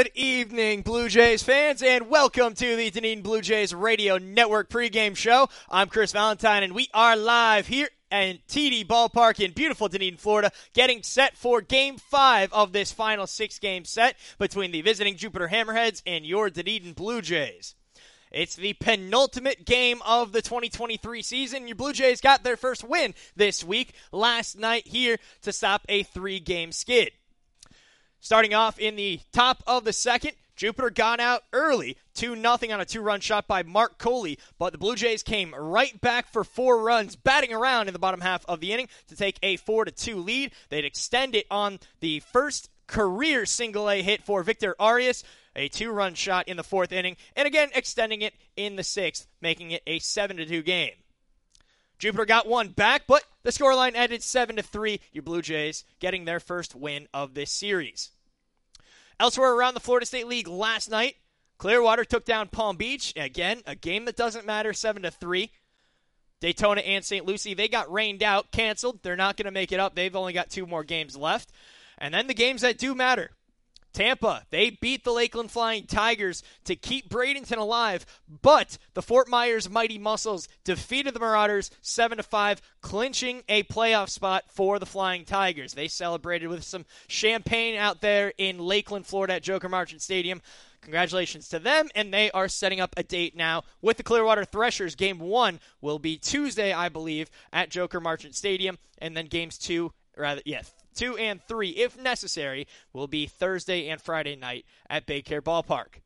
Good evening, Blue Jays fans, and welcome to the Dunedin Blue Jays Radio Network pregame show. I'm Chris Valentine, and we are live here at TD Ballpark in beautiful Dunedin, Florida, getting set for Game 5 of this final 6-game set between the visiting Jupiter Hammerheads and your Dunedin Blue Jays. It's the penultimate game of the 2023 season. Your Blue Jays got their first win this week, last night here, to stop a 3-game skid. Starting off in the top of the second, Jupiter got out early, 2-0 on a 2-run shot by Mark Coley, but the Blue Jays came right back for 4 runs, batting around in the bottom half of the inning to take a 4-2 lead. They'd extend it on the first career single-A hit for Victor Arias, a 2-run shot in the 4th inning, and again extending it in the 6th, making it a 7-2 game. Jupiter got one back, but the scoreline ended 7-3, your Blue Jays getting their first win of this series. Elsewhere around the Florida State League last night, Clearwater took down Palm Beach. Again, a game that doesn't matter, 7-3. Daytona and St. Lucie, they got rained out, canceled. They're not going to make it up. They've only got 2 more games left. And then the games that do matter. Tampa, they beat the Lakeland Flying Tigers to keep Bradenton alive, but the Fort Myers Mighty Muscles defeated the Marauders 7-5, clinching a playoff spot for the Flying Tigers. They celebrated with some champagne out there in Lakeland, Florida at Joker Marchant Stadium. Congratulations to them, and they are setting up a date now with the Clearwater Threshers. Game 1 will be Tuesday, I believe, at Joker Marchant Stadium, and then games 2 and 3, if necessary, will be Thursday and Friday night at Baycare Ballpark.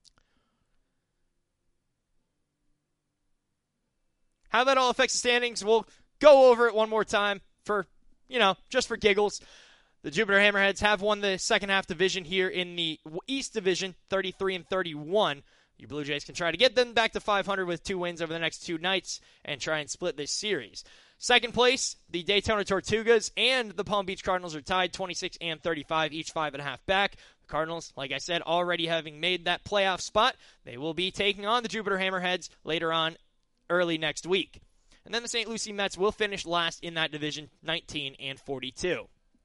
How that all affects the standings, we'll go over it one more time for, just for giggles. The Jupiter Hammerheads have won the second half division here in the East Division, 33-31. Your Blue Jays can try to get them back to 500 with 2 wins over the next 2 nights and try and split this series. Second place, the Daytona Tortugas and the Palm Beach Cardinals are tied 26-35, each 5.5 back. The Cardinals, like I said, already having made that playoff spot. They will be taking on the Jupiter Hammerheads later on early next week. And then the St. Lucie Mets will finish last in that division, 19-42.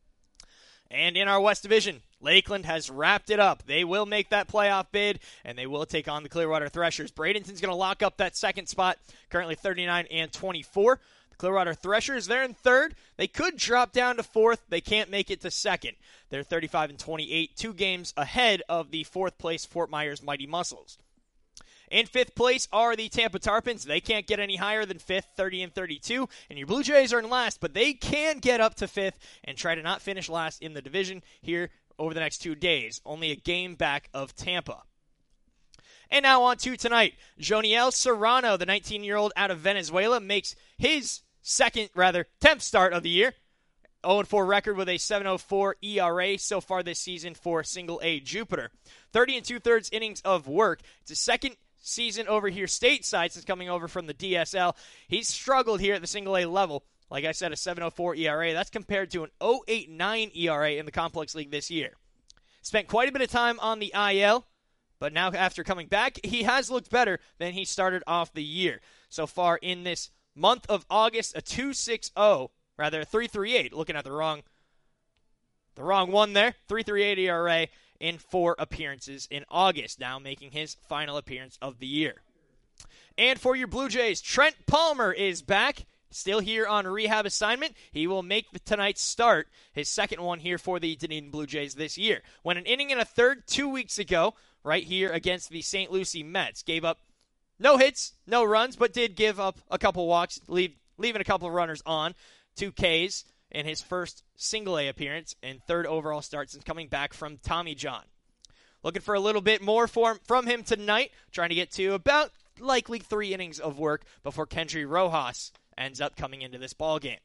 And in our West Division, Lakeland has wrapped it up. They will make that playoff bid, and they will take on the Clearwater Threshers. Bradenton's going to lock up that second spot, currently 39-24. Clearwater Threshers, they're in 3rd. They could drop down to 4th. They can't make it to 2nd. They're 35-28, 2 games ahead of the 4th place Fort Myers Mighty Muscles. In 5th place are the Tampa Tarpons. They can't get any higher than 5th, 30-32. And your Blue Jays are in last, but they can get up to 5th and try to not finish last in the division here over the next 2 days. Only a game back of Tampa. And now on to tonight. Joniel Serrano, the 19-year-old out of Venezuela, makes his 10th start of the year. 0-4 record with a 7.04 ERA so far this season for single-A Jupiter. 30 2/3 innings of work. It's his second season over here stateside since coming over from the DSL. He's struggled here at the single-A level. Like I said, a 7.04 ERA. That's compared to an 0.89 ERA in the Complex League this year. Spent quite a bit of time on the IL, but now after coming back, he has looked better than he started off the year. So far in this month of August, a 2.60, rather a 3.38. Looking at the wrong one there. 3.38 ERA in 4 appearances in August, now making his final appearance of the year. And for your Blue Jays, Trent Palmer is back, still here on rehab assignment. He will make tonight's start, his second one here for the Dunedin Blue Jays this year. Went an inning and a third 2 weeks ago, right here against the St. Lucie Mets. Gave up no hits, no runs, but did give up a couple walks, leaving a couple of runners on. 2 Ks in his first single-A appearance and 3rd overall start since coming back from Tommy John. Looking for a little bit more from him tonight, trying to get to about likely 3 innings of work before Kendry Rojas ends up coming into this ballgame.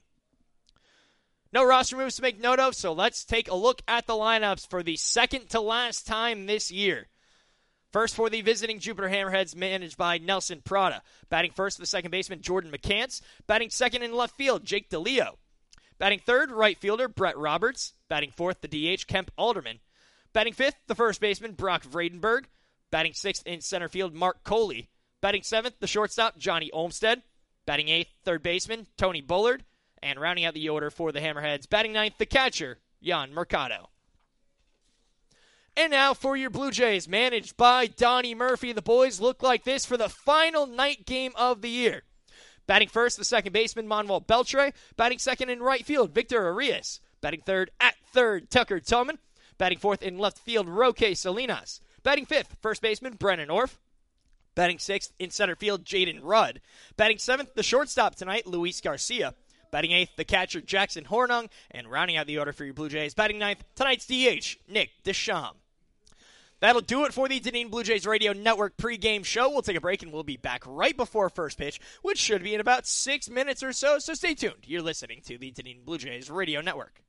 No roster moves to make note of, so let's take a look at the lineups for the second to last time this year. First for the visiting Jupiter Hammerheads, managed by Nelson Prada. Batting first, the second baseman, Jordan McCants. Batting second in left field, Jake DeLeo. Batting third, right fielder, Brett Roberts. Batting fourth, the DH, Kemp Alderman. Batting fifth, the first baseman, Brock Vredenberg. Batting sixth in center field, Mark Coley. Batting seventh, the shortstop, Johnny Olmstead. Batting eighth, third baseman, Tony Bullard. And rounding out the order for the Hammerheads, batting ninth, the catcher, Jan Mercado. And now for your Blue Jays, managed by Donnie Murphy. The boys look like this for the final night game of the year. Batting first, the second baseman, Manuel Beltre. Batting second in right field, Victor Arias. Batting third, at third, Tucker Tillman. Batting fourth in left field, Roque Salinas. Batting fifth, first baseman, Brennan Orff. Batting sixth in center field, Jaden Rudd. Batting seventh, the shortstop tonight, Luis Garcia. Batting eighth, the catcher, Jackson Hornung. And rounding out the order for your Blue Jays, batting ninth, tonight's DH, Nick Deschamps. That'll do it for the Dunedin Blue Jays Radio Network pregame show. We'll take a break and we'll be back right before first pitch, which should be in about 6 minutes or so. So stay tuned. You're listening to the Dunedin Blue Jays Radio Network.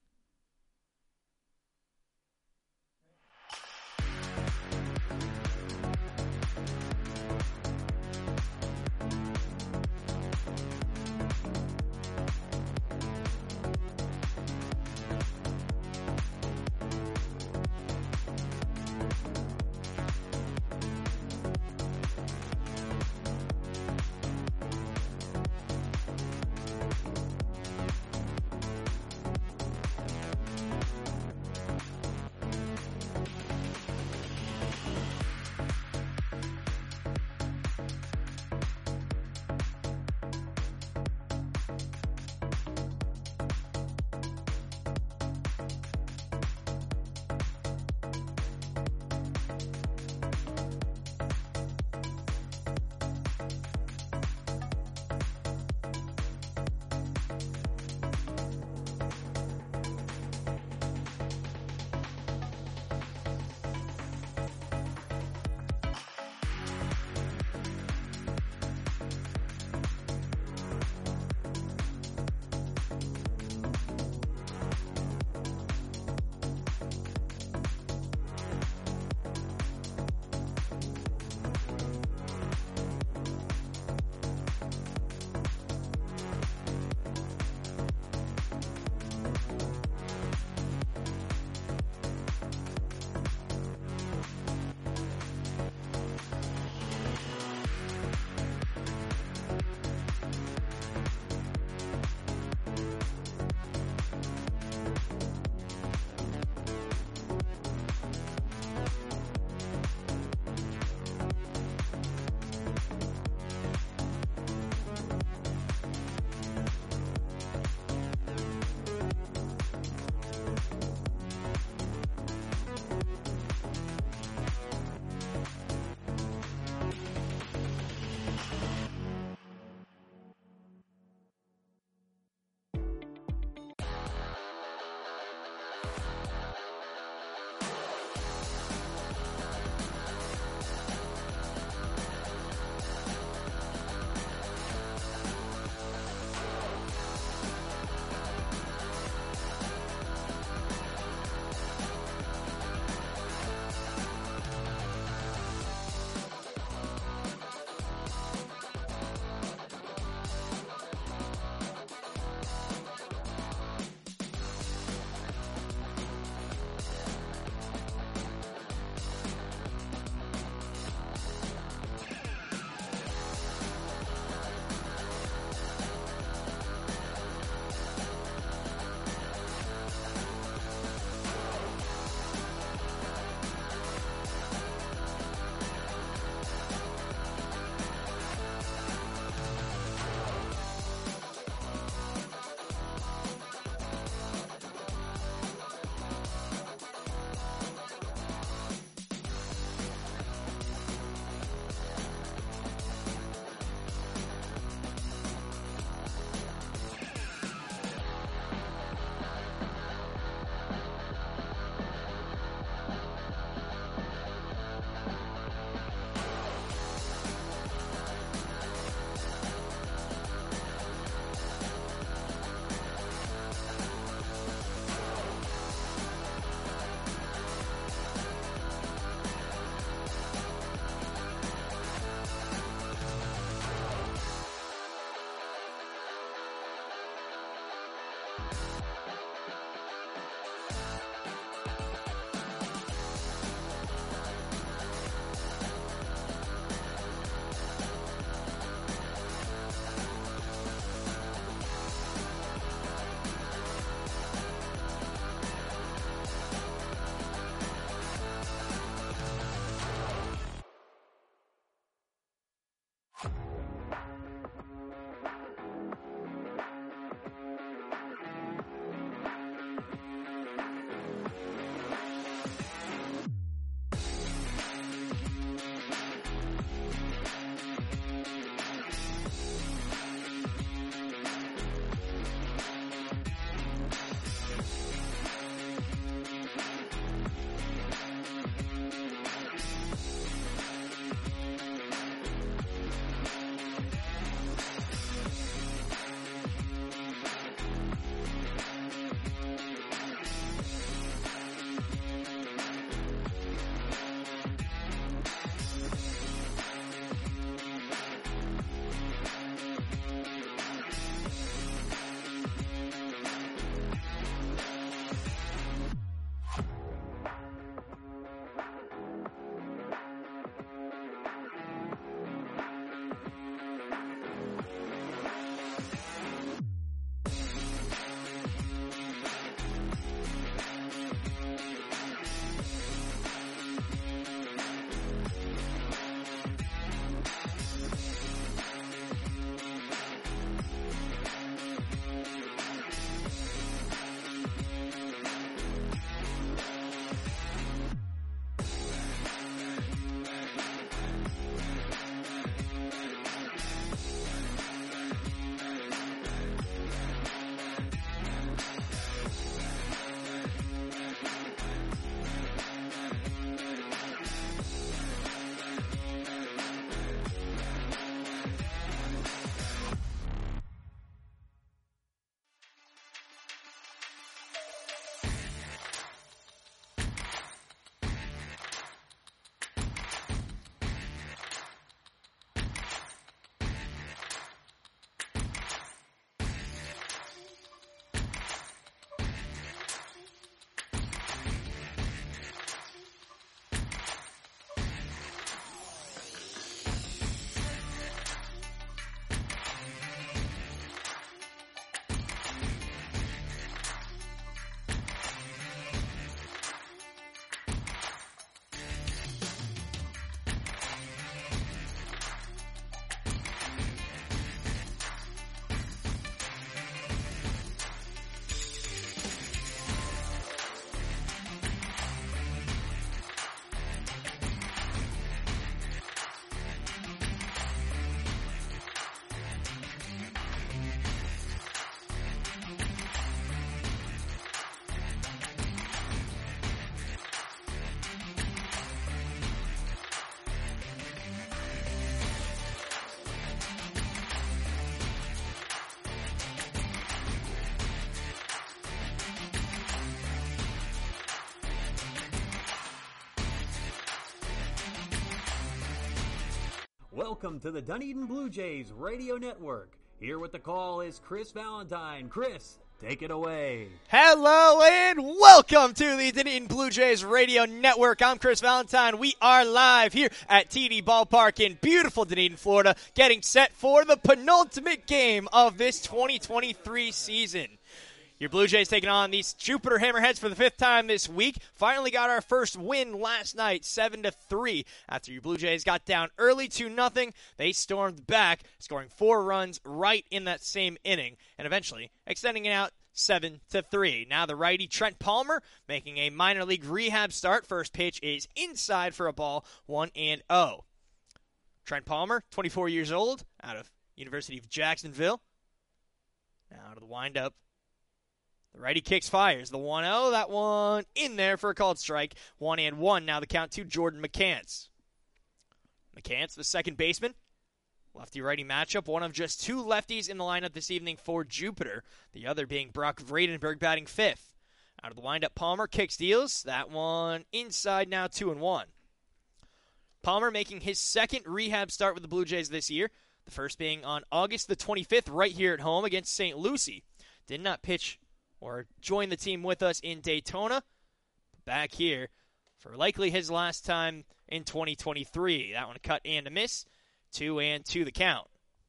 Welcome to the Dunedin Blue Jays Radio Network. Here with the call is Chris Valentine. Chris, take it away. Hello and welcome to the Dunedin Blue Jays Radio Network. I'm Chris Valentine. We are live here at TD Ballpark in beautiful Dunedin, Florida, getting set for the penultimate game of this 2023 season. Your Blue Jays taking on these Jupiter Hammerheads for the fifth time this week. Finally got our first win last night, 7-3. After your Blue Jays got down early 2-0, they stormed back, scoring 4 runs right in that same inning, and eventually extending it out 7-3. Now the righty Trent Palmer making a minor league rehab start. First pitch is inside for a ball, 1-0. Trent Palmer, 24 years old, out of University of Jacksonville. Now to the windup. The righty kicks, fires. The 1-0, that one in there for a called strike. 1-1. Now the count to Jordan McCants. McCants, the second baseman. Lefty-righty matchup. One of just 2 lefties in the lineup this evening for Jupiter. The other being Brock Vredenberg batting fifth. Out of the windup, Palmer kicks, deals. That one inside now, 2-1. Palmer making his second rehab start with the Blue Jays this year. The first being on August the 25th right here at home against St. Lucie. Did not pitch or join the team with us in Daytona. Back here for likely his last time in 2023. That one cut and a miss. 2-2 the count.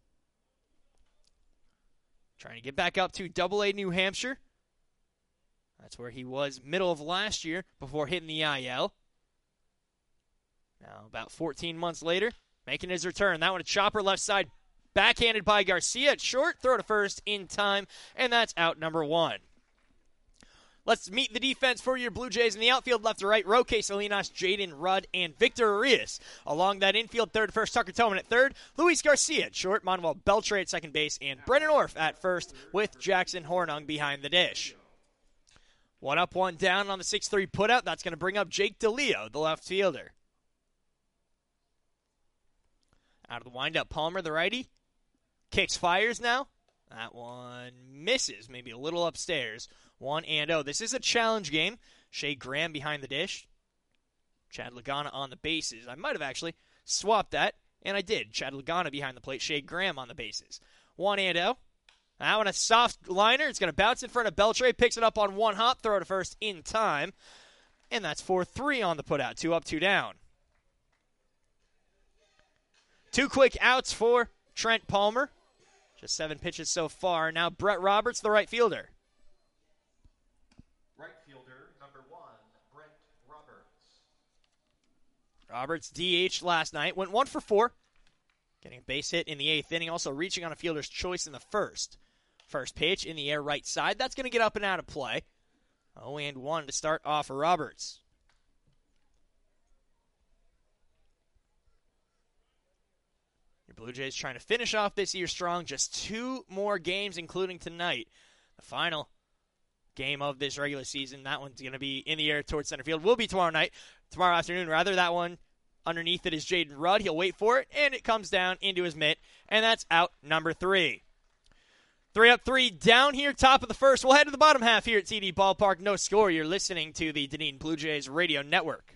Trying to get back up to Double-A New Hampshire. That's where he was middle of last year before hitting the IL. Now about 14 months later, making his return. That one a chopper left side. Backhanded by Garcia at short. Throw to first in time. And that's out number 1. Let's meet the defense for your Blue Jays in the outfield, left to right. Roque Salinas, Jaden Rudd, and Victor Arias. Along that infield, third to first, Tucker Tillman at third. Luis Garcia at short, Manuel Beltre at second base, and Brennan Orff at first with Jackson Hornung behind the dish. 1 up, 1 down on the 6-3 putout. That's going to bring up Jake DeLeo, the left fielder. Out of the windup, Palmer, the righty. Kicks, fires now. That one misses, maybe a little upstairs. 1-0. This is a challenge game. Shea Graham behind the dish. Chad Lagana on the bases. I might have actually swapped that, and I did. Chad Lagana behind the plate. Shea Graham on the bases. 1-0. That one a soft liner. It's going to bounce in front of Beltre. Picks it up on 1 hop. Throw to first in time. And that's 4-3 on the putout. 2 up, 2 down. 2 quick outs for Trent Palmer. Just 7 pitches so far. Now Brett Roberts, the right fielder. Right fielder, number 1, Brett Roberts. Roberts DH last night. Went 1 for 4. Getting a base hit in the 8th inning. Also reaching on a fielder's choice in the first. First pitch in the air right side. That's going to get up and out of play. 0-1 to start off for Roberts. Blue Jays trying to finish off this year strong. Just 2 more games, including tonight. The final game of this regular season. That one's going to be in the air towards center field. Will be tomorrow afternoon, rather. That one underneath it is Jaden Rudd. He'll wait for it, and it comes down into his mitt, and that's out number 3. 3 up, 3 down here, top of the first. We'll head to the bottom half here at TD Ballpark. No score. You're listening to the Dunedin Blue Jays Radio Network.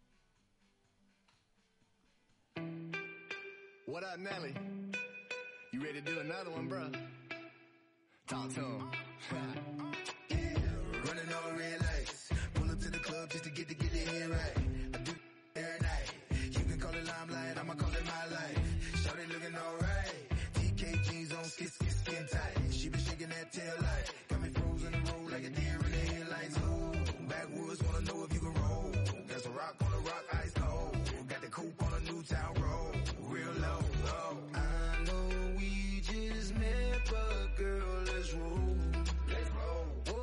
What up, Nelly? You ready to do another one, bro? Talk to him. Yeah, running on red lights. Pull up to the club just to get the head right. I do every night. You can call it limelight, I'ma call it my life. Shorty looking alright. TK jeans on, skin tight. She been shaking that tail light. Got me frozen in the road like a deer in the headlights. Ooh, backwoods wanna know if you can roll. Got some rock on the rock, ice cold. Got the coupe on a Newtown road. Real low, low. I know we just met, but girl, let's roll. Let's roll.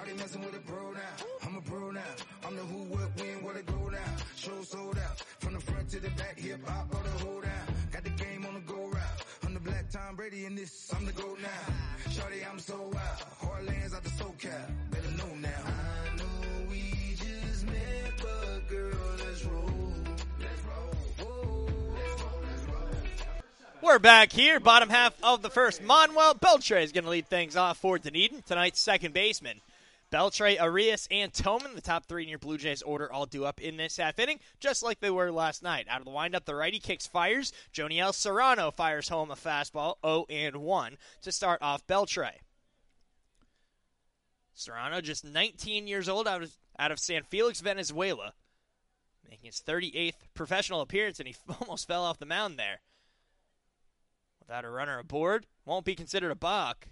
Shawty messing with a bro now. I'm a bro now. I'm the who, what, when, what it go now. Show sold out. From the front to the back, hip hop, all the whole down. Got the game on the go route. I'm the black Tom Brady in this, I'm the GOAT now. Shawty, I'm so wild. Hard lands out the SoCal. Better know now. I know we just met, but girl, let's roll. Let's roll. Whoa. Let's roll, let's roll. We're back here, bottom half of the first. Manuel Beltre is going to lead things off for Dunedin, tonight's second baseman. Beltre, Arias, and Toman, the top three in your Blue Jays order, all due up in this half inning, just like they were last night. Out of the windup, the righty kicks fires. Joniel Serrano fires home a fastball, 0-1 to start off Beltre. Serrano, just 19 years old, out of San Felix, Venezuela, making his 38th professional appearance, and he almost fell off the mound there. Without a runner aboard, won't be considered a balk.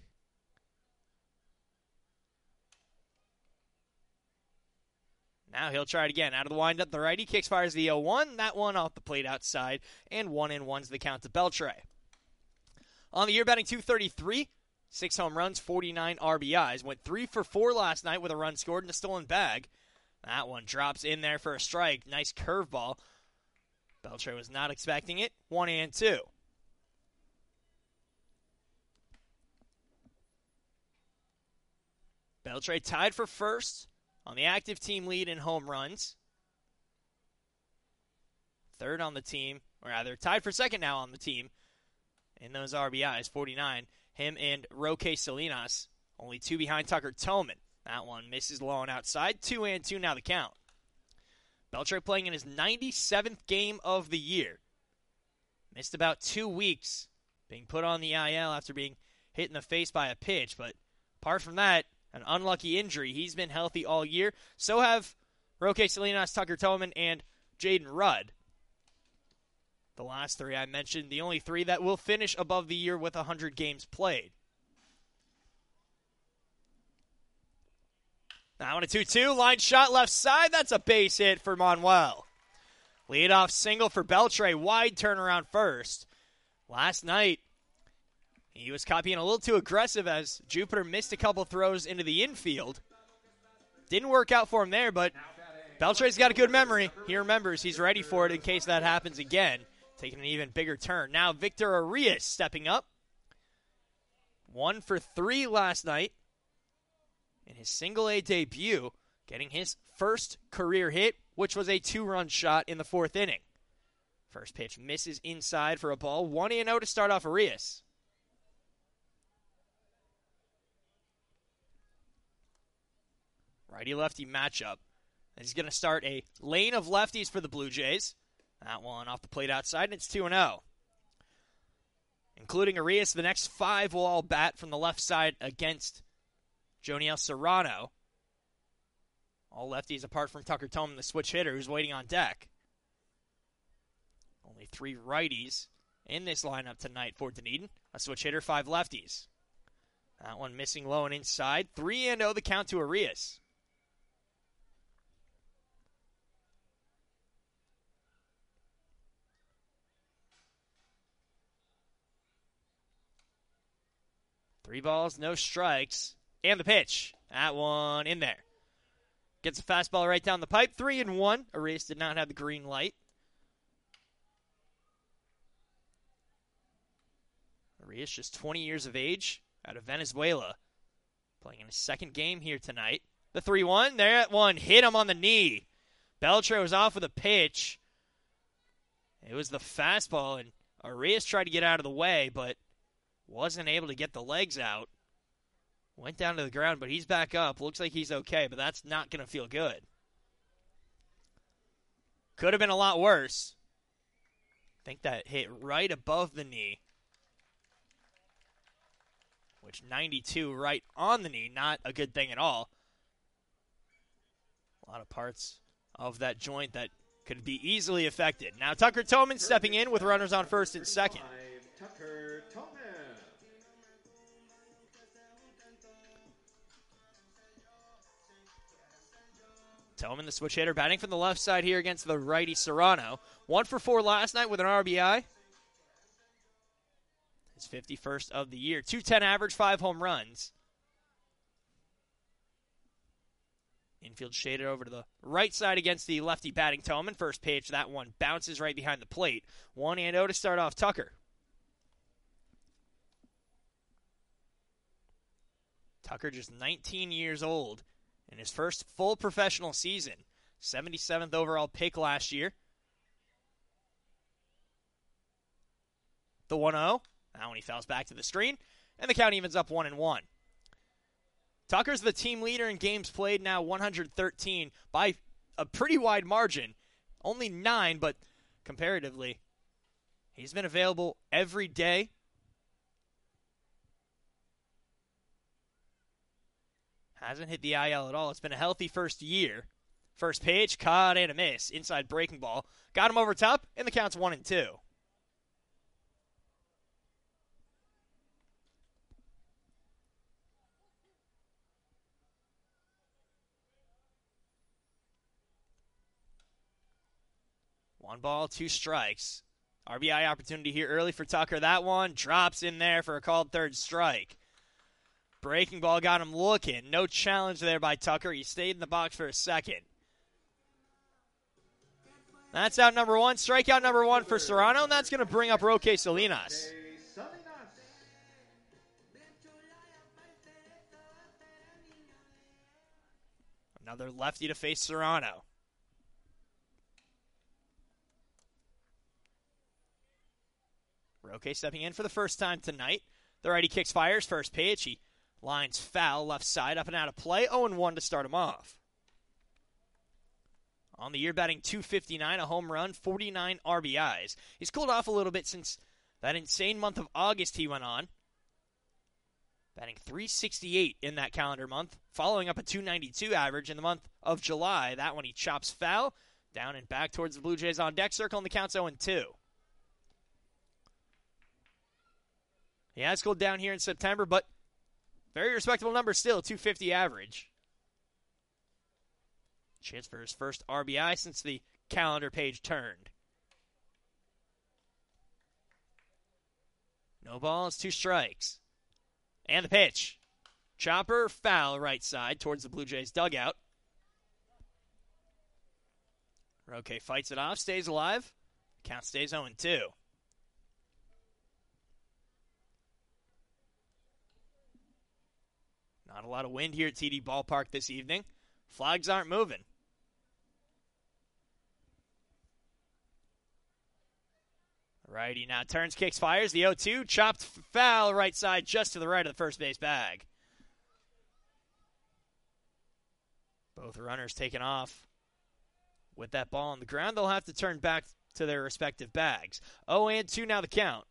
Now he'll try it again. Out of the windup, the righty kicks fires the 0-1. That one off the plate outside, and 1-1's the count to Beltre. On the year, batting .233, 6 home runs, 49 RBIs. Went 3 for 4 last night with a run scored and a stolen bag. That one drops in there for a strike. Nice curveball. Beltre was not expecting it. 1-2. Beltre tied for first on the active team lead in home runs. Third on the team, or rather tied for second now on the team in those RBIs, 49. Him and Roque Salinas, only 2 behind Tucker Toman. That one misses low and outside. 2-2 now the count. Beltre playing in his 97th game of the year. Missed about 2 weeks being put on the IL after being hit in the face by a pitch, but apart from that, an unlucky injury. He's been healthy all year. So have Roque Salinas, Tucker Toman, and Jaden Rudd. The last 3 I mentioned, the only 3 that will finish above the year with 100 games played. Now on a 2-2, line shot left side. That's a base hit for Manuel. Leadoff single for Beltre, wide turnaround first. Last night, he was caught being a little too aggressive as Jupiter missed a couple throws into the infield. Didn't work out for him there, but Beltre's got a good memory. He remembers he's ready for it in case that happens again. Taking an even bigger turn. Now Victor Arias stepping up. 1 for 3 last night in his single-A debut, getting his first career hit, which was a 2-run shot in the 4th inning. First pitch misses inside for a ball. 1-0 to start off Arias. Righty-lefty matchup. And he's going to start a lane of lefties for the Blue Jays. That one off the plate outside, and it's 2-0. Including Arias, the next 5 will all bat from the left side against Joniel Serrano. All lefties apart from Tucker Toman, the switch hitter, who's waiting on deck. Only 3 righties in this lineup tonight for Dunedin. A switch hitter, 5 lefties. That one missing low and inside. 3-0 the count to Arias. Three balls, no strikes. And the pitch. That one in there. Gets a fastball right down the pipe. 3-1. Arias did not have the green light. Arias just 20 years of age, out of Venezuela. Playing in his second game here tonight. The 3-1. There, that one hit him on the knee. Beltre was off with a pitch. It was the fastball, and Arias tried to get out of the way, but wasn't able to get the legs out. Went down to the ground, but he's back up. Looks like he's okay, but that's not going to feel good. Could have been a lot worse. I think that hit right above the knee. Which 92 right on the knee, not a good thing at all. A lot of parts of that joint that could be easily affected. Now Tucker Toman stepping in with runners on first and second. Tucker Toman. Toman, the switch hitter, batting from the left side here against the righty Serrano. 1 for 4 last night with an RBI. His 51st of the year. .210 average, 5 home runs. Infield shaded over to the right side against the lefty batting Tillman. First pitch, that one bounces right behind the plate. 1-0 to start off Tucker. Tucker just 19 years old in his first full professional season. 77th overall pick last year. The 1-0. Now when he fouls back to the screen, and the count evens up 1-1. Tucker's the team leader in games played now, 113 by a pretty wide margin. Only 9, but comparatively, he's been available every day. Hasn't hit the IL at all. It's been a healthy first year. First pitch, caught and a miss. Inside breaking ball. Got him over top, and the count's 1-2. One ball, 2 strikes. RBI opportunity here early for Tucker. That one drops in there for a called third strike. Breaking ball got him looking. No challenge there by Tucker. He stayed in the box for a second. That's out number 1. Strikeout number 1 for Serrano, and that's going to bring up Roque Salinas. Another lefty to face Serrano. Roque stepping in for the first time tonight. The righty kicks, fires. First pitch. He lines foul, left side, up and out of play. 0-1 to start him off. On the year, batting .259, a home run, 49 RBIs. He's cooled off a little bit since that insane month of August he went on. Batting .368 in that calendar month, following up a .292 average in the month of July. That one he chops foul, down and back towards the Blue Jays on deck, circle, and the count's 0-2. He has cooled down here in September, but very respectable number still, .250 average. Chance for his first RBI since the calendar page turned. No balls, 2 strikes. And the pitch. Chopper, foul right side towards the Blue Jays dugout. Roque fights it off, stays alive. Count stays 0-2. Not a lot of wind here at TD Ballpark this evening. Flags aren't moving. Righty now turns, kicks, fires. The 0-2, chopped foul right side just to the right of the first base bag. Both runners taken off with that ball on the ground. They'll have to turn back to their respective bags. 0-2 now the count.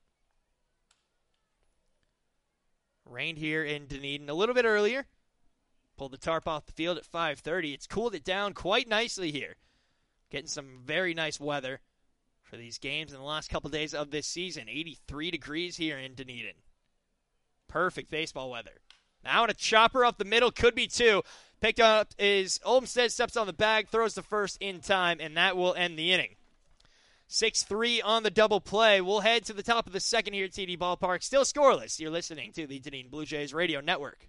Rained here in Dunedin a little bit earlier. Pulled the tarp off the field at 5:30. It's cooled it down quite nicely here. Getting some very nice weather for these games in the last couple days of this season. 83 degrees here in Dunedin. Perfect baseball weather. Now in a chopper up the middle, could be 2. Picked up is Olmstead, steps on the bag, throws the first in time, and that will end the inning. 6-3 on the double play. We'll head to the top of the second here at TD Ballpark. Still scoreless. You're listening to the Dunedin Blue Jays Radio Network.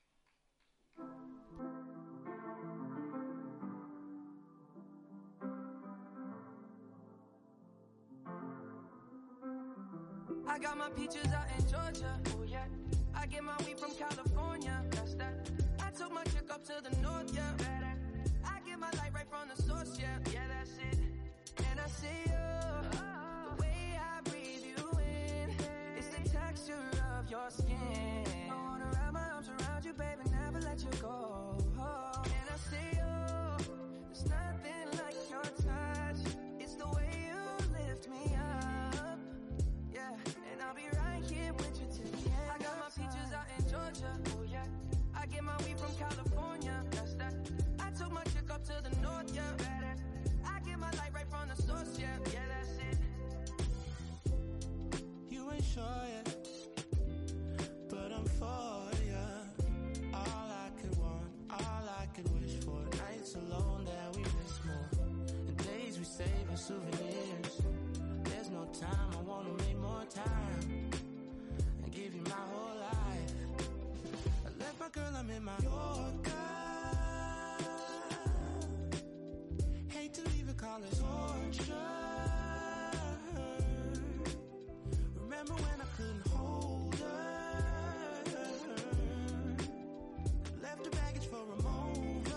I got my peaches out in Georgia. Oh yeah. I get my weed from California. That's that. I took my chick up to the north, yeah. I get my light right from the source, yeah. Yeah, that's it. And I see you, the way I breathe you in, it's the texture of your skin. I wanna wrap my arms around you, baby, never let you go. And I see you, there's nothing like your touch. It's the way you lift me up, yeah. And I'll be right here with you till the end. I got my peaches out in Georgia, oh yeah. I get my weed from California, that's that. I took my chick up to the north, yeah. I get my light right from the source, yeah. call it torture. Remember when I couldn't hold her? Left the baggage for a mover.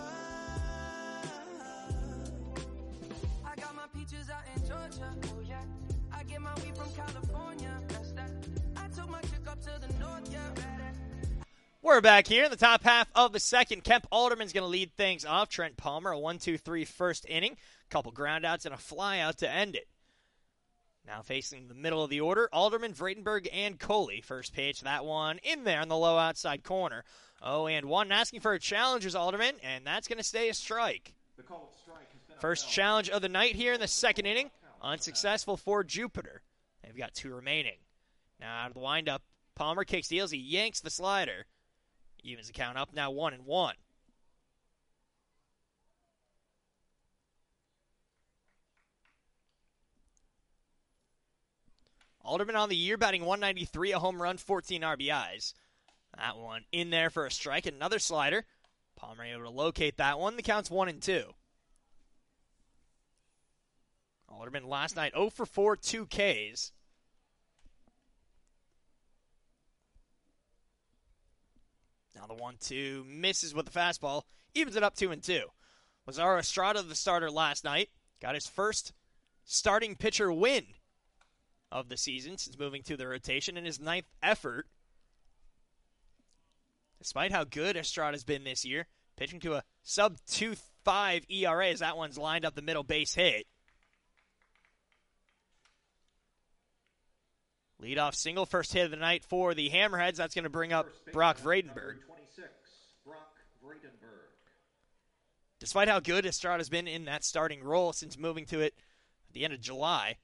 I got my peaches out in Georgia. Oh yeah. I get my weed from California. That's that. I took my chick up to the north, yeah. We're back here in the top half of the second. Kemp Alderman's going to lead things off. Trent Palmer, a 1-2-3 first inning. Couple groundouts and a flyout to end it. Now facing the middle of the order, Alderman, Vredenberg, and Coley. First pitch, that one in there in the low outside corner. 0-1, asking for a challenge is Alderman, and that's going to stay a strike. First challenge of the night here in the second inning. Unsuccessful for Jupiter. They've got 2 remaining. Now out of the windup, Palmer kicks deals. He yanks the slider. Evens the count up, now 1-1. Alderman on the year, batting .193, a home run, 14 RBIs. That one in there for a strike, another slider. Palmer able to locate that one. The count's 1-2. Alderman last night 0 for 4, 2 Ks. Now the 1-2 misses with the fastball, evens it up 2-2. Lazaro Estrada, the starter last night, got his first starting pitcher win of the season since moving to the rotation in his 9th effort. Despite how good Estrada's been this year, pitching to a sub-2.5 ERA as that one's lined up the middle base hit. Leadoff single, first hit of the night for the Hammerheads. That's going to bring up Brock Vredenberg. Despite how good Estrada's been in that starting role since moving to it at the end of July,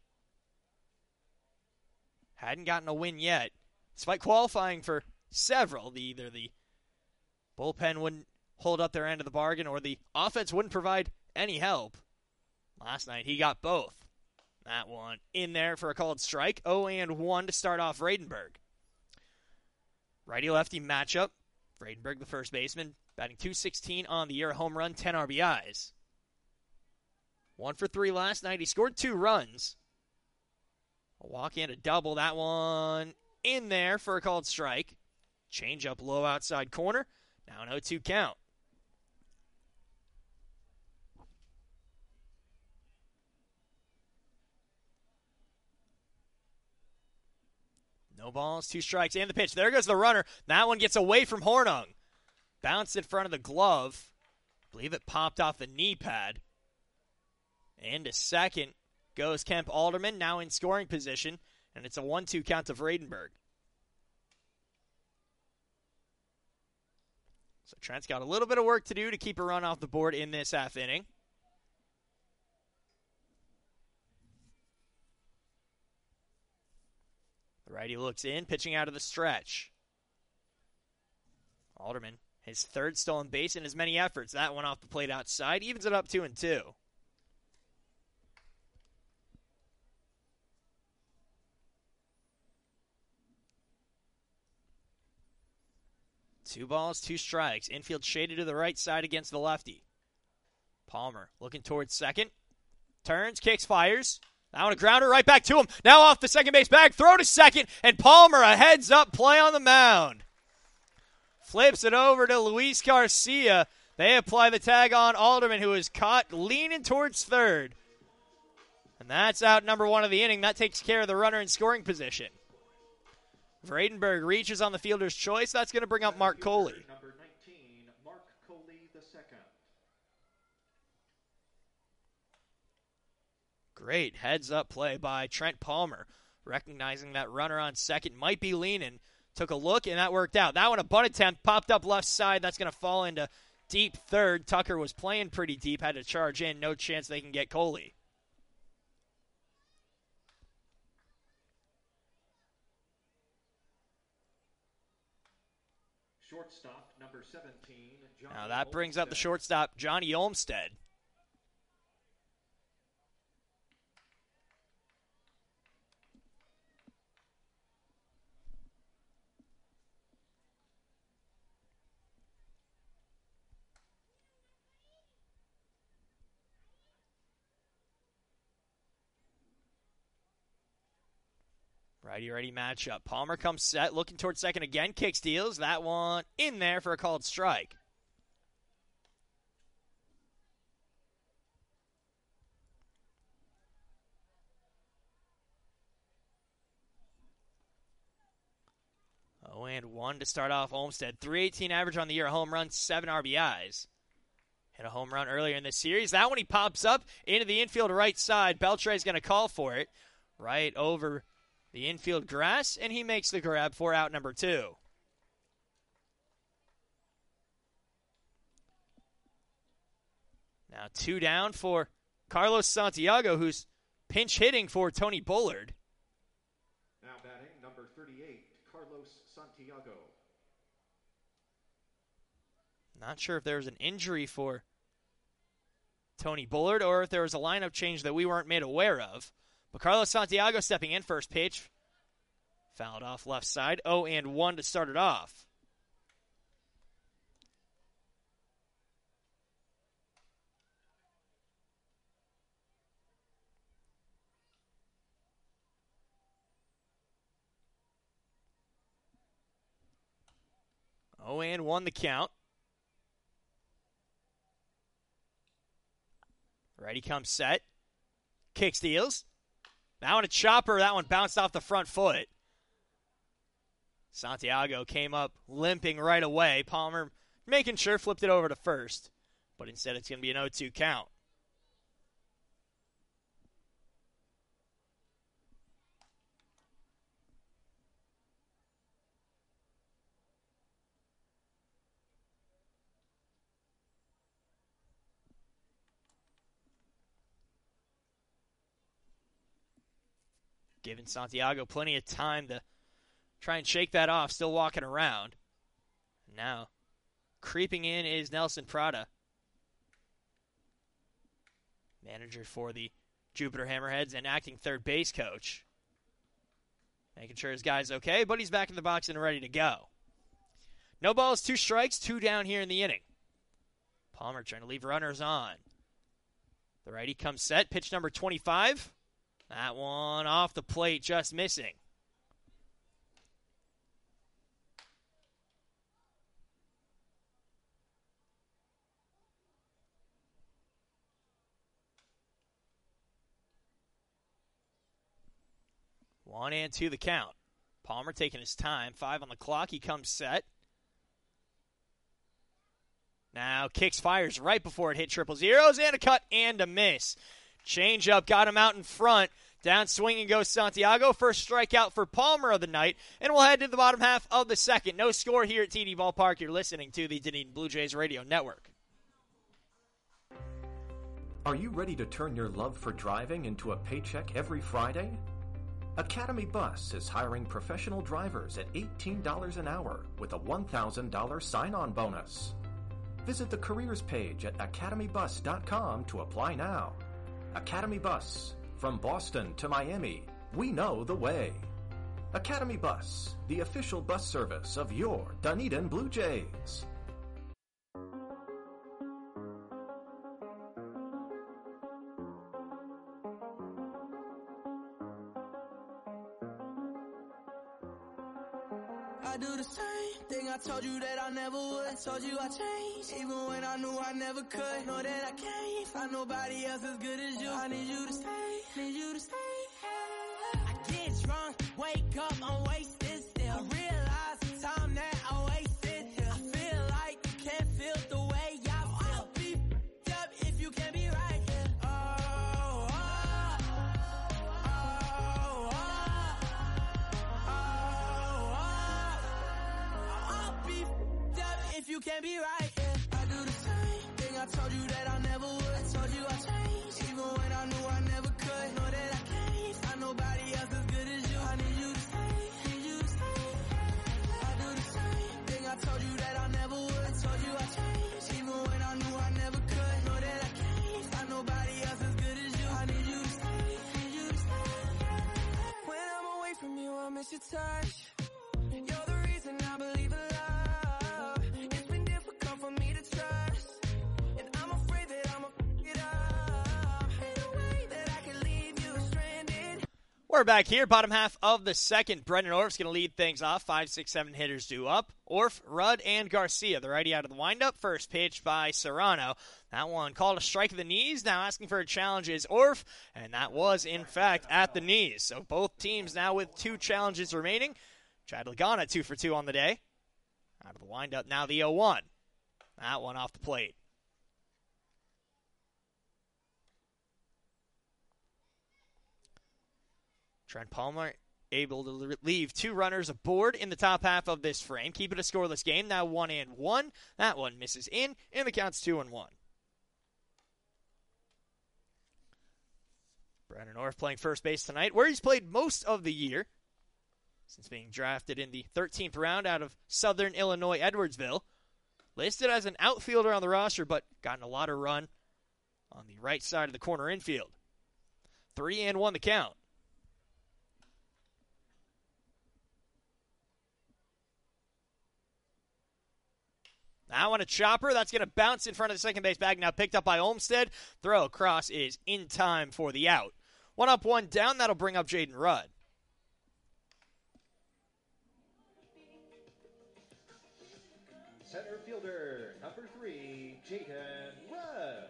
hadn't gotten a win yet. Despite qualifying for several, either the bullpen wouldn't hold up their end of the bargain or the offense wouldn't provide any help. Last night he got both. That one in there for a called strike. 0-1 to start off Vredenberg. Righty-lefty matchup. Vredenberg, the first baseman, batting .216 on the year, a home run, 10 RBIs. 1 for 3 last night. He scored 2 runs. A walk and a double. That one in there for a called strike. Change up low outside corner. Now an 0-2 count. No balls, 2 strikes, and the pitch. There goes the runner. That one gets away from Hornung. Bounced in front of the glove. I believe it popped off the knee pad. And to second goes Kemp Alderman, now in scoring position. And it's a 1-2 count to Vredenberg. So Trent's got a little bit of work to do to keep a run off the board in this half inning. The righty looks in, pitching out of the stretch. Alderman, his 3rd stolen base in as many efforts. That one off the plate outside, evens it up 2-2. Two balls, 2 strikes. Infield shaded to the right side against the lefty. Palmer looking towards second. Turns, kicks, fires. Now on a grounder right back to him. Now off the second base bag. Throw to second. And Palmer a heads-up play on the mound. Flips it over to Luis Garcia. They apply the tag on Alderman, who is caught leaning towards third. And that's out number 1 of the inning. That takes care of the runner in scoring position. Vredenberg reaches on the fielder's choice. That's going to bring up Mark Coley. Number 19, Mark Coley the second. Great heads-up play by Trent Palmer, recognizing that runner on second might be leaning. Took a look, and that worked out. That one, a bunt attempt, popped up left side. That's going to fall into deep third. Tucker was playing pretty deep, had to charge in. No chance they can get Coley. Shortstop, number 17, Johnny Now that brings up the Olmsted. shortstop, Johnny Olmstead. Righty-righty matchup. Palmer comes set, looking towards second again. Kick steals. That one in there for a called strike. Oh, and 1 to start off Olmsted. 318 average on the year, a home run, 7 RBIs. Hit a home run earlier in this series. That one he pops up into the infield right side. Beltre's going to call for it. Right over the infield grass, and he makes the grab for out number 2. Now 2 down for Carlos Santiago, who's pinch hitting for Tony Bullard. Now batting number 38, Carlos Santiago. Not sure if there was an injury for Tony Bullard or if there was a lineup change that we weren't made aware of. But Carlos Santiago stepping in, first pitch. Fouled off left side. 0-1 to start it off. Oh, and 1 the count. Righty comes set. Kick steals. Now in a chopper. That one bounced off the front foot. Santiago came up limping right away. Palmer making sure flipped it over to first. But instead it's going to be an 0-2 count. Giving Santiago plenty of time to try and shake that off, still walking around. Now, creeping in is Nelson Prada. Manager for the Jupiter Hammerheads and acting third base coach. Making sure his guy's okay, but he's back in the box and ready to go. No balls, 2 strikes, 2 down here in the inning. Palmer trying to leave runners on. The righty comes set, pitch number 25. That one off the plate, just missing. One and 2 the count. Palmer taking his time. 5 on the clock. He comes set. Now kicks, fires right before it hit triple zeros, and a cut and a miss. Change up, got him out in front. Down swinging goes Santiago. First strikeout for Palmer of the night. And we'll head to the bottom half of the second. No score here at TD Ballpark. You're listening to the Dunedin Blue Jays Radio Network. Are you ready to turn your love for driving into a paycheck every Friday? Academy Bus is hiring professional drivers at $18 an hour with a $1,000 sign-on bonus. Visit the careers page at academybus.com to apply now. Academy Bus. From Boston to Miami, we know the way. Academy Bus, the official bus service of your Dunedin Blue Jays. I do the same thing I told you that I never would. I told you I changed, even when I knew I never could. Know that I can't find nobody else as good as you. I need you to stay, need you to stay. I get drunk, wake up, I'm wasted still. I realize the time that I wasted here. I feel like you can't feel the way I feel. I'll be f***ed up if you can't be right here. If you can't be right, yeah. I do the same thing I told you that I never would. I told you I changed, even when I knew I never could. Know that I can't find nobody else as good as you. I need you to stay, need you to stay. I do the same thing I told you that I never would. I told you I changed, even when I knew I never could. Know that I can't find nobody else as good as you. I need you to stay, need you to stay. When I'm away from you, I miss your touch. You're the reason I believe in love. For me to trust, and I'm afraid that I'ma f*** it up. Ain't no way that I can leave you stranded. We're back here, bottom half of the second. Brendan Orff's going to lead things off. 5, 6, 7 hitters due up. Orff, Rudd, and Garcia. The righty out of the windup. First pitch by Serrano. That one called a strike of the knees. Now asking for a challenge is Orff, and that was, in fact, at the knees. So both teams now with 2 challenges remaining. Chad Lagana 2 for 2 on the day. Out of the windup now the 0-1. That one off the plate. Trent Palmer able to leave 2 runners aboard in the top half of this frame. Keep it a scoreless game. Now 1-1. That one misses in, and the count's 2-1. Brendan Orff playing first base tonight, where he's played most of the year since being drafted in the 13th round out of Southern Illinois Edwardsville. Listed as an outfielder on the roster, but gotten a lot of run on the right side of the corner infield. 3-1 the count. Now on a chopper, that's going to bounce in front of the second base bag. Now picked up by Olmstead. Throw across is in time for the out. 1 up, 1 down. That'll bring up Jaden Rudd. Center fielder, number 3, Jaden Rudd.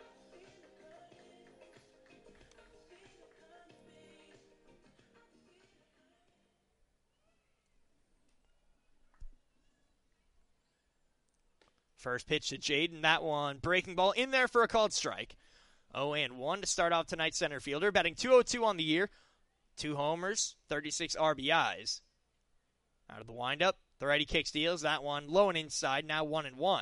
First pitch to Jaden. That one breaking ball in there for a called strike. 0-1 to start off tonight's center fielder. Batting .202 on the year. 2 homers, 36 RBIs. Out of the windup, the righty kick steals. That one low and inside. Now 1-1.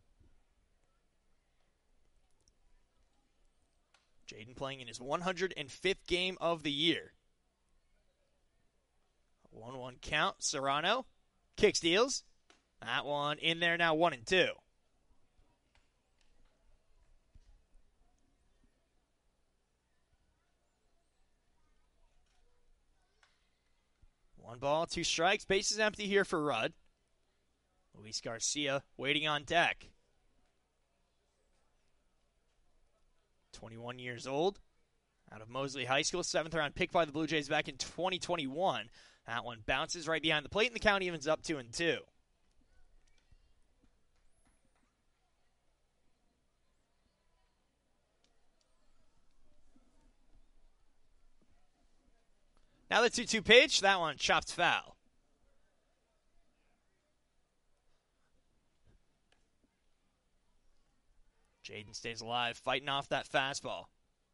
Jaden playing in his 105th game of the year. 1-1 count. Serrano. Kick steals. That one in there now 1-2. 1 ball, 2 strikes. Bases empty here for Rudd. Luis Garcia waiting on deck. 21 years old. Out of Mosley High School. 7th round pick by the Blue Jays back in 2021. That one bounces right behind the plate, and the count evens up 2-2. Now the 2-2 pitch. That one chopped foul. Jaden stays alive, fighting off that fastball.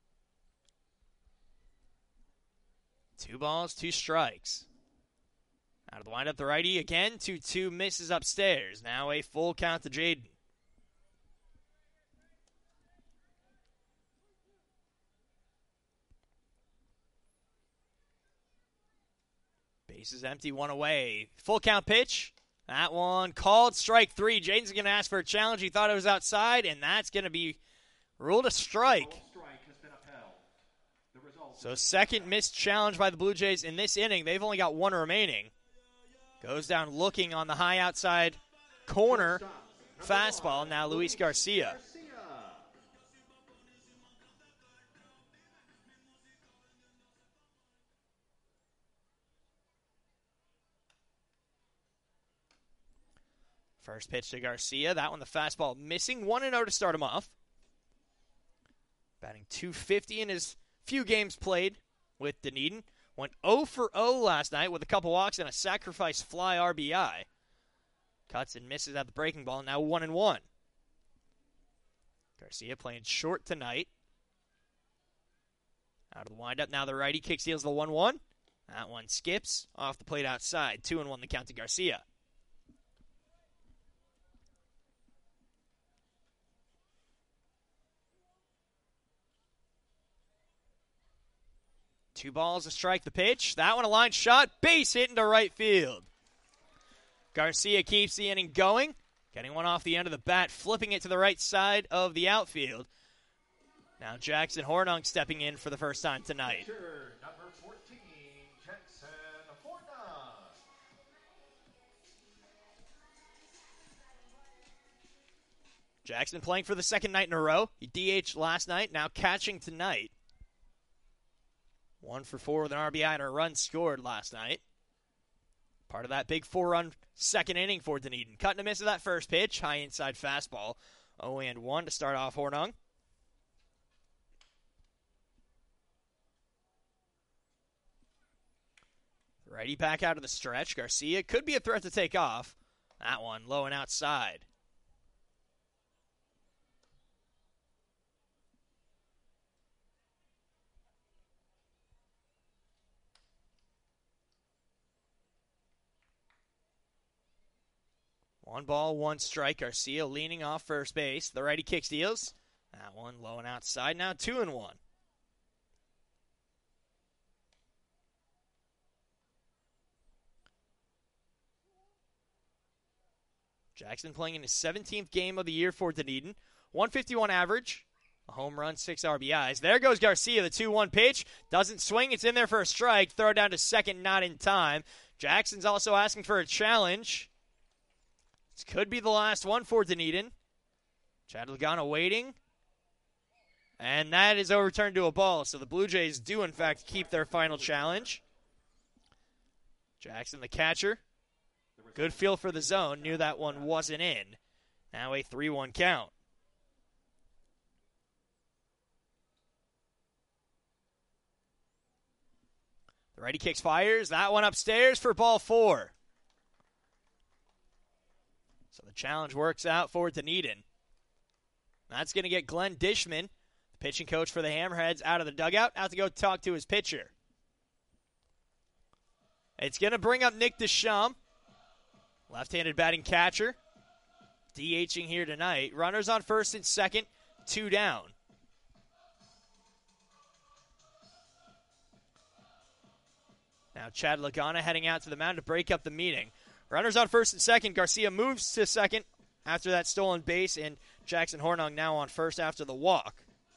2 balls, 2 strikes. Out of the windup, the righty again. 2-2 misses upstairs. Now a full count to Jaden. Bases empty, 1 away. Full count pitch. That one called strike 3. Jaden's going to ask for a challenge. He thought it was outside, and that's going to be ruled a strike. So second missed challenge by the Blue Jays in this inning. They've only got 1 remaining. Goes down looking on the high outside corner. Fastball. Now Luis Garcia. First pitch to Garcia. That one, the fastball missing. 1-0 to start him off. Batting .250 in his few games played with Dunedin. Went 0 for 0 last night with a couple walks and a sacrifice fly RBI. Cuts and misses at the breaking ball. Now 1-1. Garcia playing short tonight. Out of the windup. Now the righty kick steals the 1-1. That one skips off the plate outside. 2-1 the count to Garcia. Two balls to strike the pitch. That one a line shot. Base hit into right field. Garcia keeps the inning going. Getting one off the end of the bat. Flipping it to the right side of the outfield. Now Jackson Hornung stepping in for the first time tonight. Number 14, Jackson Hornung. Jackson playing for the second night in a row. He DH'd last night. Now catching tonight. 1 for 4 with an RBI and a run scored last night. Part of that big 4-run second inning for Dunedin. Cut and a miss of that first pitch. High inside fastball. 0-1 to start off Hornung. Righty back out of the stretch. Garcia could be a threat to take off. That one low and outside. One ball, one strike. Garcia leaning off first base. The righty kick steals. That one low and outside. Now 2-1. Jackson playing in his 17th game of the year for Dunedin. 151 average. A home run, 6 RBIs. There goes Garcia, the 2-1 pitch. Doesn't swing. It's in there for a strike. Throw down to second, not in time. Jackson's also asking for a challenge. This could be the last one for Dunedin. Chad Lagana waiting. And that is overturned to a ball. So the Blue Jays do, in fact, keep their final challenge. Jackson, the catcher. Good feel for the zone. Knew that one wasn't in. Now a 3-1 count. The righty kicks fires. That one upstairs for ball 4. So the challenge works out for Dunedin. That's going to get Glenn Dishman, the pitching coach for the Hammerheads, out of the dugout. Out to go talk to his pitcher. It's going to bring up Nick Deschamps. Left-handed batting catcher. DHing here tonight. Runners on first and second. 2 down. Now Chad Lagana heading out to the mound to break up the meeting. Runners on first and second. Garcia moves to second after that stolen base. And Jackson Hornung now on first after the walk.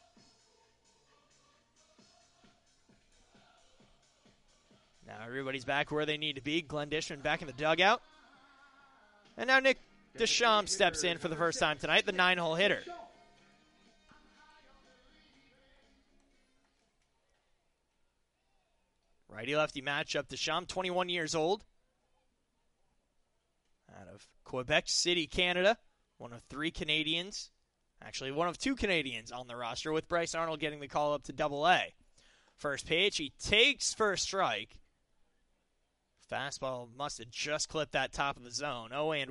Now everybody's back where they need to be. Glenn Dishman back in the dugout. And now Nick Deschamps steps in for the first time tonight, the 9-hole hitter. Righty-lefty matchup. Deschamps, 21 years old. Out of Quebec City, Canada. One of 3 Canadians. Actually, one of 2 Canadians on the roster, with Bryce Arnold getting the call up to Double-A. First pitch, he takes for a strike. Fastball must have just clipped that top of the zone. 0-1.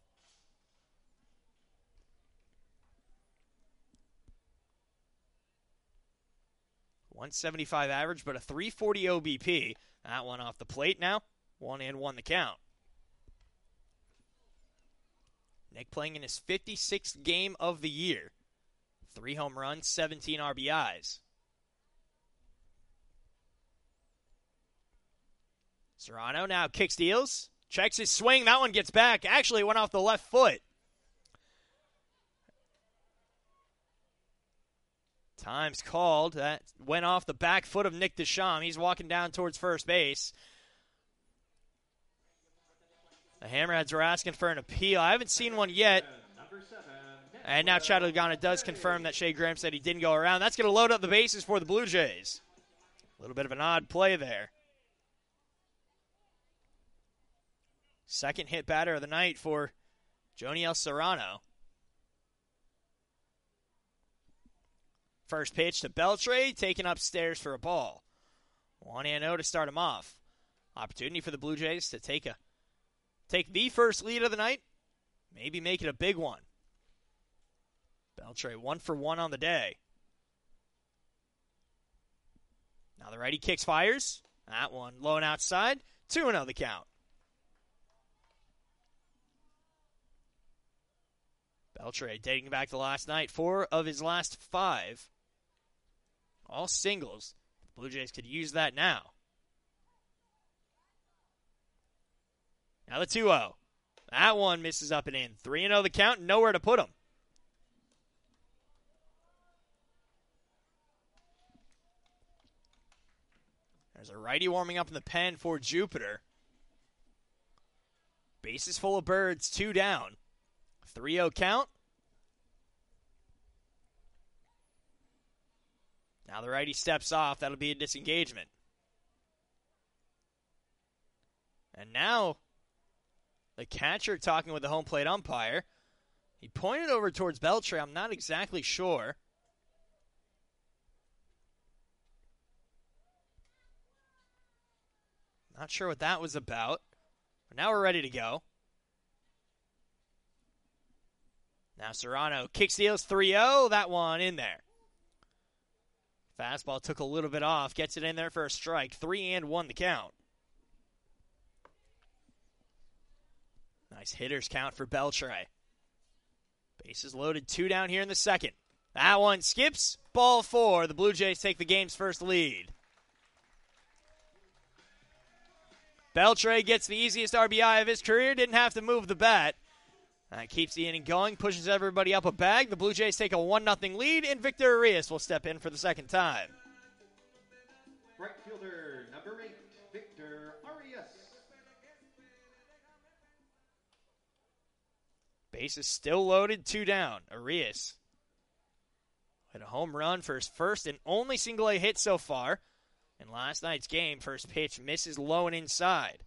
175 average, but a 340 OBP. That one off the plate now. 1-1 the count. Nick playing in his 56th game of the year. 3 home runs, 17 RBIs. Serrano now kick steals. Checks his swing. That one gets back. Actually, it went off the left foot. Time's called. That went off the back foot of Nick Deschamps. He's walking down towards first base. The Hammerheads are asking for an appeal. I haven't seen one yet. And now Chad Lagana does confirm that Shea Graham said he didn't go around. That's going to load up the bases for the Blue Jays. A little bit of an odd play there. Second hit batter of the night for Joniel Serrano. First pitch to Beltre, taken upstairs for a ball. 1-0 to start him off. Opportunity for the Blue Jays to take the first lead of the night, maybe make it a big one. Beltre 1 for 1 on the day. Now the righty kicks fires. That one low and outside. 2-0 the count. Beltre dating back to last night, 4 of his last 5. All singles. The Blue Jays could use that now. Now the 2-0. That one misses up and in. 3-0 the count, nowhere to put him. There's a righty warming up in the pen for Jupiter. Bases full of birds, 2 down. 3-0 count. Now the righty steps off. That'll be a disengagement. And now the catcher talking with the home plate umpire. He pointed over towards Beltre. I'm not exactly sure. Not sure what that was about. But now we're ready to go. Now Serrano kick steals 3-0. That one in there. Fastball took a little bit off. Gets it in there for a strike. 3-1 the count. Nice hitters count for Beltre. Bases loaded, 2 down here in the second. That one skips. Ball 4. The Blue Jays take the game's first lead. Beltre gets the easiest RBI of his career. Didn't have to move the bat. That keeps the inning going, pushes everybody up a bag. The Blue Jays take a 1-0 lead, and Victor Arias will step in for the second time. Right fielder, number 8, Victor Arias. Bases still loaded, 2 down. Arias hit a home run for his first and only single-A hit so far. In last night's game, first pitch misses low and inside.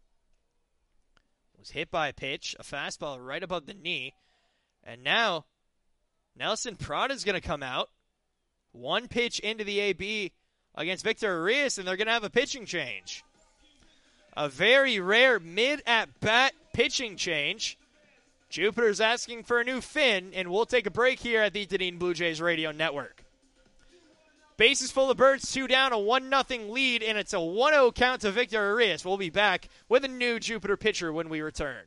Was hit by a pitch, a fastball right above the knee. And now, Nelson Prada's going to come out. 1 pitch into the AB against Victor Arias, and they're going to have a pitching change. A very rare mid-at-bat pitching change. Jupiter's asking for a new Finn, and we'll take a break here at the Dunedin Blue Jays Radio Network. Bases full of birds, 2 down, a 1-0 lead, and it's a 1-0 count to Victor Arias. We'll be back with a new Jupiter pitcher when we return.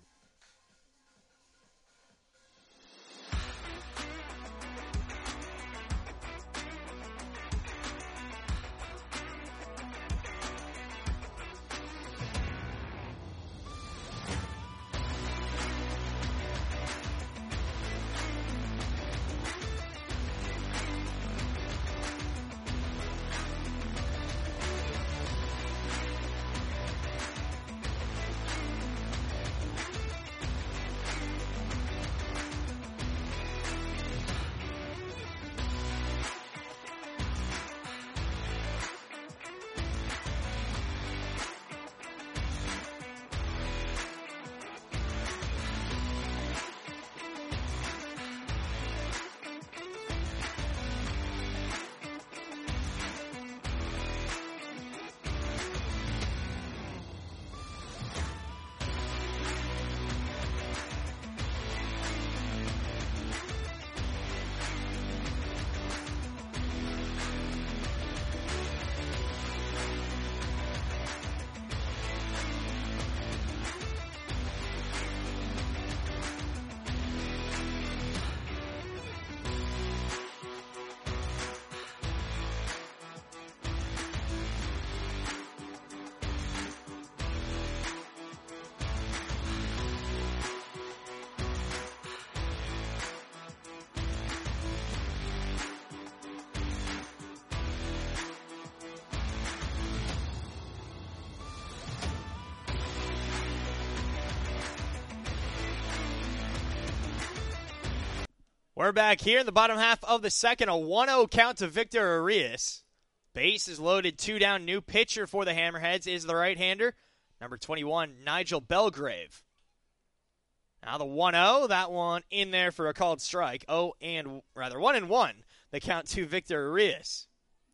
We're back here in the bottom half of the second. A 1-0 count to Victor Arias. Base is loaded, 2 down. New pitcher for the Hammerheads is the right-hander, number 21, Nigel Belgrave. Now the 1-0, that one in there for a called strike. 1-1, the count to Victor Arias.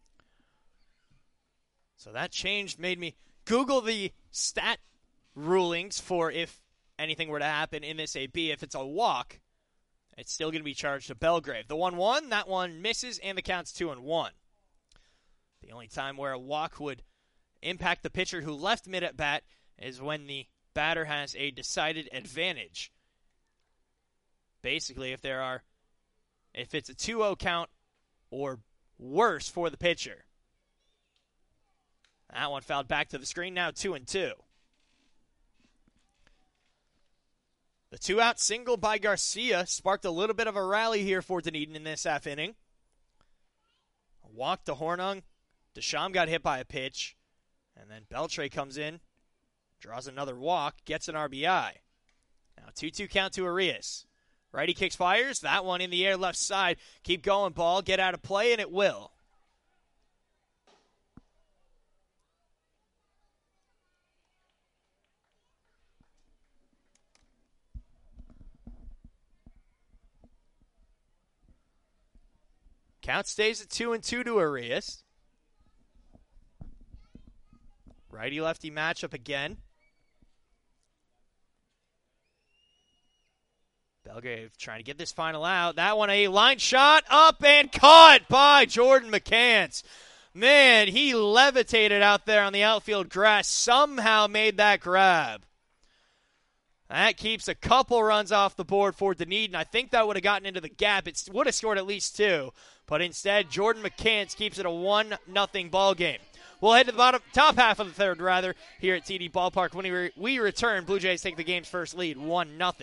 So that change made me Google the stat rulings for if anything were to happen in this AB. If it's a walk, it's still going to be charged to Belgrave. The 1-1, that one misses, and the count's 2-1. The only time where a walk would impact the pitcher who left mid at bat is when the batter has a decided advantage. Basically, if it's a 2-0 count or worse for the pitcher. That one fouled back to the screen, now 2-2. The 2-out single by Garcia sparked a little bit of a rally here for Dunedin in this half inning. A walk to Hornung. Deschamps got hit by a pitch. And then Beltre comes in, draws another walk, gets an RBI. Now 2-2 count to Arias. Righty kicks, fires. That one in the air, left side. Keep going, ball. Get out of play, and it will. Count stays at 2-2 to Arias. Righty-lefty matchup again. Belgrave trying to get this final out. That one a line shot up and caught by Jordan McCants. Man, he levitated out there on the outfield grass. Somehow made that grab. That keeps a couple runs off the board for Dunedin. I think that would have gotten into the gap. It would have scored at least 2. But instead, Jordan McCants keeps it a 1-0 ball game. We'll head to the top half of the third, here at TD Ballpark. When we return, Blue Jays take the game's first lead, 1-0.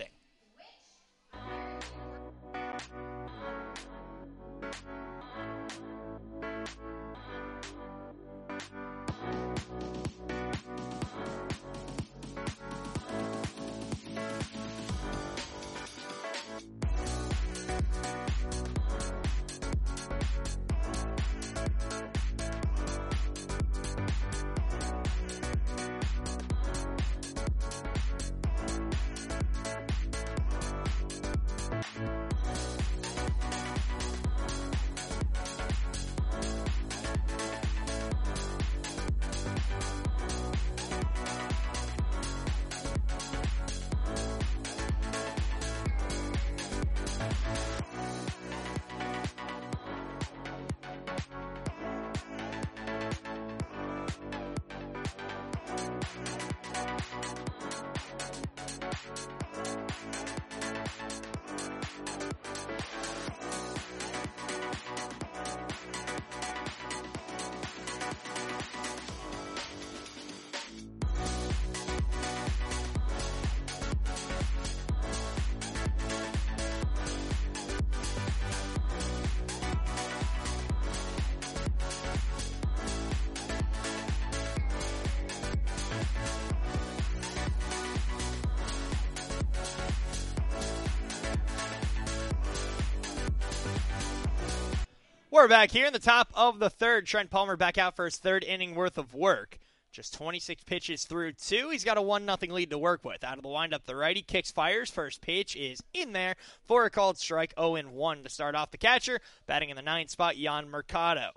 We're back here in the top of the third. Trent Palmer back out for his third inning worth of work. Just 26 pitches through 2. He's got a 1-0 lead to work with. Out of the windup, the righty kicks, fires. First pitch is in there for a called strike. 0-1 to start off the catcher. Batting in the 9th spot, Jan Mercado.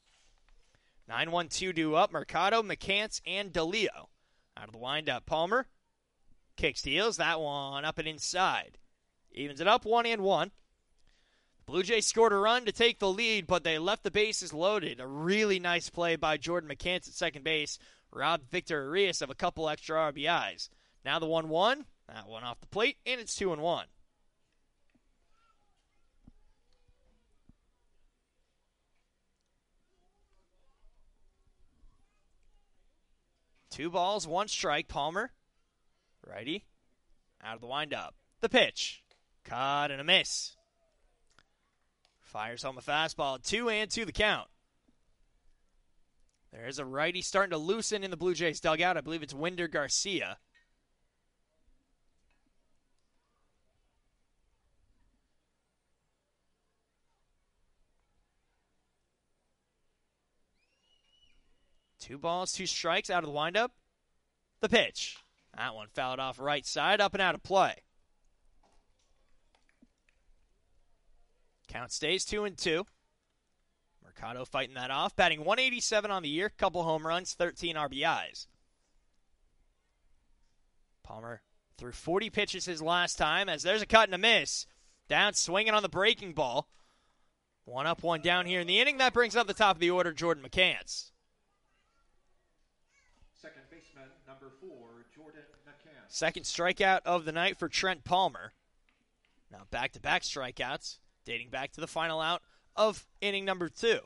9-1-2 due up. Mercado, McCants, and DeLeo. Out of the windup, Palmer kicks, deals. That one up and inside. Evens it up, 1-1. Blue Jays scored a run to take the lead, but they left the bases loaded. A really nice play by Jordan McCants at second base. Robbed Victor Arias of a couple extra RBIs. Now the 1-1. That one off the plate, and it's 2-1. Two balls, one strike. Palmer, righty, out of the windup. The pitch. Caught and a miss. Fires home a fastball. 2-2 the count. There's a righty starting to loosen in the Blue Jays dugout. I believe it's Winder Garcia. Two balls, two strikes out of the windup. The pitch. That one fouled off right side, up and out of play. Count stays 2-2. Mercado fighting that off. Batting 187 on the year. Couple home runs, 13 RBIs. Palmer threw 40 pitches his last time as there's a cut and a miss. Down swinging on the breaking ball. One up, one down here in the inning. That brings up the top of the order, Jordan McCants. Second baseman, number 4, Jordan McCants. Second strikeout of the night for Trent Palmer. Now back-to-back strikeouts, dating back to the final out of inning number 2.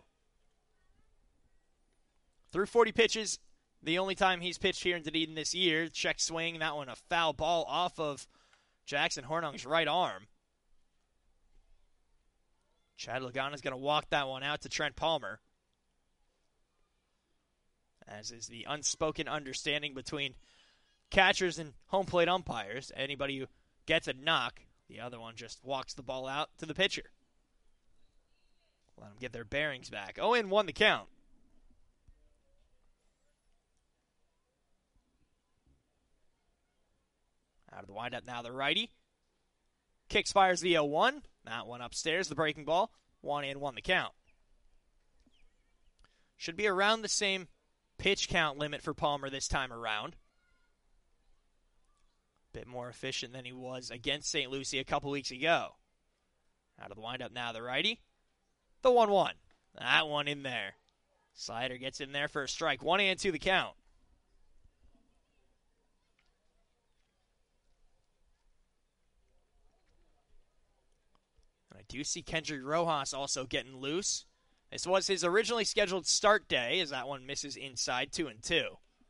Through 40 pitches, the only time he's pitched here in Dunedin this year. Check swing, that one a foul ball off of Jackson Hornung's right arm. Chad Lagana's going to walk that one out to Trent Palmer. As is the unspoken understanding between catchers and home plate umpires. Anybody who gets a knock, the other one just walks the ball out to the pitcher. Let them get their bearings back. 0-1 the count. Out of the windup now, the righty. Kicks, fires the 0-1. That one upstairs, the breaking ball. 1-1 the count. should be around the same pitch count limit for Palmer this time around. Bit more efficient than he was against St. Lucie a couple weeks ago. Out of the windup now, the righty. The 1-1. That one in there. Slider gets in there for a strike. 1-2 the count. And I do see Kendry Rojas also getting loose. This was his originally scheduled start day, as that one misses inside 2-2.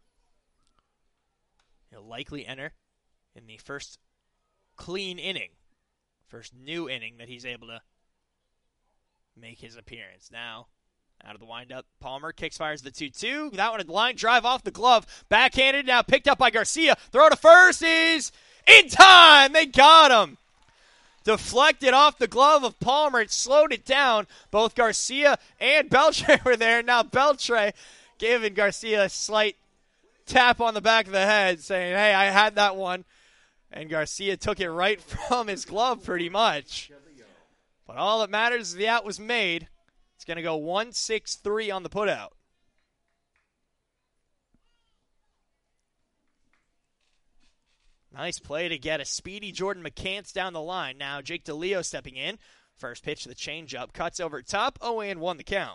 He'll likely enter in the first clean inning. First new inning that he's able to make his appearance. Now, out of the windup, Palmer kicks, fires the 2-2. That one, a line drive off the glove. Backhanded, now picked up by Garcia. Throw to first is in time. They got him. Deflected off the glove of Palmer. It slowed it down. Both Garcia and Beltre were there. Now Beltre giving Garcia a slight tap on the back of the head, saying, hey, I had that one. And Garcia took it right from his glove pretty much. But all that matters is the out was made. It's going to go 1-6-3 on the putout. Nice play to get a speedy Jordan McCants down the line. Now Jake DeLeo stepping in. First pitch to the changeup. Cuts over top. 0-1 the count.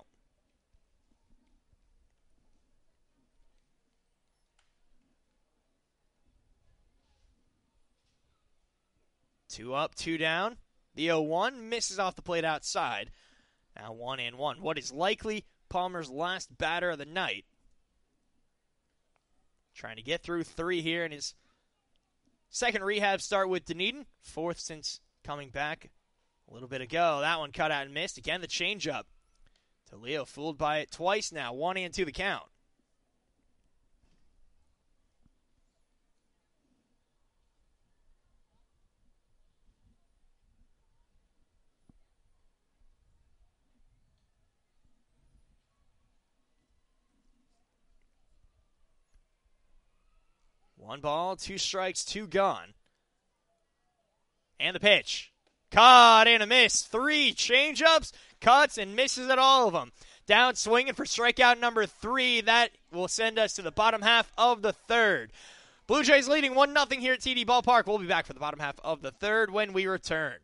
Two up, two down. The 0-1 misses off the plate outside. Now 1-1. What is likely Palmer's last batter of the night. Trying to get through three here in his second rehab start with Dunedin. Fourth since coming back a little bit ago. That one cut out and missed. Again, the changeup. DeLeo fooled by it twice now. 1-2 the count. One ball, two strikes, two gone. And the pitch. Caught and a miss. Three changeups, cuts, and misses at all of them. Down swinging for strikeout number 3. That will send us to the bottom half of the third. Blue Jays leading 1-0 here at TD Ballpark. We'll be back for the bottom half of the third when we return.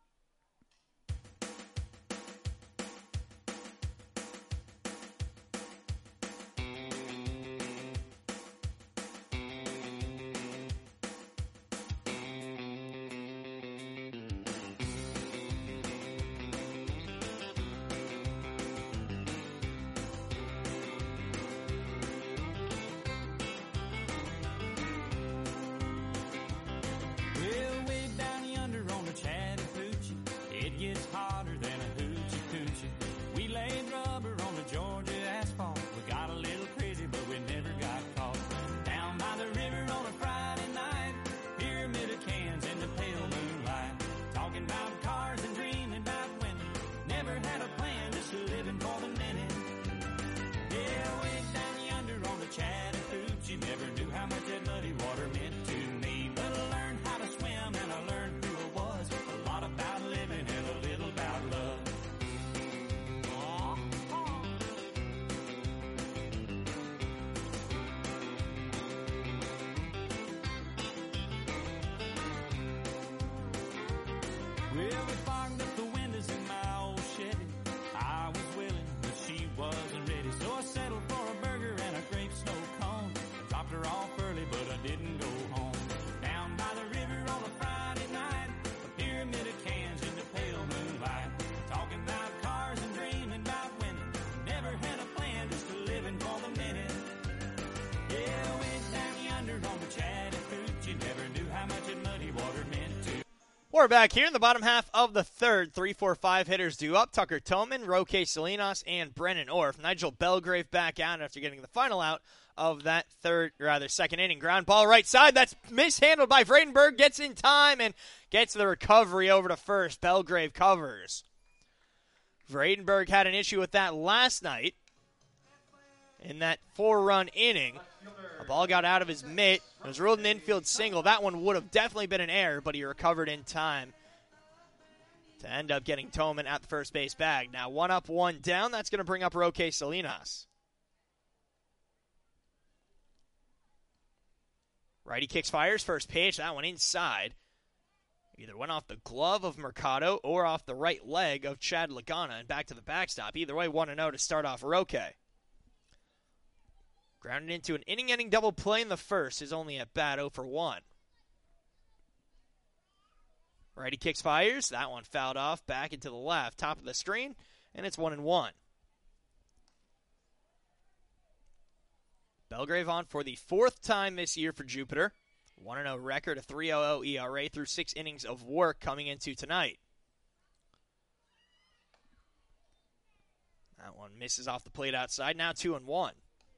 We're back here in the bottom half of the third. 3-4-5 hitters due up. Tucker Toman, Roque Salinas, and Brennan Orff. Nigel Belgrave back out after getting the final out of that second inning. Ground ball right side. That's mishandled by Vredenberg. Gets in time and gets the recovery over to first. Belgrave covers. Vredenberg had an issue with that last night in that 4-run inning. A ball got out of his mitt. It was ruled an infield single. That one would have definitely been an error, but he recovered in time to end up getting Toman at the first base bag. Now 1 up, 1 down. That's going to bring up Roque Salinas. Righty kicks, fires, first pitch. That one inside. Either went off the glove of Mercado or off the right leg of Chad Lagana and back to the backstop. Either way, 1-0 to start off Roque. Grounded into an inning-ending double play in the first. Is only at bat 0 for 1. Righty kicks, fires. That one fouled off back into the left, top of the screen, and it's 1-1. Belgrave on for the fourth time this year for Jupiter. 1-0 record, a 3.00 ERA through 6 innings of work coming into tonight. That one misses off the plate outside. Now 2-1.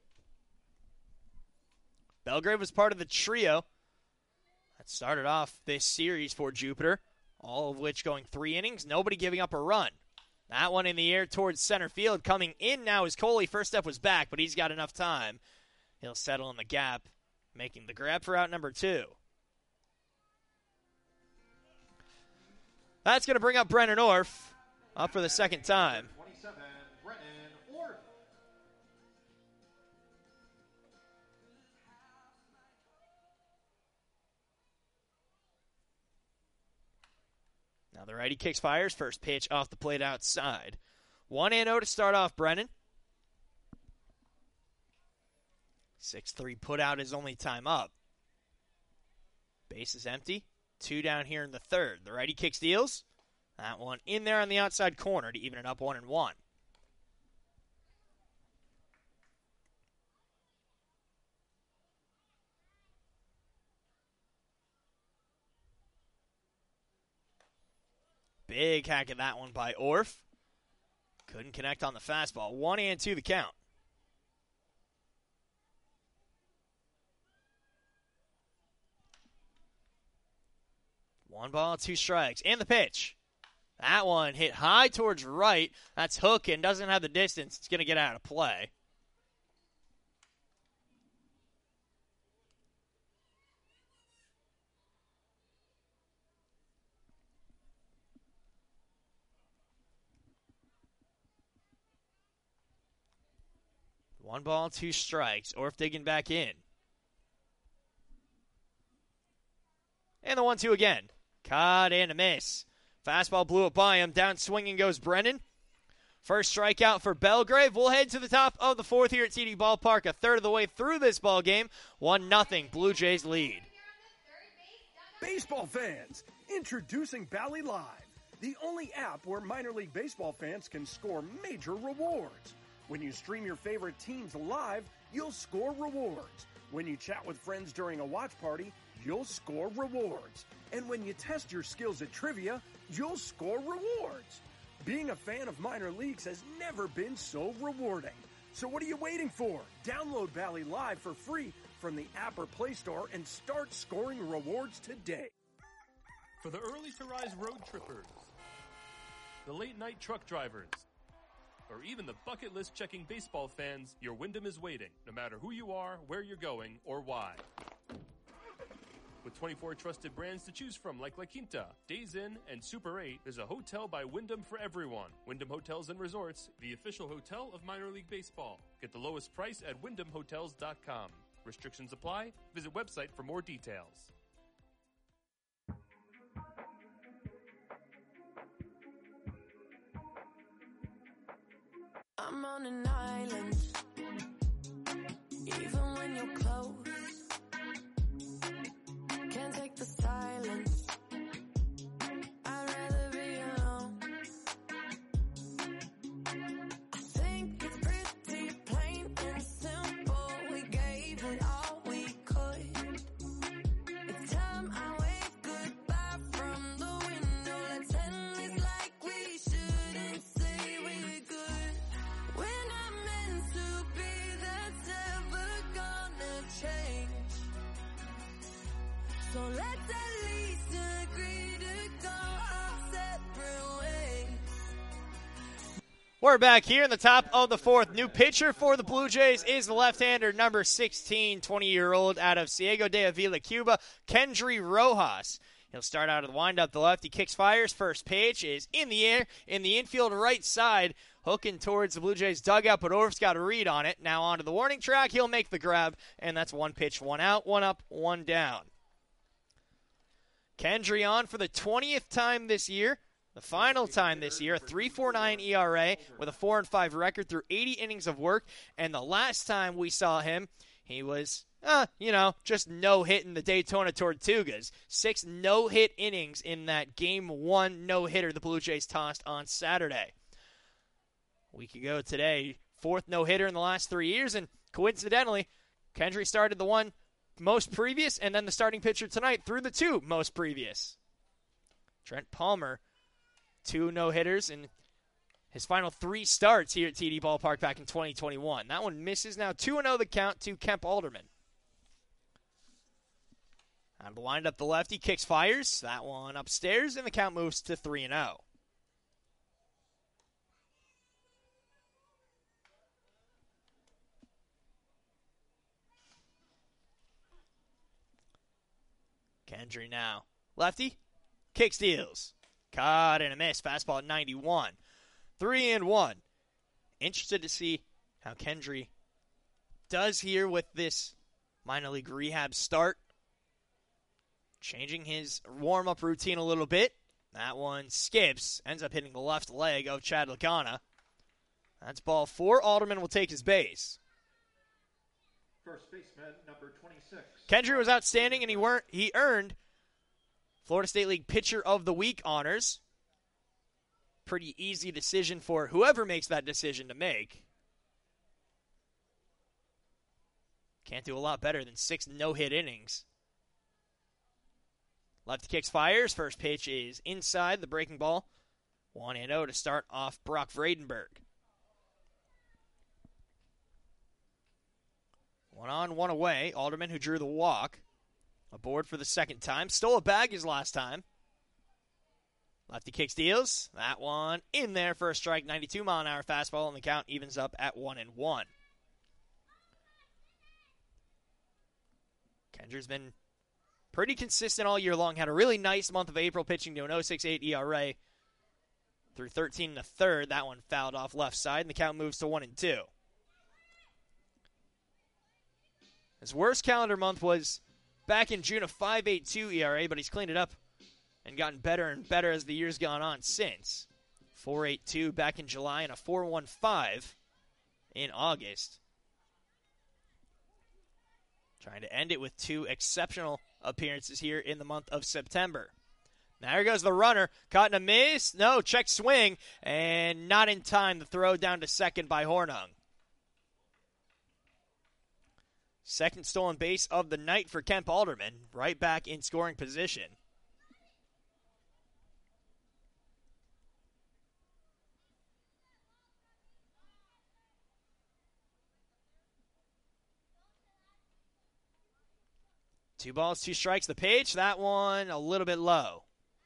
Belgrave was part of the trio that started off this series for Jupiter, all of which going 3 innings, nobody giving up a run. That one in the air towards center field. Coming in now is Coley. First step was back, but he's got enough time. He'll settle in the gap, making the grab for out number 2. That's going to bring up Brennan Orff, up for the second time. 27, Brennan Orff. Now the righty kicks, fires, first pitch off the plate outside. 1-0 to start off Brennan. 6-3 put out his only time up. Base is empty. 2 down here in the third. The righty kick steals. That one in there on the outside corner to even it up 1-1. Big hack at that one by Orff. Couldn't connect on the fastball. 1-2 the count. One ball, 2 strikes, and the pitch. That one hit high towards right. That's hook and doesn't have the distance. It's going to get out of play. One ball, 2 strikes. Orff digging back in. And the 1-2 again. Caught and a miss. Fastball blew it by him. Down swinging goes Brennan. First strikeout for Belgrave. We'll head to the top of the fourth here at TD Ballpark. A third of the way through this ball game. 1-0 Blue Jays lead. Baseball fans, introducing Bally Live, the only app where minor league baseball fans can score major rewards. When you stream your favorite teams live, you'll score rewards. When you chat with friends during a watch party, you'll score rewards. And when you test your skills at trivia, you'll score rewards. Being a fan of minor leagues has never been so rewarding. So what are you waiting for? Download Bally Live for free from the app or Play Store and start scoring rewards today. For the early to rise road trippers, the late night truck drivers, or even the bucket list checking baseball fans, your Wyndham is waiting, no matter who you are, where you're going, or why. With 24 trusted brands to choose from like La Quinta, Days Inn, and Super 8, there's a hotel by Wyndham for everyone. Wyndham Hotels and Resorts, the official hotel of minor league baseball. Get the lowest price at wyndhamhotels.com. Restrictions apply. Visit website for more details. I'm on an island, even when you're close. Can't take the silence. I'd rather be alone. I think it's pretty plain and simple. We gave it all we could. It's time I wave goodbye from the window. Let's end this like we shouldn't say we're good. We're not meant to be, that's never gonna change. So let's at least agree to go our separate ways. We're back here in the top of the fourth. New pitcher for the Blue Jays is the left-hander, number 16, 20-year-old out of Ciego de Avila, Cuba, Kendry Rojas. He'll start out of the windup. The lefty kicks, fires. First pitch is in the air, in the infield right side, hooking towards the Blue Jays dugout, but Orf's got a read on it. Now onto the warning track. He'll make the grab, and that's one pitch, one out, one up, one down. Kendry on for the 20th time this year. The final time this year, a 3.49 ERA with a 4-5 record through 80 innings of work. And the last time we saw him, he was, just no-hitting the Daytona Tortugas. 6 no-hit innings in that Game 1 no-hitter the Blue Jays tossed on Saturday. A week ago today, 4th no-hitter in the last 3 years. And coincidentally, Kendry started the one most previous, and then the starting pitcher tonight threw the 2 most previous. Trent Palmer, 2 no-hitters in his final 3 starts here at TD Ballpark back in 2021. That one misses now. 2-0 the count to Kemp Alderman. On the windup, the lefty kicks, fires. That one upstairs, and the count moves to 3-0. Kendry now. Lefty, kick steals. Caught and a miss. Fastball at 91. 3-1. Interested to see how Kendry does here with this minor league rehab start. Changing his warm-up routine a little bit. That one skips. Ends up hitting the left leg of Chad Lagana. That's ball 4. Alderman will take his base. First baseman, number 26. Kendry was outstanding, and he earned Florida State League Pitcher of the Week honors. Pretty easy decision for whoever makes that decision to make. Can't do a lot better than 6 no-hit innings. Lefty kicks, fires. First pitch is inside the breaking ball. 1-0 to start off Brock Vredenberg. 1 on, 1 away. Alderman, who drew the walk, aboard for the second time. Stole a bag his last time. Lefty kicks, deals. That one in there for a strike. 92-mile-an-hour fastball, and the count evens up at 1-1. Kendry's been pretty consistent all year long. Had a really nice month of April, pitching to an 0.68 ERA through 13 1/3. That one fouled off left side, and the count moves to 1-2. His worst calendar month was back in June, a 5.82 ERA, but he's cleaned it up and gotten better and better as the year's gone on since. 4.82 back in July and a 4.15 in August. Trying to end it with 2 exceptional appearances here in the month of September. Now here goes the runner. Caught in a miss. No, check swing. And not in time. The throw down to second by Hornung. Second stolen base of the night for Kemp Alderman. Right back in scoring position. Two balls, 2 strikes. The pitch, that one a little bit low.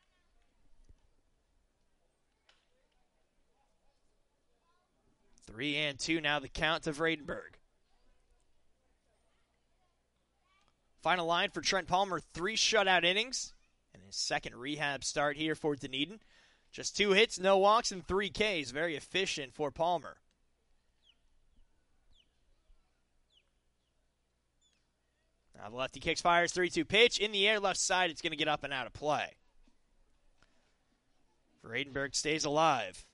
Three and 2 now the count to Vredenberg. Final line for Trent Palmer, 3 shutout innings. And his second rehab start here for Dunedin. Just 2 hits, no walks, and 3 Ks. Very efficient for Palmer. Now the lefty kicks, fires, 3-2 pitch. In the air, left side, it's going to get up and out of play. Vredenberg stays alive.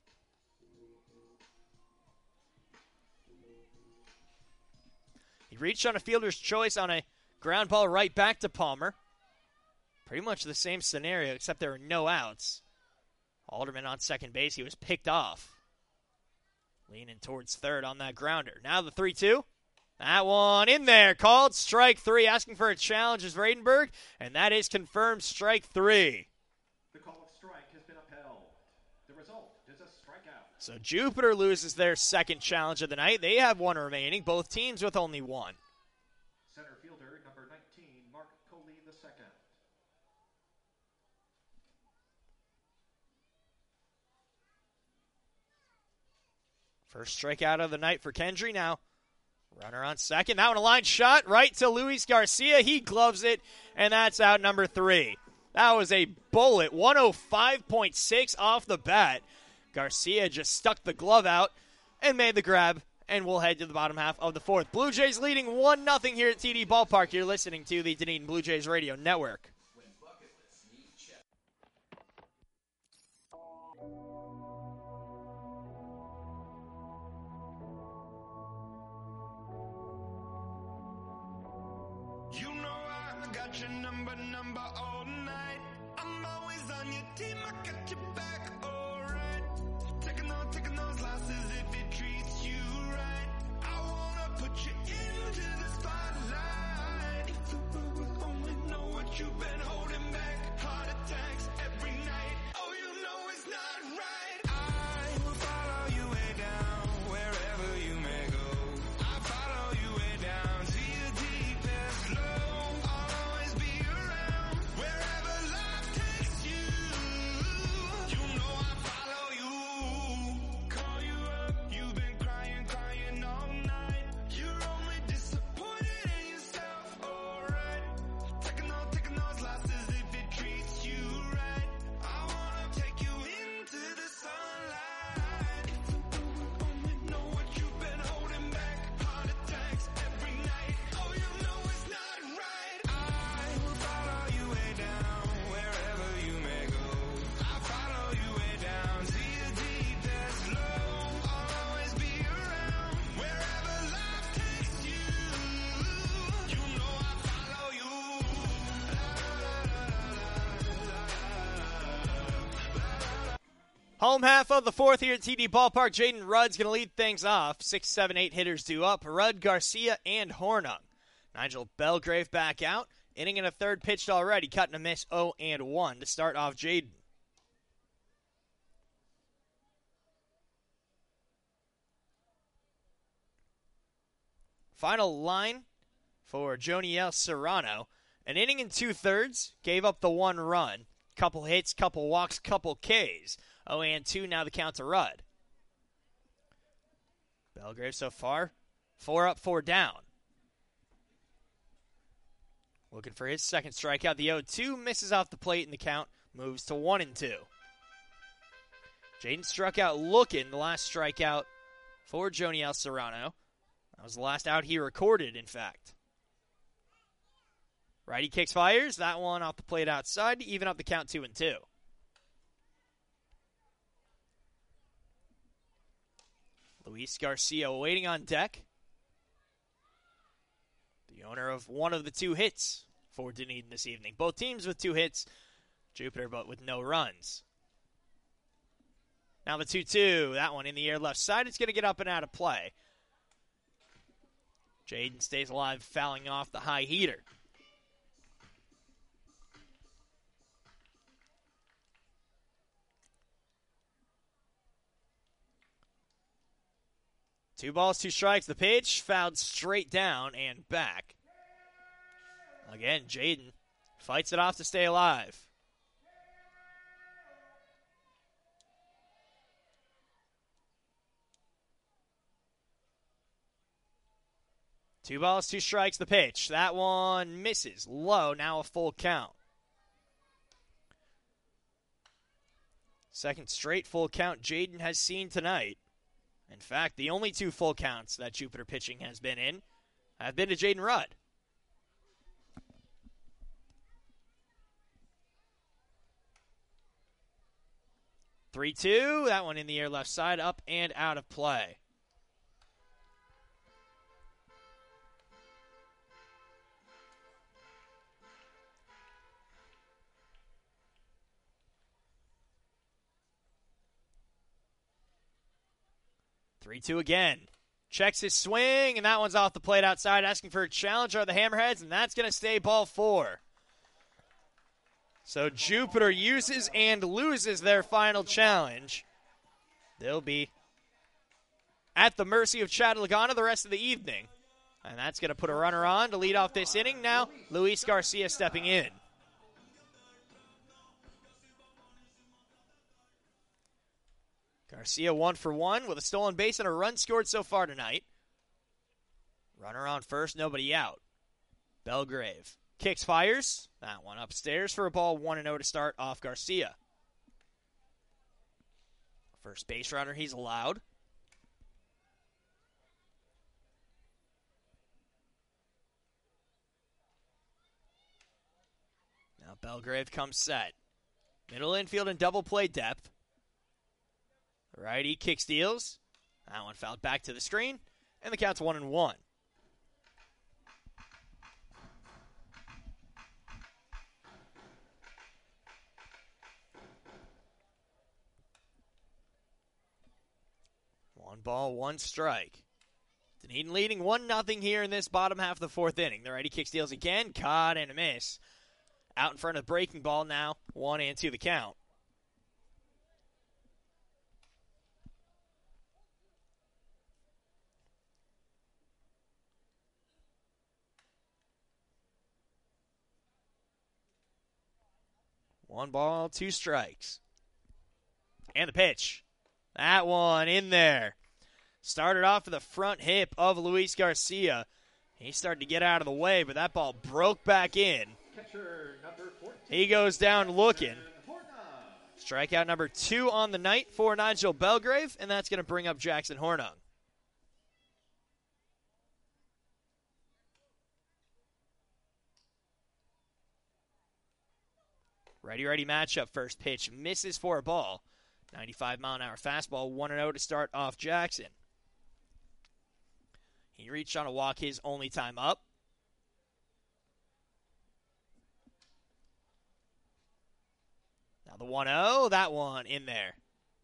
He reached on a fielder's choice on a ground ball right back to Palmer. Pretty much the same scenario, except there were no outs. Alderman on second base, he was picked off. Leaning towards third on that grounder. Now the 3-2. That one in there, called strike 3. Asking for a challenge is Vredenberg, and that is confirmed strike 3. The call of strike has been upheld. The result is a strikeout. So Jupiter loses their second challenge of the night. They have 1 remaining, both teams with only 1. Center fielder number 19, Mark Coley II. First strikeout of the night for Kendry. Now runner on second. That one a line shot right to Luis Garcia. He gloves it, and that's out number 3. That was a bullet, 105.6 off the bat. Garcia just stuck the glove out and made the grab, and we'll head to the bottom half of the fourth. Blue Jays leading 1-0 here at TD Ballpark. You're listening to the Dunedin Blue Jays Radio Network. You know I got your number all night. I'm always on your team, I got your back, alright. Taking those losses if it treats you right. I wanna put you into the spotlight. If the world only know what you've been holding back. Heart attacks every night. Oh, you know it's not right. I will follow you way down, wherever you may go. I follow you way down to your deepest low. I'll always be around, wherever life takes you. You know I follow you. Call you up, you've been crying all night. You're only disappointed in yourself, alright. Taking those losses if it treats you right. I wanna take you into the sunlight. If the world only know what you've been holding back. Heart attacks every night. Oh, you know it's not right. I will follow you way down, wherever you may go. I follow you way down to your deepest low. I'll always be around, wherever life takes you. You know I follow you. Home half of the fourth here at TD Ballpark. Jaden Rudd's going to lead things off. 6, 7, 8 hitters due up. Rudd, Garcia, and Hornung. Nigel Belgrave back out. Inning and a third pitched already. Cut and a miss, 0-1 to start off Jaden. Final line for Joniel Serrano. An inning and 2/3. Gave up the 1 run. Couple hits, couple walks, couple Ks. 0-2 now the count to Rudd. Belgrave so far, 4 up, 4 down. Looking for his second strikeout. The 0-2 misses off the plate and the count moves to 1-2. Jaden struck out looking the last strikeout for Joniel Serrano. That was the last out he recorded, in fact. Righty kicks, fires. That one off the plate outside to even up the count 2-2. Luis Garcia waiting on deck. The owner of one of the 2 hits for Dunedin this evening. Both teams with 2 hits. Jupiter, but with no runs. Now the 2-2. That one in the air left side. It's going to get up and out of play. Jaden stays alive, fouling off the high heater. Two balls, 2 strikes. The pitch fouled straight down and back. Again, Jaden fights it off to stay alive. Two balls, 2 strikes. The pitch. That one misses. Low, now a full count. Second straight full count Jaden has seen tonight. In fact, the only 2 full counts that Jupiter pitching has been in have been to Jaden Rudd. (3-2). That one in the air left side, up and out of play. (3-2) again. Checks his swing, and that one's off the plate outside, asking for a challenge are the Hammerheads, and that's going to stay ball 4. So Jupiter uses and loses their final challenge. They'll be at the mercy of Chad Lagana the rest of the evening. And that's going to put a runner on to lead off this inning. Now, Luis Garcia stepping in. Garcia 1 for 1 with a stolen base and a run scored so far tonight. Runner on first, nobody out. Belgrave kicks, fires. That one upstairs for a ball, 1-0 to start off Garcia. First base runner he's allowed. Now Belgrave comes set. Middle infield and double play depth. Righty kick steals. That one fouled back to the screen, and the count's 1-1. One ball, one strike. Dunedin leading 1-0 here in this bottom half of the fourth inning. The righty kick steals again, caught and a miss. Out in front of the breaking ball now, 1-2 the count. One ball, two strikes. And the pitch. That one in there. Started off with the front hip of Luis Garcia. He started to get out of the way, but that ball broke back in. Catcher number 14. He goes down looking. Strikeout number 2 on the night for Nigel Belgrave, and that's going to bring up Jackson Hornung. Righty-righty matchup. First pitch misses for a ball. 95-mile-an-hour fastball, 1-0 to start off Jackson. He reached on a walk, his only time up. Now the 1-0, that one in there.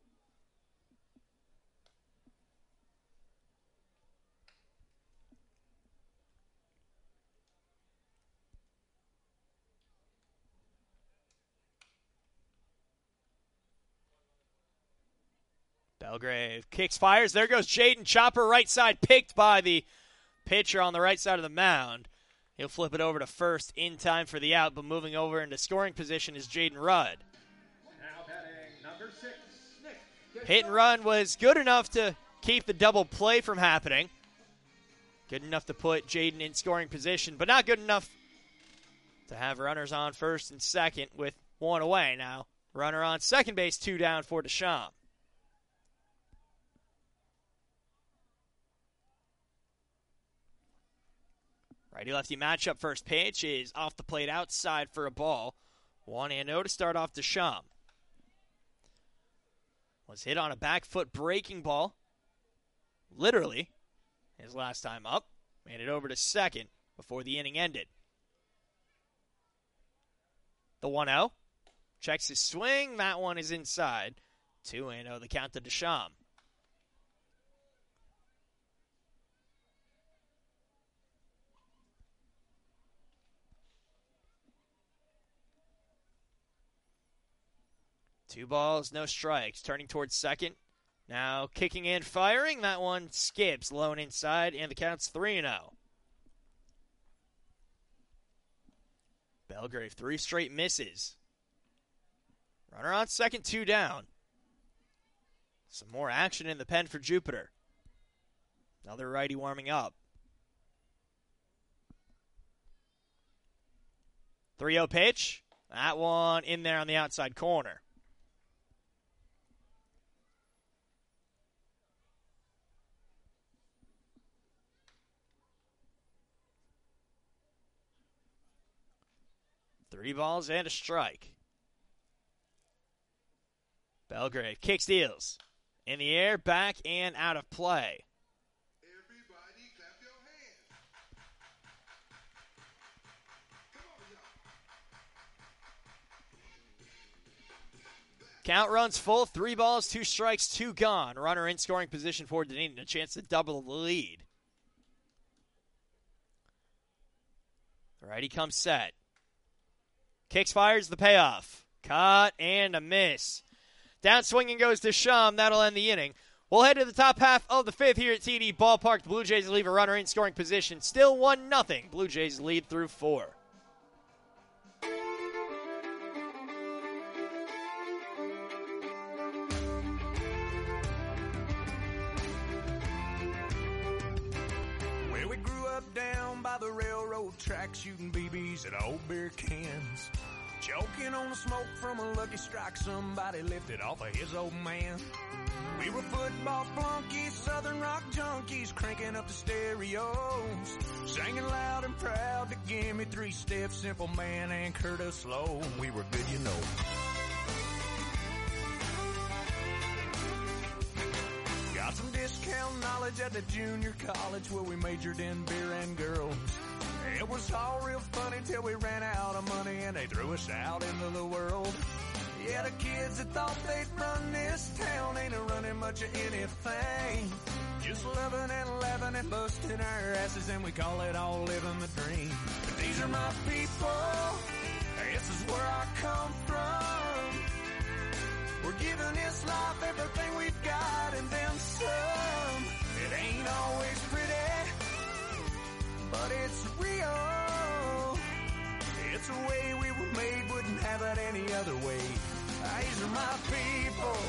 Belgrave kicks, fires. There goes Jaden Chopper, right side, picked by the pitcher on the right side of the mound. He'll flip it over to first in time for the out, but moving over into scoring position is Jaden Rudd. Now batting number 6, Nick. Hit and run was good enough to keep the double play from happening. Good enough to put Jaden in scoring position, but not good enough to have runners on first and second with one away. Now, runner on second base, 2 down for Deschamps. Righty-lefty matchup. First pitch is off the plate outside for a ball. 1-0 to start off Deschamps. Was hit on a back foot breaking ball. Literally, his last time up. Made it over to second before the inning ended. The 1-0. Checks his swing. That one is inside. 2-0 the count to Deschamps. Two balls, no strikes. Turning towards second. Now kicking in, firing. That one skips. Lone inside, and the count's 3-0. Belgrave, 3 straight misses. Runner on second, 2 down. Some more action in the pen for Jupiter. Another righty warming up. 3-0 pitch. That one in there on the outside corner. Three balls and a strike. Belgrave kick steals. In the air, back, and out of play. Everybody clap your hands. Come on, y'all. Count runs full. 3 balls, 2 strikes, 2 gone. Runner in scoring position for Dunedin. A chance to double the lead. Righty comes set. Kicks, fires, the payoff. Caught and a miss. Down swinging goes Deschamps. That'll end the inning. We'll head to the top half of the 5th here at TD Ballpark. The Blue Jays leave a runner in scoring position. Still 1-0. Blue Jays lead through 4. Well, we grew up down by by the railroad track, shooting BBs at old beer cans. Choking on the smoke from a lucky strike somebody lifted off of his old man. We were football flunkies, southern rock junkies, cranking up the stereos, singing loud and proud to give me 3 steps, Simple Man and Curtis Slow. We were good, you know. Got some discount knowledge at the junior college where we majored in beer and girls. It was all real funny till we ran out of money and they threw us out into the world. Yeah, the kids that thought they'd run this town ain't running much of anything. Just loving and laughing and busting our asses, and we call it all living the dream. But these are my people, this is where I come from. We're giving this life everything we've got and then some. It ain't always pretty, but it's real. It's the way we were made, wouldn't have it any other way. These are my people.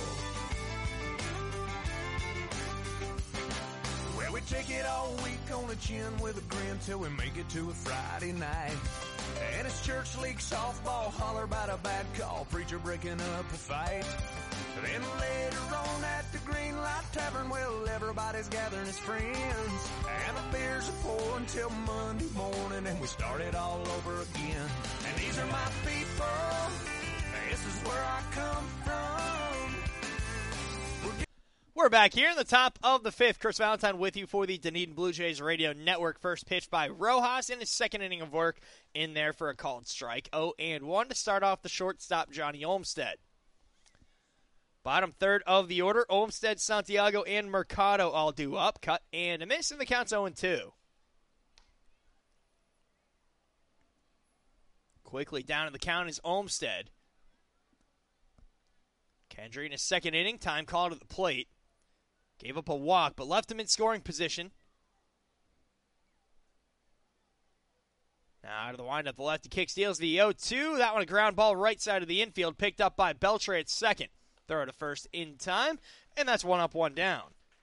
Well, we take it all week on the chin with a grin till we make it to a Friday night. And it's church league softball, holler about a bad call, preacher breaking up a fight. Then later on at the Green Light Tavern, well, everybody's gathering as friends. And the beers are pouring till Monday morning, and we start it all over again. And these are my people, this is where I come from. We're back here in the top of the 5th. Chris Valentine with you for the Dunedin Blue Jays Radio Network. First pitch by Rojas in his second inning of work in there for a called strike. 0-1 to start off the shortstop, Johnny Olmstead. Bottom third of the order, Olmstead, Santiago, and Mercado all due up. Cut and a miss, and the count's 0-2. Quickly down in the count is Olmstead. Kendry in his second inning, time called at the plate. Gave up a walk, but left him in scoring position. Now out of the windup, the lefty kick steals the 0-2. That one a ground ball right side of the infield, picked up by Beltre at second. Throw to first in time, and that's 1 up, 1 down.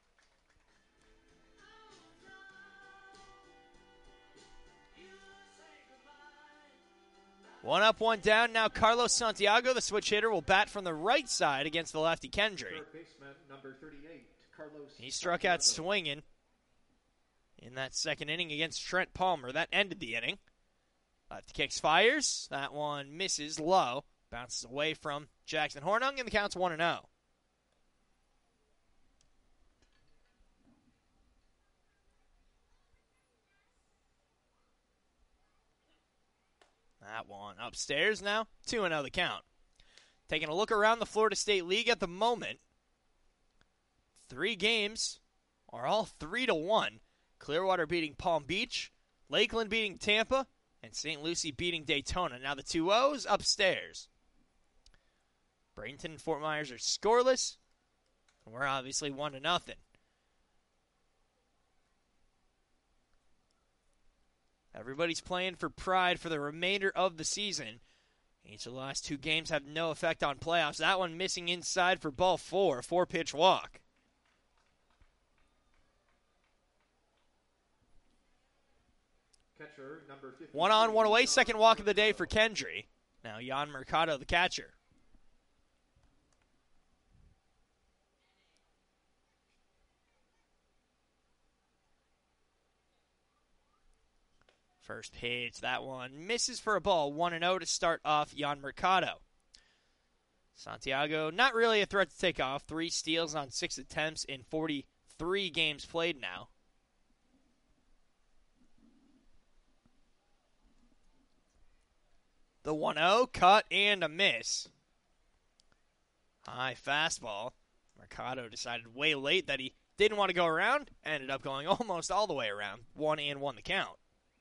One up, 1 down. Now Carlos Santiago, the switch hitter, will bat from the right side against the lefty Kendry. Third baseman, number 38, Carlos. He struck out swinging in that second inning against Trent Palmer. That ended the inning. Lefty kicks, fires. That one misses low. Bounces away from Jackson Hornung, and the count's 1-0. That one upstairs now. 2-0 the count. Taking a look around the Florida State League at the moment. 3 games are all 3-1. Clearwater beating Palm Beach, Lakeland beating Tampa, and St. Lucie beating Daytona. Now the 2-0s upstairs. Bradenton and Fort Myers are scoreless. And we're obviously 1-0. Everybody's playing for pride for the remainder of the season. Each of the last 2 games have no effect on playoffs. That one missing inside for ball 4, 4-pitch walk. Catcher, number 50. 1 on, 1 away. Second walk of the day for Kendry. Now Jan Mercado, the catcher. First pitch, that one misses for a ball. 1-0 to start off Jan Mercado. Santiago, not really a threat to take off. 3 steals on 6 attempts in 43 games played now. The 1-0, cut and a miss. High fastball. Mercado decided way late that he didn't want to go around. Ended up going almost all the way around. 1-1 the count.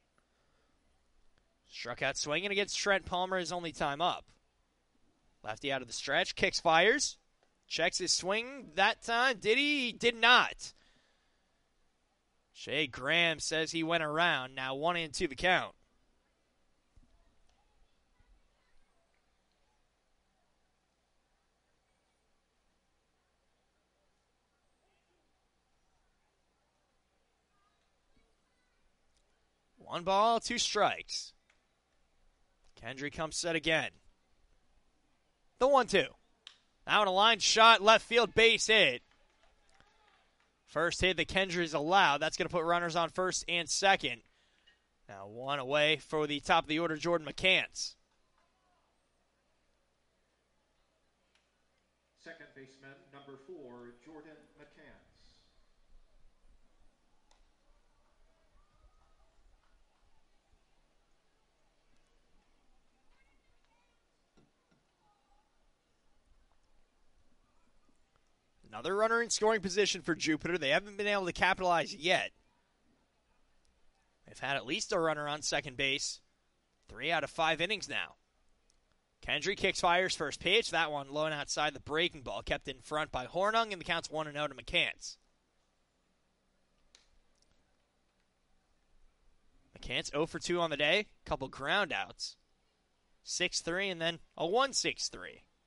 Struck out swinging against Trent Palmer, his only time up. Lefty out of the stretch, kicks, fires. Checks his swing that time. Did he? He did not. Shea Graham says he went around. Now 1-2 the count. 1 ball, 2 strikes. Kendry comes set again. The 1-2. Now on a line shot, left field, base hit. First hit that Kendry's allowed. That's going to put runners on first and second. Now 1 away for the top of the order, Jordan McCants. Second baseman, number 4, Jordan McCants. Another runner in scoring position for Jupiter. They haven't been able to capitalize yet. They've had at least a runner on second base 3 out of 5 innings now. Kendry kicks, fires first pitch. That one low and outside the breaking ball. Kept in front by Hornung, and the count's 1-0 to McCants. McCants 0 for 2 on the day. Couple ground outs. 6-3 and then a 1-6-3.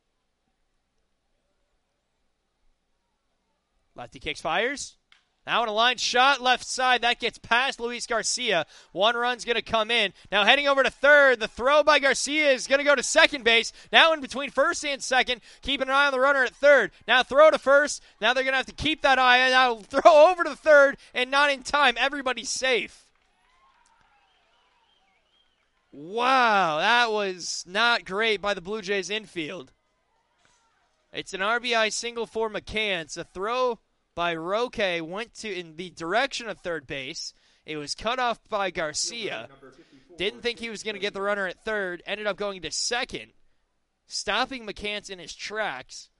Lefty kicks, fires. Now on a line shot, left side. That gets past Luis Garcia. 1 run's going to come in. Now heading over to third. The throw by Garcia is going to go to second base. Now in between first and second. Keeping an eye on the runner at third. Now throw to first. Now they're going to have to keep that eye. Now throw over to the third and not in time. Everybody's safe. Wow, that was not great by the Blue Jays infield. It's an RBI single for McCants. A throw by Roque went in the direction of third base. It was cut off by Garcia. Didn't think he was going to get the runner at third. Ended up going to second, stopping McCants in his tracks.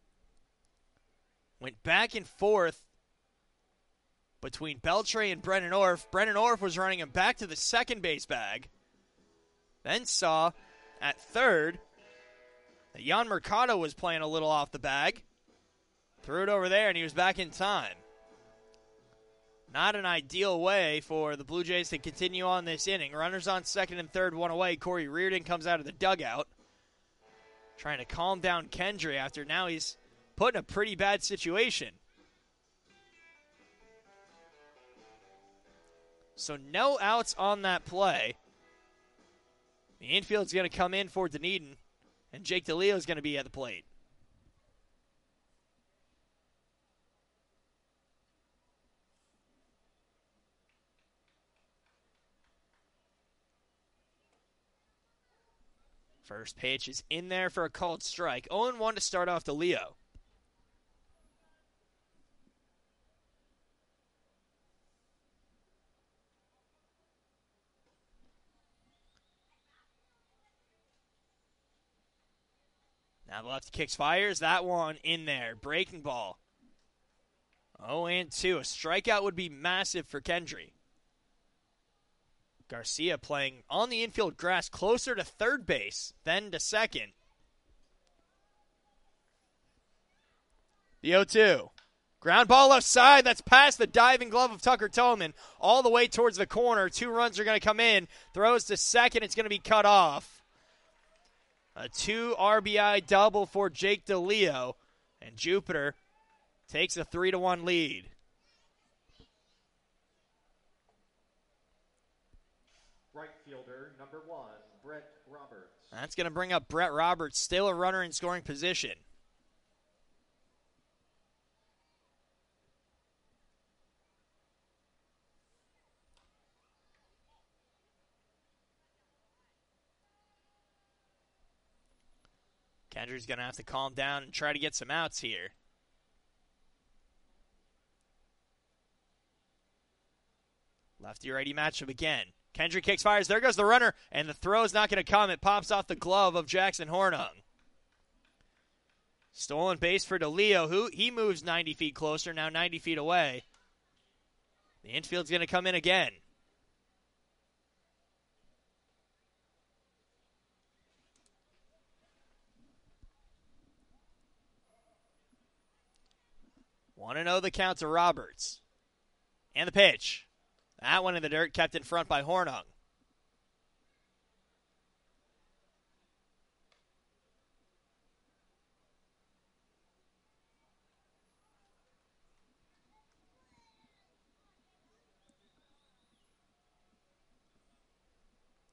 Went back and forth between Beltre and Brennan Orff. Brennan Orff was running him back to the second base bag. Then saw at third that Jan Mercado was playing a little off the bag. Threw it over there, and he was back in time. Not an ideal way for the Blue Jays to continue on this inning. Runners on second and third, 1 away. Corey Reardon comes out of the dugout, trying to calm down Kendry after now he's put in a pretty bad situation. So no outs on that play. The infield's going to come in for Dunedin, and Jake DeLeo is going to be at the plate. First pitch is in there for a called strike. 0-1 to start off DeLeo. Now the lefty kicks, fires. That one in there. Breaking ball. 0-2. A strikeout would be massive for Kendry. Garcia playing on the infield grass closer to third base than to second. The 0-2. Ground ball left side. That's past the diving glove of Tucker Tolman all the way towards the corner. 2 runs are going to come in. Throws to second. It's going to be cut off. A 2 RBI double for Jake DeLeo. And Jupiter takes a 3-1 lead. Right fielder, number 1, Brett Roberts. That's going to bring up Brett Roberts, still a runner in scoring position. Kendry's going to have to calm down and try to get some outs here. Lefty-righty matchup again. Kendry kicks, fires. There goes the runner, and the throw is not going to come. It pops off the glove of Jackson Hornung. Stolen base for DeLeo, who he moves 90 feet closer, now 90 feet away. The infield's going to come in again. Want to know the count to Roberts. And the pitch. That one in the dirt, kept in front by Hornung.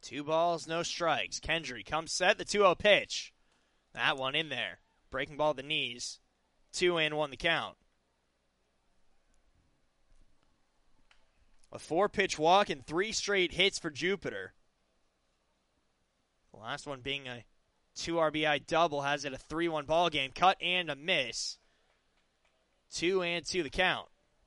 2 balls, no strikes. Kendry comes set, the 2-0 pitch. That one in there. Breaking ball at the knees. 2-1 the count. A 4-pitch walk and 3 straight hits for Jupiter. The last one being a 2 RBI double has it a 3-1 ball game. Cut and a miss. 2-2 the count.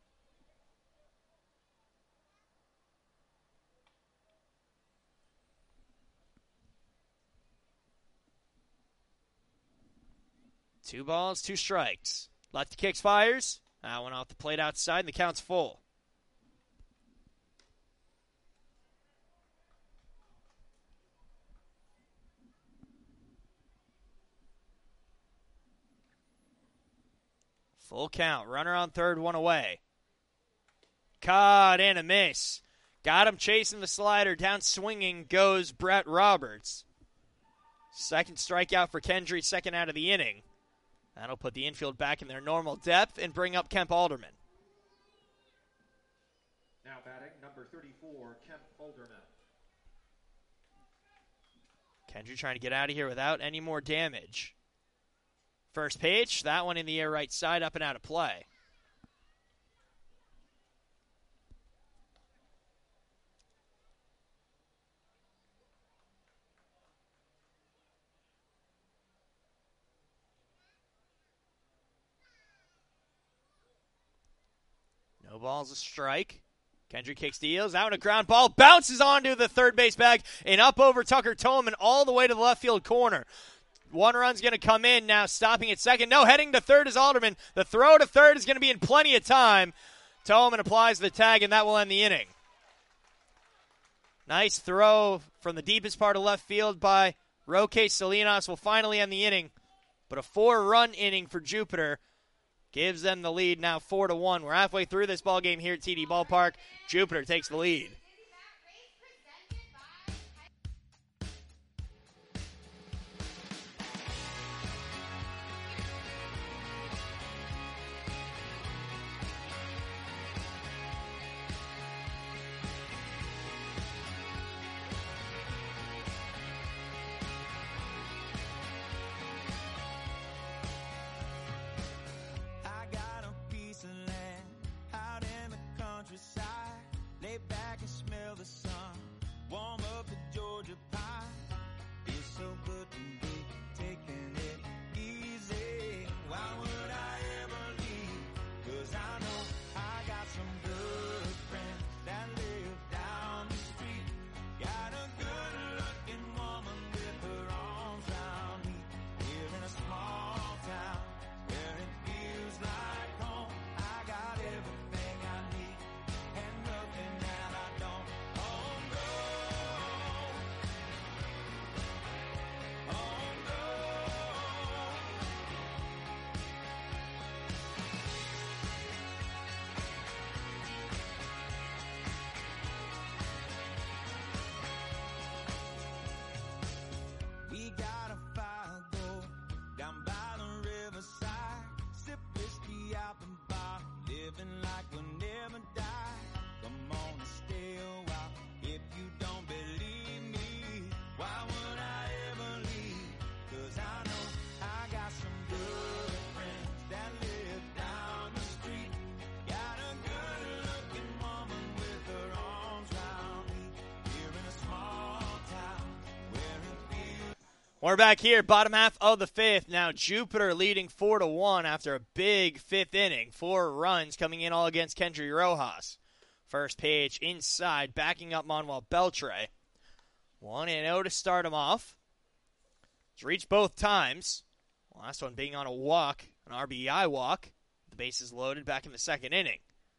Two balls, 2 strikes. Lefty kicks, fires. That one off the plate outside, and the count's full. Full count. Runner on third, 1 away. Caught and a miss. Got him chasing the slider. Down swinging goes Brett Roberts. Second strikeout for Kendry, second out of the inning. That'll put the infield back in their normal depth and bring up Kemp Alderman. Now batting, number 34, Kemp Alderman. Kendry trying to get out of here without any more damage. First pitch, that one in the air right side, up and out of play. No ball's a strike. Kendry kicks, deals, out on a ground ball, bounces onto the third base bag, and up over Tucker Tolman all the way to the left field corner. One run's going to come in now, stopping at second. No, heading to third is Alderman. The throw to third is going to be in plenty of time. Tolman applies the tag, and that will end the inning. Nice throw from the deepest part of left field by Roque Salinas will finally end the inning. But a 4-run inning for Jupiter gives them the lead now 4-1. We're halfway through this ball game here at TD Ballpark. Jupiter takes the lead. We're back here, bottom half of the fifth. Now Jupiter leading 4-1 after a big fifth inning. 4 runs coming in all against Kendry Rojas. First pitch inside, backing up Manuel Beltre. 1-0 to start him off. He's reached both times. Last one being on a walk, an RBI walk. The bases loaded back in the second inning.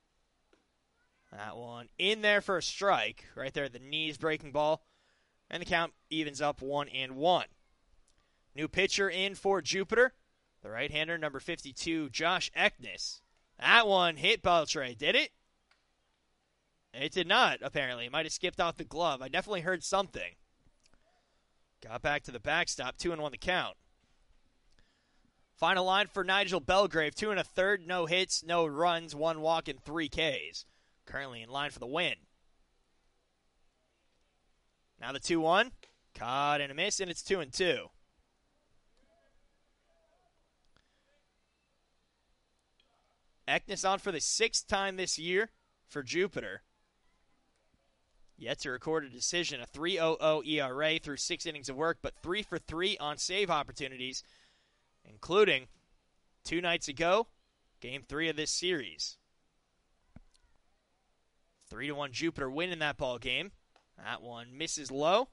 That one in there for a strike. Right there at the knees, breaking ball. And the count evens up 1-1. New pitcher in for Jupiter. The right-hander, number 52, Josh Eknes. That one hit Beltre. Did it? It did not, apparently. It might have skipped off the glove. I definitely heard something. Got back to the backstop. 2-1 the count. Final line for Nigel Belgrave. 2 1/3, no hits, no runs, 1 walk, and 3 Ks. Currently in line for the win. Now the 2-1. Caught and a miss, and it's 2-2. Eknes on for the 6th time this year for Jupiter. Yet to record a decision, a 3.00 ERA through 6 innings of work, but 3 for 3 on save opportunities, including 2 nights ago, Game 3 of this series. 3-1 Jupiter win in that ball game. That one misses low.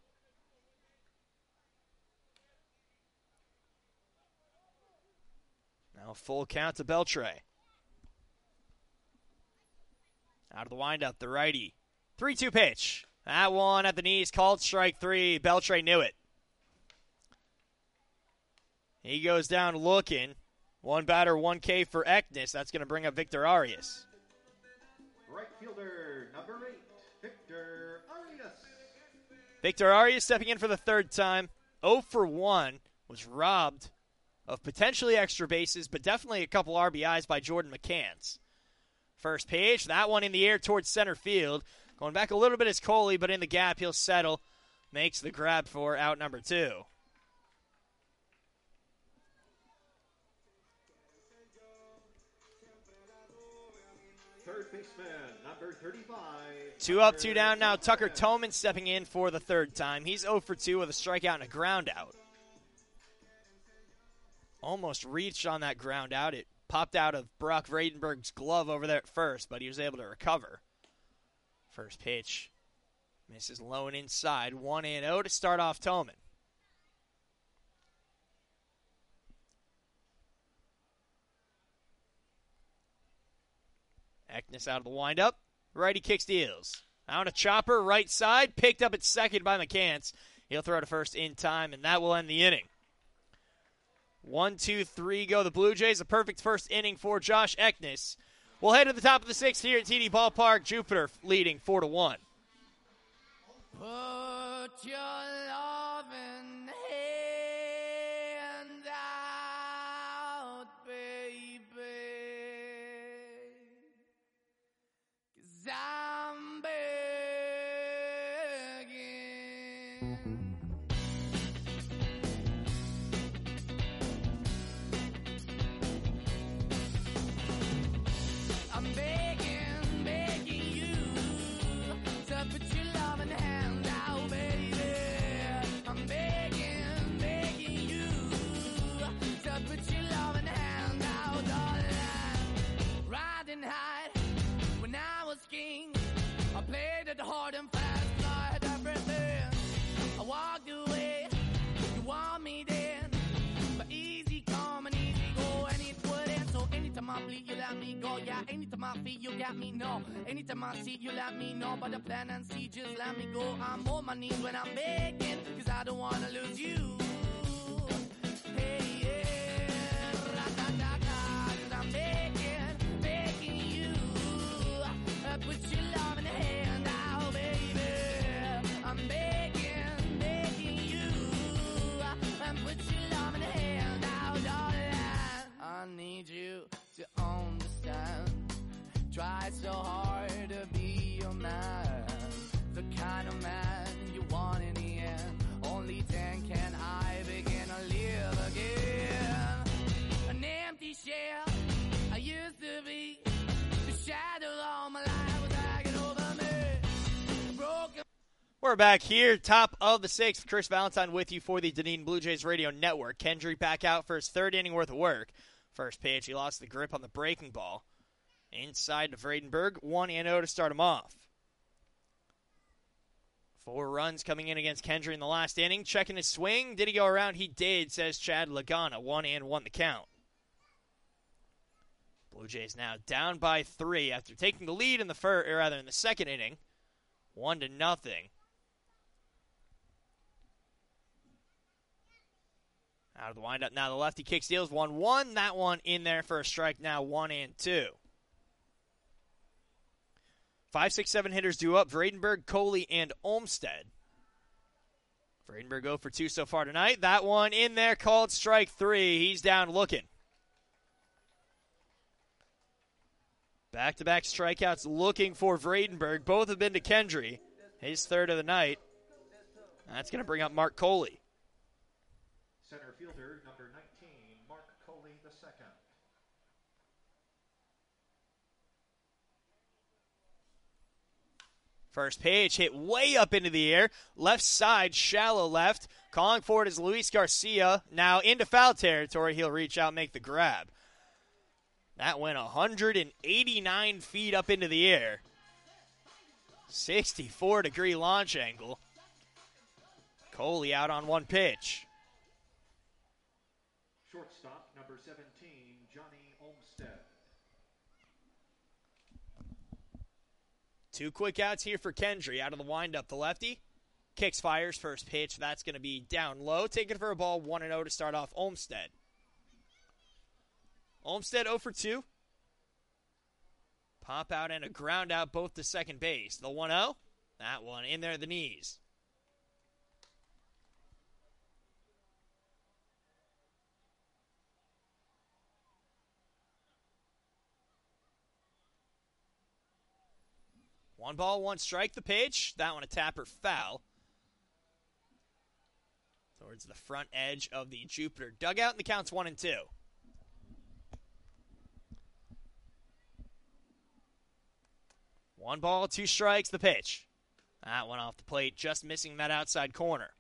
Now full count to Beltre. Out of the windup, the righty. 3-2 pitch. That one at the knees, called strike 3. Beltre knew it. He goes down looking. 1 batter, 1 K for Eknes. That's going to bring up Victor Arias. Right fielder, number 8, Victor Arias. Victor Arias stepping in for the 3rd time. 0 for 1. Was robbed of potentially extra bases, but definitely a couple RBIs by Jordan McCants. First pitch, that one in the air towards center field. Going back a little bit is Coley, but in the gap he'll settle. Makes the grab for out number 2. Third baseman, number 35. 2 up, 2 down now. Tucker Toman stepping in for the 3rd time. He's 0 for 2 with a strikeout and a ground out. Almost reached on that ground out. It popped out of Brock Vredenberg's glove over there at first, but he was able to recover. First pitch misses low and inside. 1-0 to start off Toman. Eknes out of the windup. Righty kick steals. Out a chopper, right side. Picked up at second by McCants. He'll throw to first in time, and that will end the inning. 1, 2, 3 go the Blue Jays. A perfect first inning for Josh Eknes. We'll head to the top of the 6th here at TD Ballpark. Jupiter leading 4-1. Put your loving hand out, baby, 'cause I'm begging. I'm begging, begging you to put your loving hand out, baby. I'm begging, begging you to put your loving hand out, darling. Riding high when I was king, I played it hard and fast, I had everything. I walked away, you want me then, but easy come and easy go, and it wouldn't. So anytime I bleed, you let me go. Yeah, anytime I feel, you got me, no. Anytime I see, you let me know. But the plan and see, just let me go. I'm on my knees when I'm begging, 'cause I don't wanna lose you. Hey, yeah, ra-da-da-da, 'cause I'm begging, begging you. Put your love in the hand out, baby. I'm begging, begging you. Put your love in the hand out, darling. I need you to understand. Try so hard to be your man, the kind of man you want in the end. Only then can I begin to live again. An empty shell I used to be, the shadow all my life was hanging over me. Broken. We're back here, top of the 6th. Chris Valentine with you for the Dunedin Blue Jays Radio Network. Kendry back out for his 3rd inning worth of work. First pitch, he lost the grip on the breaking ball. Inside to Vredenberg, 1-0 to start him off. 4 runs coming in against Kendry in the last inning. Checking his swing. Did he go around? He did, says Chad Lagana. 1-1 the count. Blue Jays now down by 3 after taking the lead in the in the 2nd inning. 1-0. Out of the windup now, the lefty kick steals 1-1. That one in there for a strike now, 1-2. 5, 6, 7 hitters due up. Vredenberg, Coley, and Olmstead. Vredenberg 0 for 2 so far tonight. That one in there called strike 3. He's down looking. Back-to-back strikeouts looking for Vredenberg. Both have been to Kendry. His 3rd of the night. That's going to bring up Mark Coley. Center fielder, number 19, Mark Coley II. First pitch hit way up into the air. Left side, shallow left. Calling for it is Luis Garcia. Now into foul territory. He'll reach out and make the grab. That went 189 feet up into the air. 64-degree launch angle. Coley out on one pitch. Shortstop, number 17, Johnny Olmstead. 2 quick outs here for Kendry. Out of the windup, the lefty. Kicks, fires, first pitch. That's going to be down low. Taking for a ball, 1-0 to start off Olmstead. Olmstead 0 for 2. Pop out and a ground out both to second base. The 1-0. That one in there, the knees. One ball, one strike, the pitch. That one a tapper foul. Towards the front edge of the Jupiter dugout, and the count's 1-2. One ball, 2 strikes, the pitch. That one off the plate, just missing that outside corner.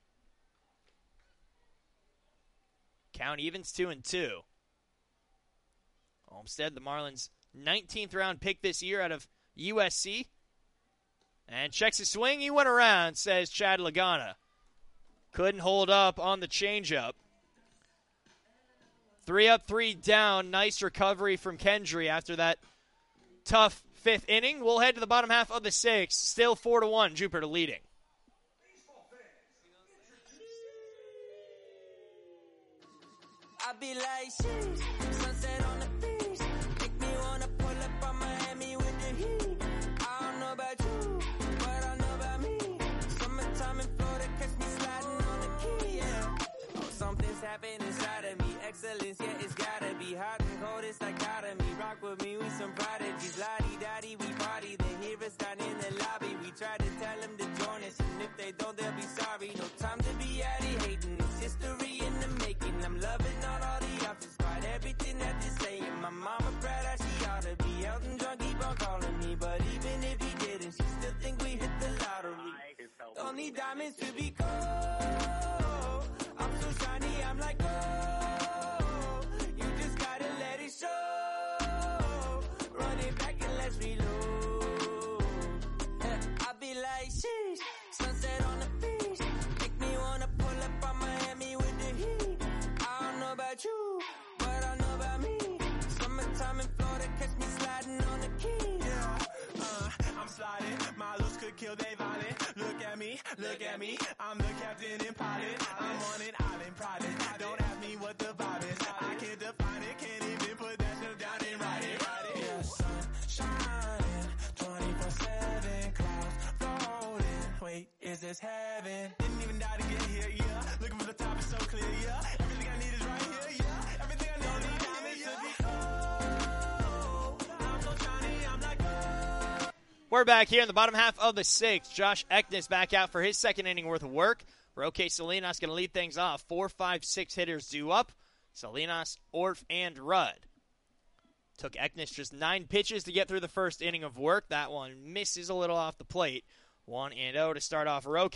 Count evens 2-2. Olmstead, the Marlins' 19th round pick this year out of USC. And checks his swing. He went around, says Chad Lagana. Couldn't hold up on the changeup. 3 up, 3 down. Nice recovery from Kendry after that tough 5th inning. We'll head to the bottom half of the 6th. Still 4-1, Jupiter leading. I be like, shit, sunset on the beach. Make me wanna pull up on Miami with the heat. I don't know about you, but I know about me. Summertime in Florida, catch me sliding on the key, yeah. Oh, something's happening inside of me. Excellence, yeah, it's gotta be hot and cold, it's dichotomy. Rock with me, we some prodigies. Lottie-dottie, we party. They hear us down in the lobby. We try to tell them to join us, and if they don't, they'll be sorry. No time to be hating. It's history in the making. I'm loving all the options, quite everything that they're saying. My mama proud as she ought to be. Elton John keep on calling me, but even if he didn't, she still think we hit the lottery. Don't need diamonds to be gold. I'm so shiny, I'm like gold. You just gotta let it show. Run it back and let's reload. I be like, sheesh, sunset on the beach. Make me wanna pull up on Miami with the heat. I don't know about you, but I know about me. Summertime in Florida, catch me sliding on the key. Yeah, I'm sliding. My looks could kill Dave Island. Look at me. I'm the captain and pilot. I'm on an island private. Don't ask me what the vibe is. I can't define it. Can't even put that stuff down and write it. Yeah, sun shining 24/7. Clouds floating. Wait, is this heaven? Didn't even die to get here. Yeah, looking for the top is so clear. Yeah, everything I need is right here. Yeah, everything I know need diamonds to be cold. I'm so shiny. I'm like gold. We're back here in the bottom half of the 6th. Josh Eknes back out for his 2nd inning worth of work. Roque Salinas going to lead things off. 4, 5, 6 hitters due up. Salinas, Orf, and Rudd. Took Eknes just 9 pitches to get through the 1st inning of work. That one misses a little off the plate. 1-0 to start off Roque.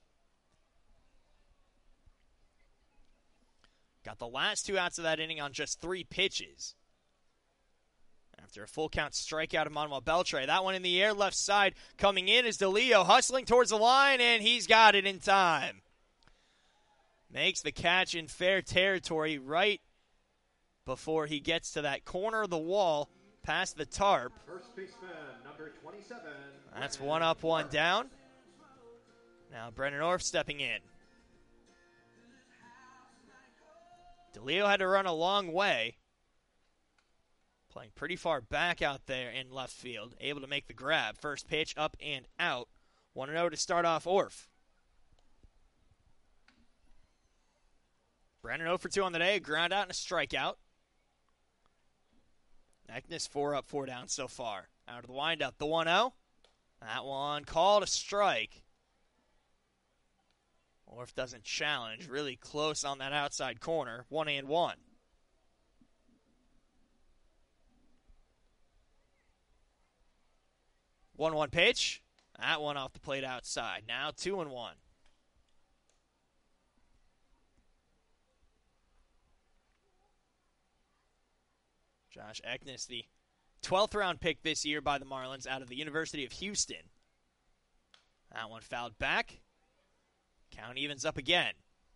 Got the last 2 outs of that inning on just 3 pitches. After a full count strikeout of Manuel Beltre. That one in the air, left side. Coming in is DeLeo, hustling towards the line, and he's got it in time. Makes the catch in fair territory right before he gets to that corner of the wall, past the tarp. First baseman, number 27. That's 1 up, 1 down. Now Brennan Orf stepping in. DeLeo had to run a long way. Playing pretty far back out there in left field. Able to make the grab. First pitch up and out. 1-0 to start off Orf. Brennan 0 for 2 on the day. A ground out and a strikeout. Eknes 4 up, 4 down so far. Out of the windup. The 1-0. That one called a strike. Orf doesn't challenge. Really close on that outside corner. 1-1. 1-1 pitch. That one off the plate outside. Now 2-1. Josh Eknes, the 12th round pick this year by the Marlins out of the University of Houston. That one fouled back. Count evens up again.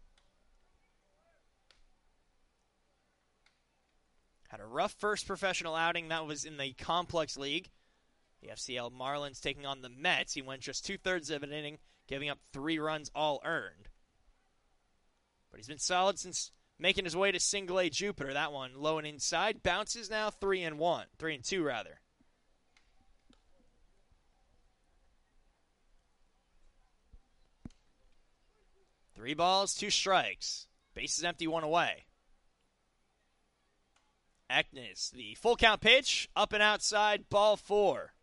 Had a rough first professional outing. That was in the Complex League. The FCL Marlins taking on the Mets. He went just 2/3 of an inning, giving up 3 runs all earned. But he's been solid since making his way to Single A Jupiter. That one low and inside. Bounces now 3-1. 3-2 rather. Three balls, 2 strikes. Bases empty, 1 away. Eknes, the full count pitch, up and outside, ball 4.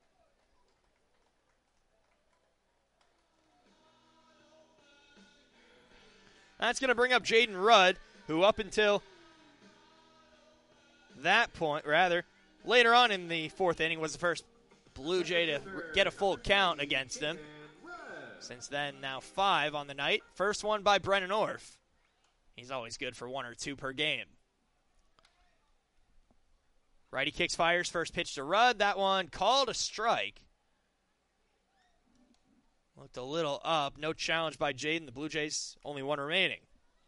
That's going to bring up Jaden Rudd, who up until that point, later on in the 4th inning, was the first Blue Jay to get a full count against him. Since then, now 5 on the night. First one by Brennan Orf. He's always good for 1 or 2 per game. Righty kicks, fires, first pitch to Rudd. That one called a strike. Looked a little up. No challenge by Jaden. The Blue Jays, only 1 remaining.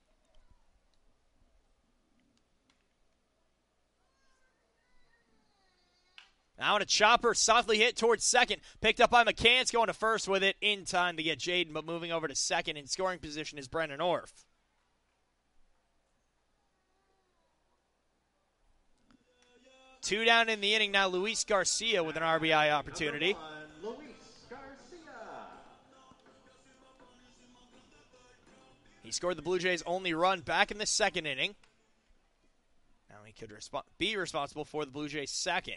Now on a chopper, softly hit towards second. Picked up by McCants, going to first with it in time to get Jaden, but moving over to second in scoring position is Brennan Orf. Two down in the inning now. Luis Garcia with an RBI opportunity. Luis Garcia. He scored the Blue Jays' only run back in the 2nd inning. Now he could be responsible for the Blue Jays' 2nd.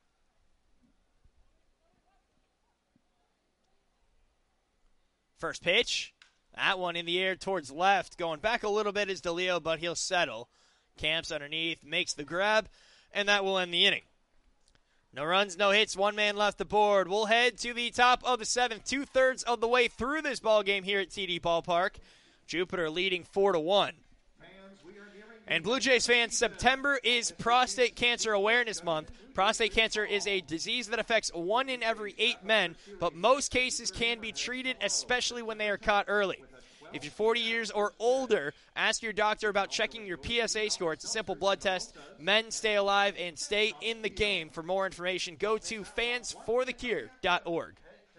First pitch. That one in the air towards left. Going back a little bit is DeLeo, but he'll settle. Camps underneath, makes the grab, and that will end the inning. No runs, no hits, 1 man left the board. We'll head to the top of the 7th, 2/3 of the way through this ball game here at TD Ballpark. Jupiter leading 4-1. And Blue Jays fans, September is Prostate Cancer Awareness Month. Prostate cancer is a disease that affects 1 in every 8 men, but most cases can be treated, especially when they are caught early. If you're 40 years or older, ask your doctor about checking your PSA score. It's a simple blood test. Men, stay alive and stay in the game. For more information, go to fansforthecure.org.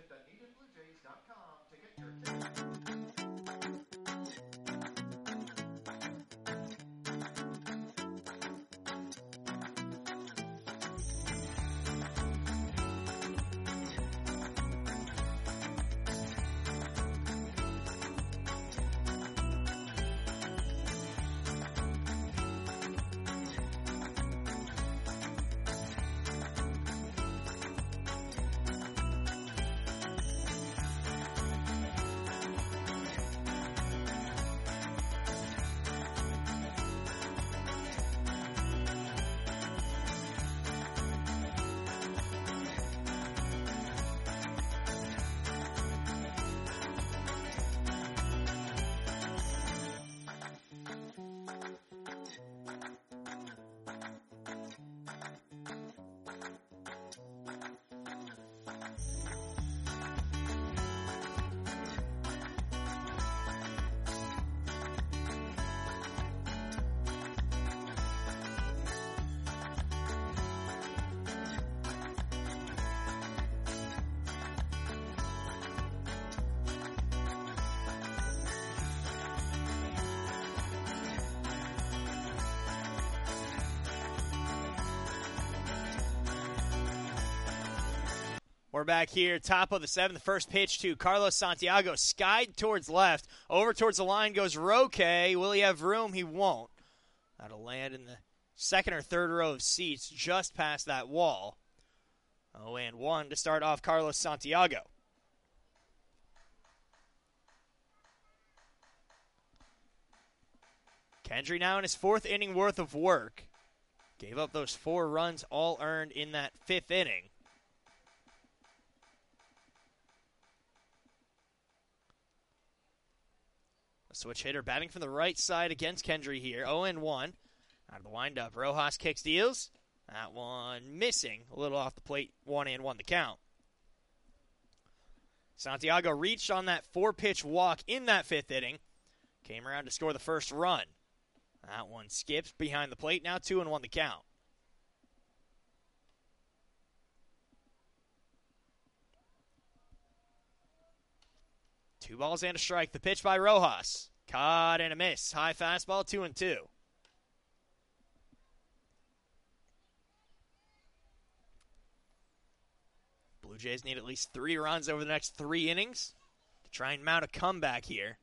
We're back here, top of the 7th. First pitch to Carlos Santiago, skied towards left. Over towards the line goes Roque. Will he have room? He won't. That'll land in the 2nd or 3rd row of seats just past that wall. 0-1 to start off Carlos Santiago. Kendry now in his 4th inning worth of work. Gave up those 4 runs, all earned in that 5th inning. A switch hitter batting from the right side against Kendry here. 0-1. Out of the windup, Rojas kicks, deals. That one missing. A little off the plate. 1-1 the count. Santiago reached on that 4-pitch walk in that 5th inning. Came around to score the first run. That one skips behind the plate. Now 2-1 the count. Two balls and a strike. The pitch by Rojas. Caught and a miss. High fastball, 2-2. Blue Jays need at least 3 runs over the next 3 innings to try and mount a comeback here.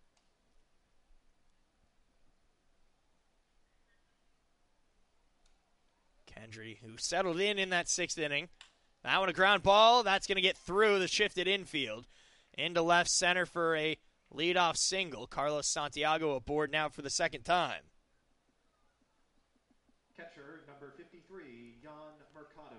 Kendry, who settled in that 6th inning. That one a ground ball. That's going to get through the shifted infield. Into left center for a leadoff single. Carlos Santiago aboard now for the 2nd time. Catcher number 53, Jan Mercado.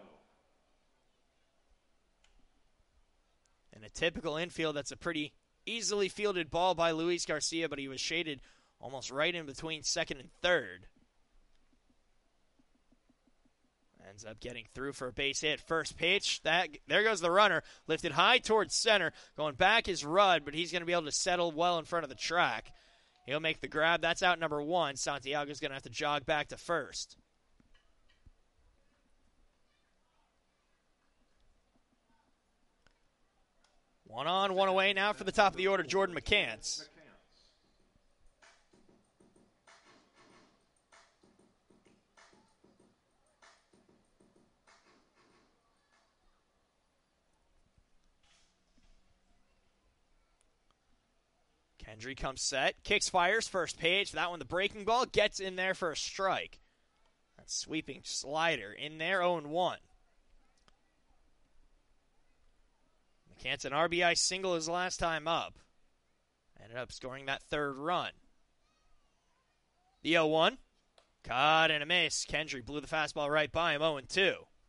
In a typical infield, that's a pretty easily fielded ball by Luis Garcia, but he was shaded almost right in between 2nd and 3rd. Ends up getting through for a base hit. First pitch, there goes the runner. Lifted high towards center. Going back is Rudd, but he's going to be able to settle well in front of the track. He'll make the grab. That's out number 1. Santiago's going to have to jog back to first. One on, one away now for the top of the order, Jordan McCants. Kendry comes set, kicks, fires, first pitch. That one, the breaking ball, gets in there for a strike. That sweeping slider in there, 0-1. McCants an RBI single his last time up. Ended up scoring that 3rd run. The 0-1. Caught and a miss. Kendry blew the fastball right by him, 0-2.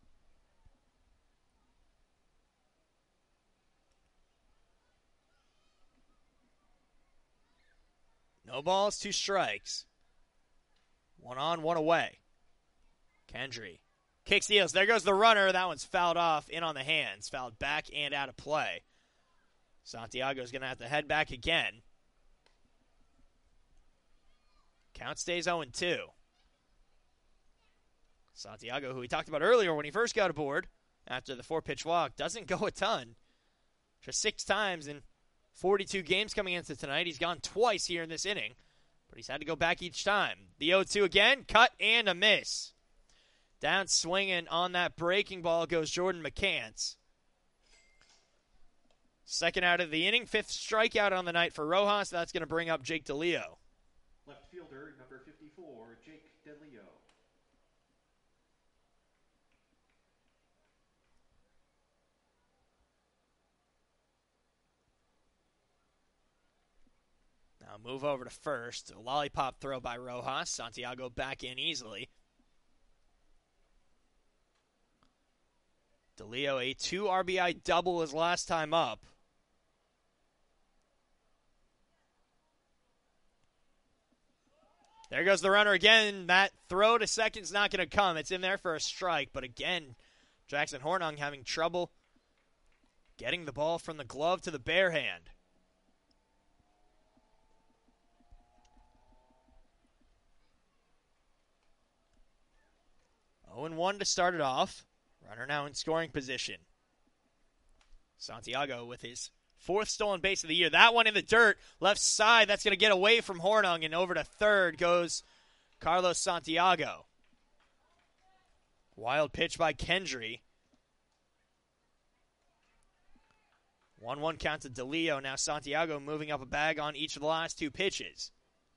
No balls, 2 strikes. 1 on, 1 away. Kendry kicks, deals. There goes the runner. That one's fouled off, in on the hands. Fouled back and out of play. Santiago's going to have to head back again. Count stays 0-2. Santiago, who we talked about earlier when he first got aboard after the 4-pitch walk, doesn't go a ton. Just 6 times in 42 games coming into tonight. He's gone twice here in this inning, but he's had to go back each time. The 0-2 again, cut and a miss. Down swinging on that breaking ball goes Jordan McCants. 2nd out of the inning, 5th strikeout on the night for Rojas. That's going to bring up Jake DeLeo. Left fielder number 54, Jake DeLeo. Now move over to first. A lollipop throw by Rojas. Santiago back in easily. DeLeo, a 2 RBI double his last time up. There goes the runner again. That throw to second's not going to come. It's in there for a strike. But again, Jackson Hornung having trouble getting the ball from the glove to the bare hand. Oh, 0-1 to start it off. Runner now in scoring position. Santiago with his 4th stolen base of the year. That one in the dirt. Left side. That's going to get away from Hornung. And over to third goes Carlos Santiago. Wild pitch by Kendry. 1-1 count to DeLeo. Now Santiago moving up a bag on each of the last 2 pitches.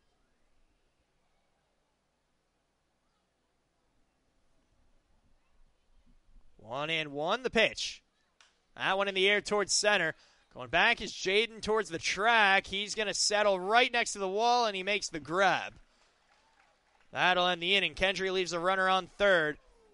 One and one, the pitch. That one in the air towards center. Going back is Jaden towards the track. He's going to settle right next to the wall, and he makes the grab. That'll end the inning. Kendry leaves a runner on third.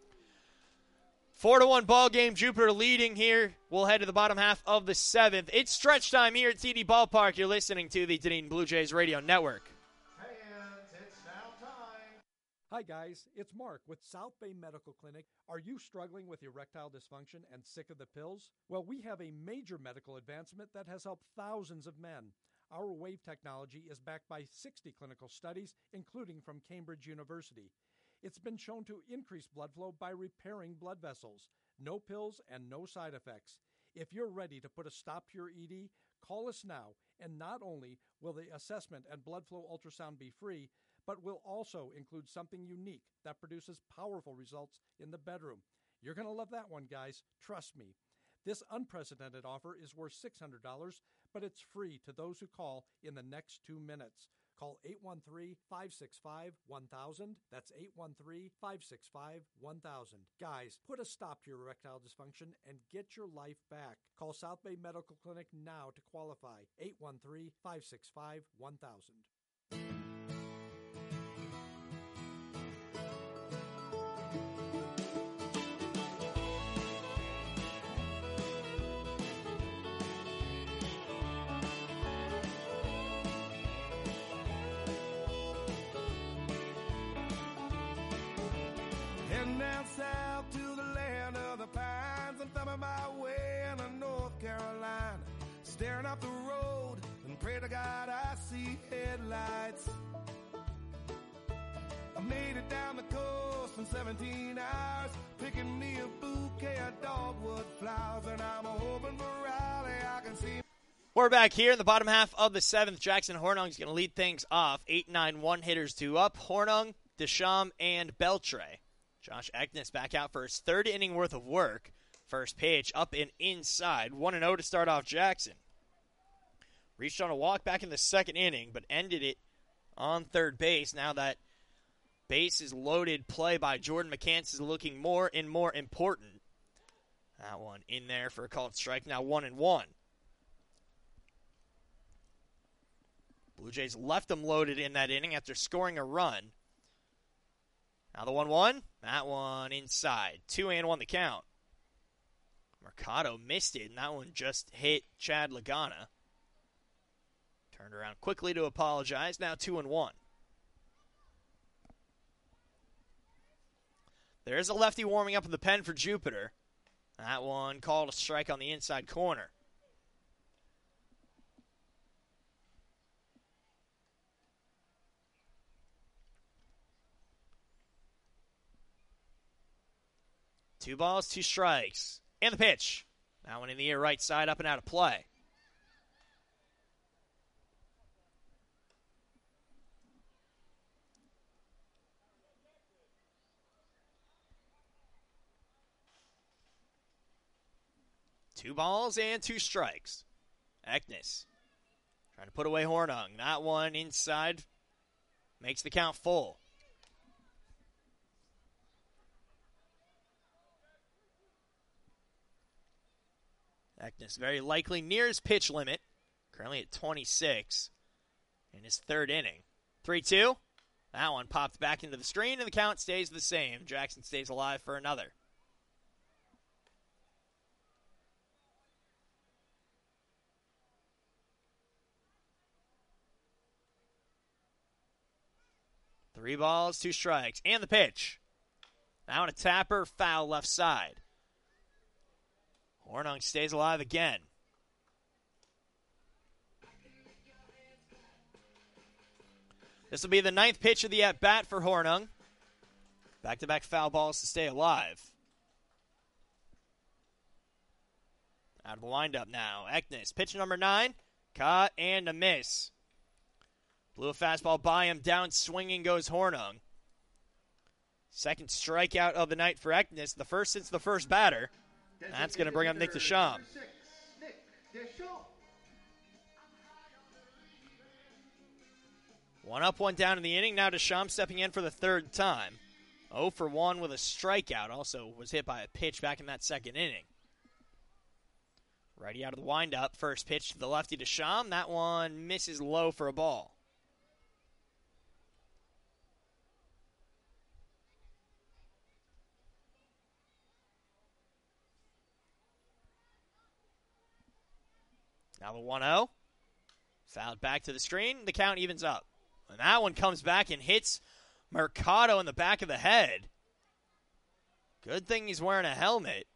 4-1 ball game. Jupiter leading here. We'll head to the bottom half of the 7th. It's stretch time here at TD Ballpark. You're listening to the Dunedin Blue Jays Radio Network. It's now time. Hi guys, it's Mark with South Bay Medical Clinic. Are you struggling with erectile dysfunction and sick of the pills? Well, we have a major medical advancement that has helped thousands of men. Our WAVE technology is backed by 60 clinical studies, including from Cambridge University. It's been shown to increase blood flow by repairing blood vessels. No pills and no side effects. If you're ready to put a stop to your ED, call us now, and not only will the assessment and blood flow ultrasound be free, but will also include something unique that produces powerful results in the bedroom. You're going to love that one, guys. Trust me. This unprecedented offer is worth $600, but it's free to those who call in the next 2 minutes. Call 813-565-1000. That's 813-565-1000. Guys, put a stop to your erectile dysfunction and get your life back. Call South Bay Medical Clinic now to qualify. 813-565-1000. Heading down south to the land of the pines. I'm thumbing my way into North Carolina. Staring up the road and pray to God I see headlights. I made it down the coast in 17 hours, picking me a bouquet of dogwood flowers, and I'm hoping for Raleigh I can see. We're back here in the bottom half of the 7th. Jackson Hornung is going to lead things off. 8-9 one-hitters due up. Hornung, Deschamps, and Beltre. Josh Eknes back out for his third inning worth of work. First pitch up and inside. 1-0 to start off Jackson. Reached on a walk back in the second inning, but ended it on third base. Now that base is loaded, play by Jordan McCants is looking more and more important. That one in there for a called strike. Now 1-1. Blue Jays left them loaded in that inning after scoring a run. Now the 1-1. That one inside. 2-1 the count. Mercado missed it, and that one just hit Chad Lagana. Turned around quickly to apologize. Now 2-1. There's a lefty warming up in the pen for Jupiter. That one called a strike on the inside corner. Two balls, two strikes. And the pitch. That one in the air, right side, up and out of play. Two balls and two strikes. Eknes trying to put away Hornung. That one inside makes the count full. Eknes very likely near his pitch limit. Currently at 26 in his third inning. 3-2. That one popped back into the screen, and the count stays the same. Jackson stays alive for another. Three balls, two strikes, and the pitch. Now on a tapper, foul left side. Hornung stays alive again. This will be the ninth pitch of the at-bat for Hornung. Back-to-back foul balls to stay alive. Out of the windup now. Eknes, pitch number 9. Caught and a miss. Blew a fastball by him. Down swinging goes Hornung. Second strikeout of the night for Eknes. The first since the first batter. That's going to bring up Nick Deschamps. One up, one down in the inning. Now Deschamps stepping in for the third time. 0 for 1 with a strikeout. Also was hit by a pitch back in that second inning. Righty out of the windup. First pitch to the lefty Deschamps. That one misses low for a ball. Now the 1-0. Fouled back to the screen. The count evens up. And that one comes back and hits Mercado in the back of the head. Good thing he's wearing a helmet.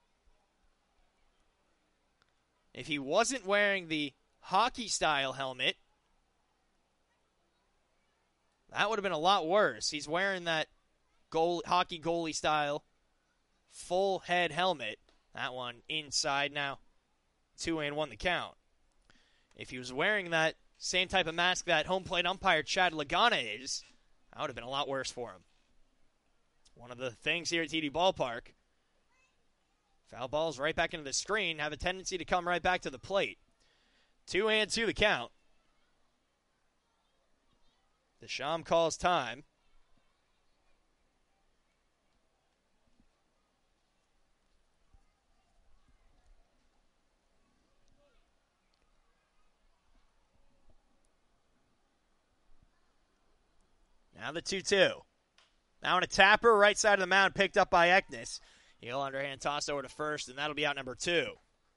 If he wasn't wearing the hockey-style helmet, that would have been a lot worse. He's wearing that hockey goalie-style full-head helmet. That one inside now. 2-1 the count. If he was wearing that same type of mask that home plate umpire Chad Lagana is, that would have been a lot worse for him. One of the things here at TD Ballpark, foul balls right back into the screen have a tendency to come right back to the plate. 2-2 the count. Deschamps calls time. Now the 2-2. Now on a tapper, right side of the mound, picked up by Eknes. He'll underhand toss over to first, and that'll be out number 2.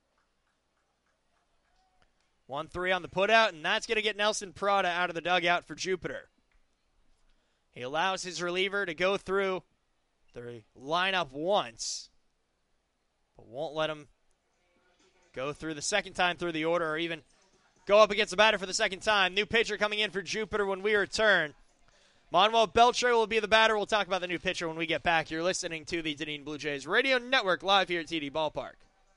1-3 on the putout, and that's going to get Nelson Prada out of the dugout for Jupiter. He allows his reliever to go through the lineup once, but won't let him go through the second time through the order or even go up against the batter for the second time. New pitcher coming in for Jupiter when we return. Manuel Belcher will be the batter. We'll talk about the new pitcher when we get back. You're listening to the Dunedin Blue Jays Radio Network live here at TD Ballpark.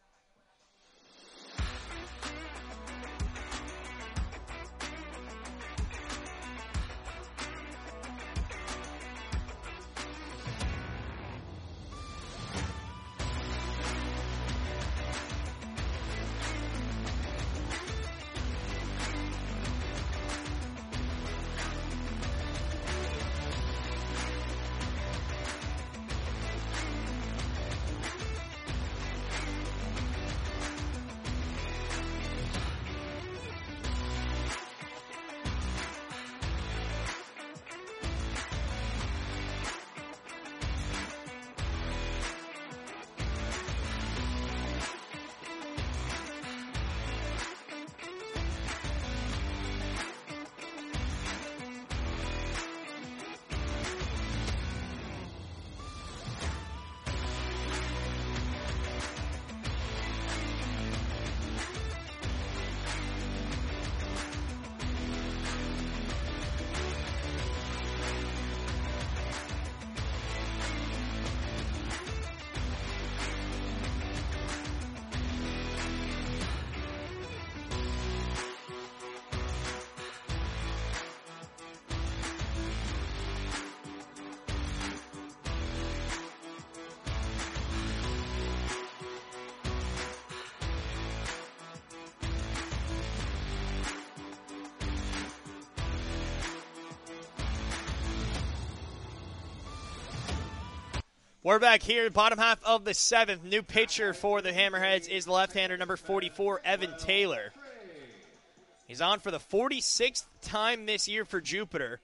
We're back here, bottom half of the 7th. New pitcher for the Hammerheads is the left-hander, number 44, Evan Taylor. He's on for the 46th time this year for Jupiter.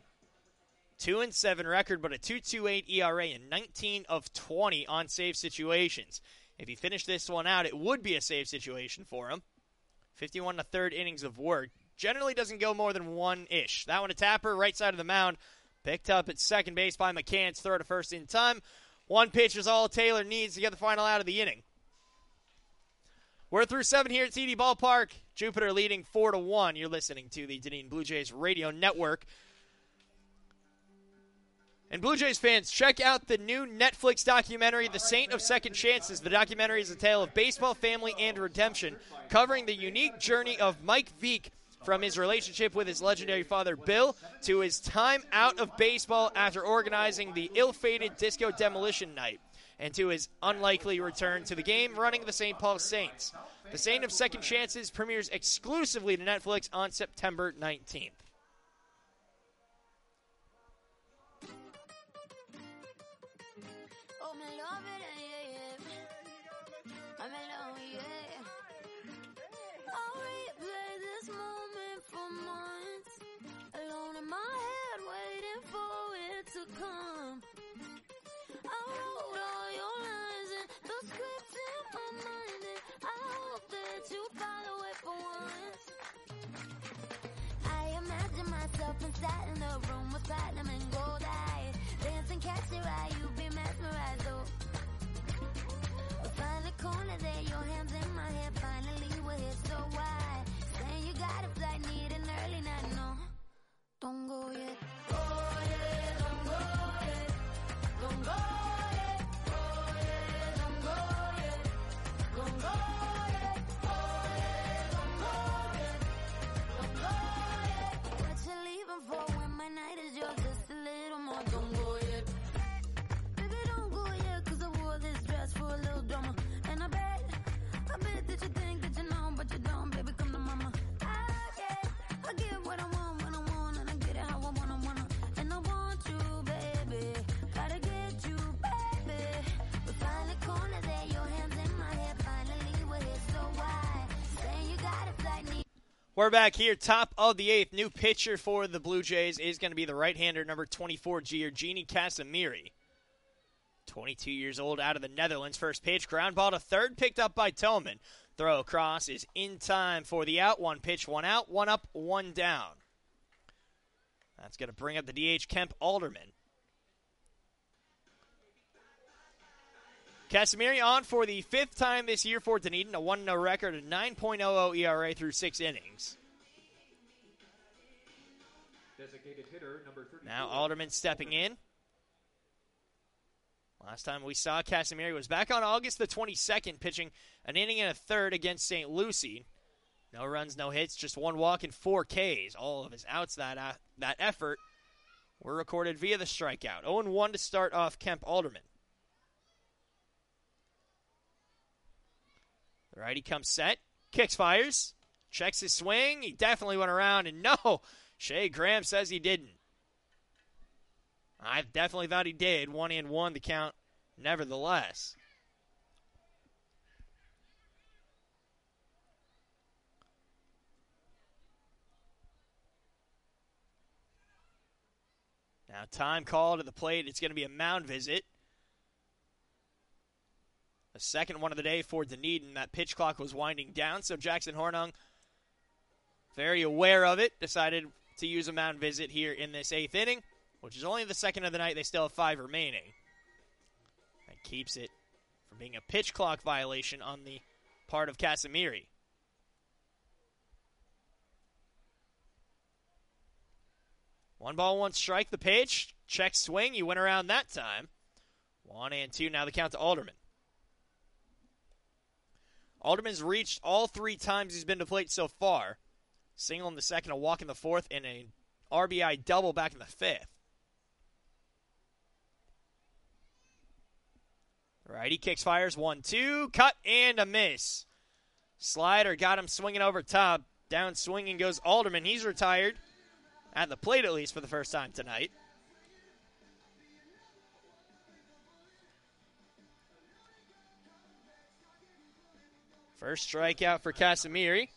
2-7 record, but a 2.28 ERA and 19 of 20 on save situations. If he finished this one out, it would be a save situation for him. 51 1/3 innings of work. Generally doesn't go more than one-ish. That one a tapper, right side of the mound. Picked up at second base by McCants. Throw to first in time. One pitch is all Taylor needs to get the final out of the inning. We're through 7 here at TD Ballpark. Jupiter leading 4-1. You're listening to the Dunedin Blue Jays Radio Network. And Blue Jays fans, check out the new Netflix documentary, The Saint of Second Chances. The documentary is a tale of baseball, family, and redemption, covering the unique journey of Mike Veek from his relationship with his legendary father, Bill, to his time out of baseball after organizing the ill-fated Disco Demolition Night, and to his unlikely return to the game running the St. Paul Saints. The Saint of Second Chances premieres exclusively to Netflix on September 19th. Come. I wrote all your lines and the script in my mind, and I hope that you follow it for once. up inside in the room with platinum and gold eyes. Dance and catch your eye, you be mesmerized, oh. Find the corner there, your hands in my hair. Finally we're here, so why? Saying you got a flight, need an early night, no. Don't go yet. Oh yeah, don't go yet. Don't go yet. Oh yeah, don't go yet. Don't go yet. Oh yeah, don't go yet. Don't go yet. What you leaving for when my night is yours? Just a little more. Don't go yet. Baby, don't go yet, 'cause I wore this dress for a little drama. And I bet that you think that you know, but you don't, baby, come to mama. I get what I want when I want, and I get it how I wanna. And I want you, baby, gotta get you, baby. We find the corner there, your hands in my hair. Finally we're here, so why? Saying you got a flight, need. We're back here, top of the 8th. New pitcher for the Blue Jays is going to be the right-hander, number 24, Giorgini Casimiri. 22 years old, out of the Netherlands. First pitch, ground ball to third, picked up by Tillman. Throw across is in time for the out. One pitch, one out, one up, one down. That's going to bring up the DH, Kemp Alderman. Casimiri on for the 5th time this year for Dunedin, a 1-0 record, a 9.00 ERA through 6 innings. Designated hitter number 34. Now Alderman stepping in. Last time we saw Casimiri was back on August the 22nd, pitching an inning and a third against St. Lucie. No runs, no hits, just 1 walk and 4 Ks. All of his outs that effort were recorded via the strikeout. 0-1 to start off Kemp Alderman. The righty comes set, kicks, fires, checks his swing. He definitely went around, and no, Shea Graham says he didn't. I definitely thought he did. 1-1 the count, nevertheless. Now time called at the plate. It's going to be a mound visit. The second one of the day for Dunedin. That pitch clock was winding down, so Jackson Hornung, very aware of it, decided to use a mound visit here in this 8th inning, which is only the second of the night. They still have 5 remaining. That keeps it from being a pitch clock violation on the part of Casimiri. One ball, one strike, the pitch. Check swing. He went around that time. 1-2. Now the count to Alderman. Alderman's reached all 3 times he's been to plate so far. Single in the second, a walk in the 4th, and an RBI double back in the 5th. Righty kicks, fires, 1-2, cut, and a miss. Slider got him swinging over top. Down swinging goes Alderman. He's retired, at the plate at least, for the first time tonight. First strikeout for Casimiri.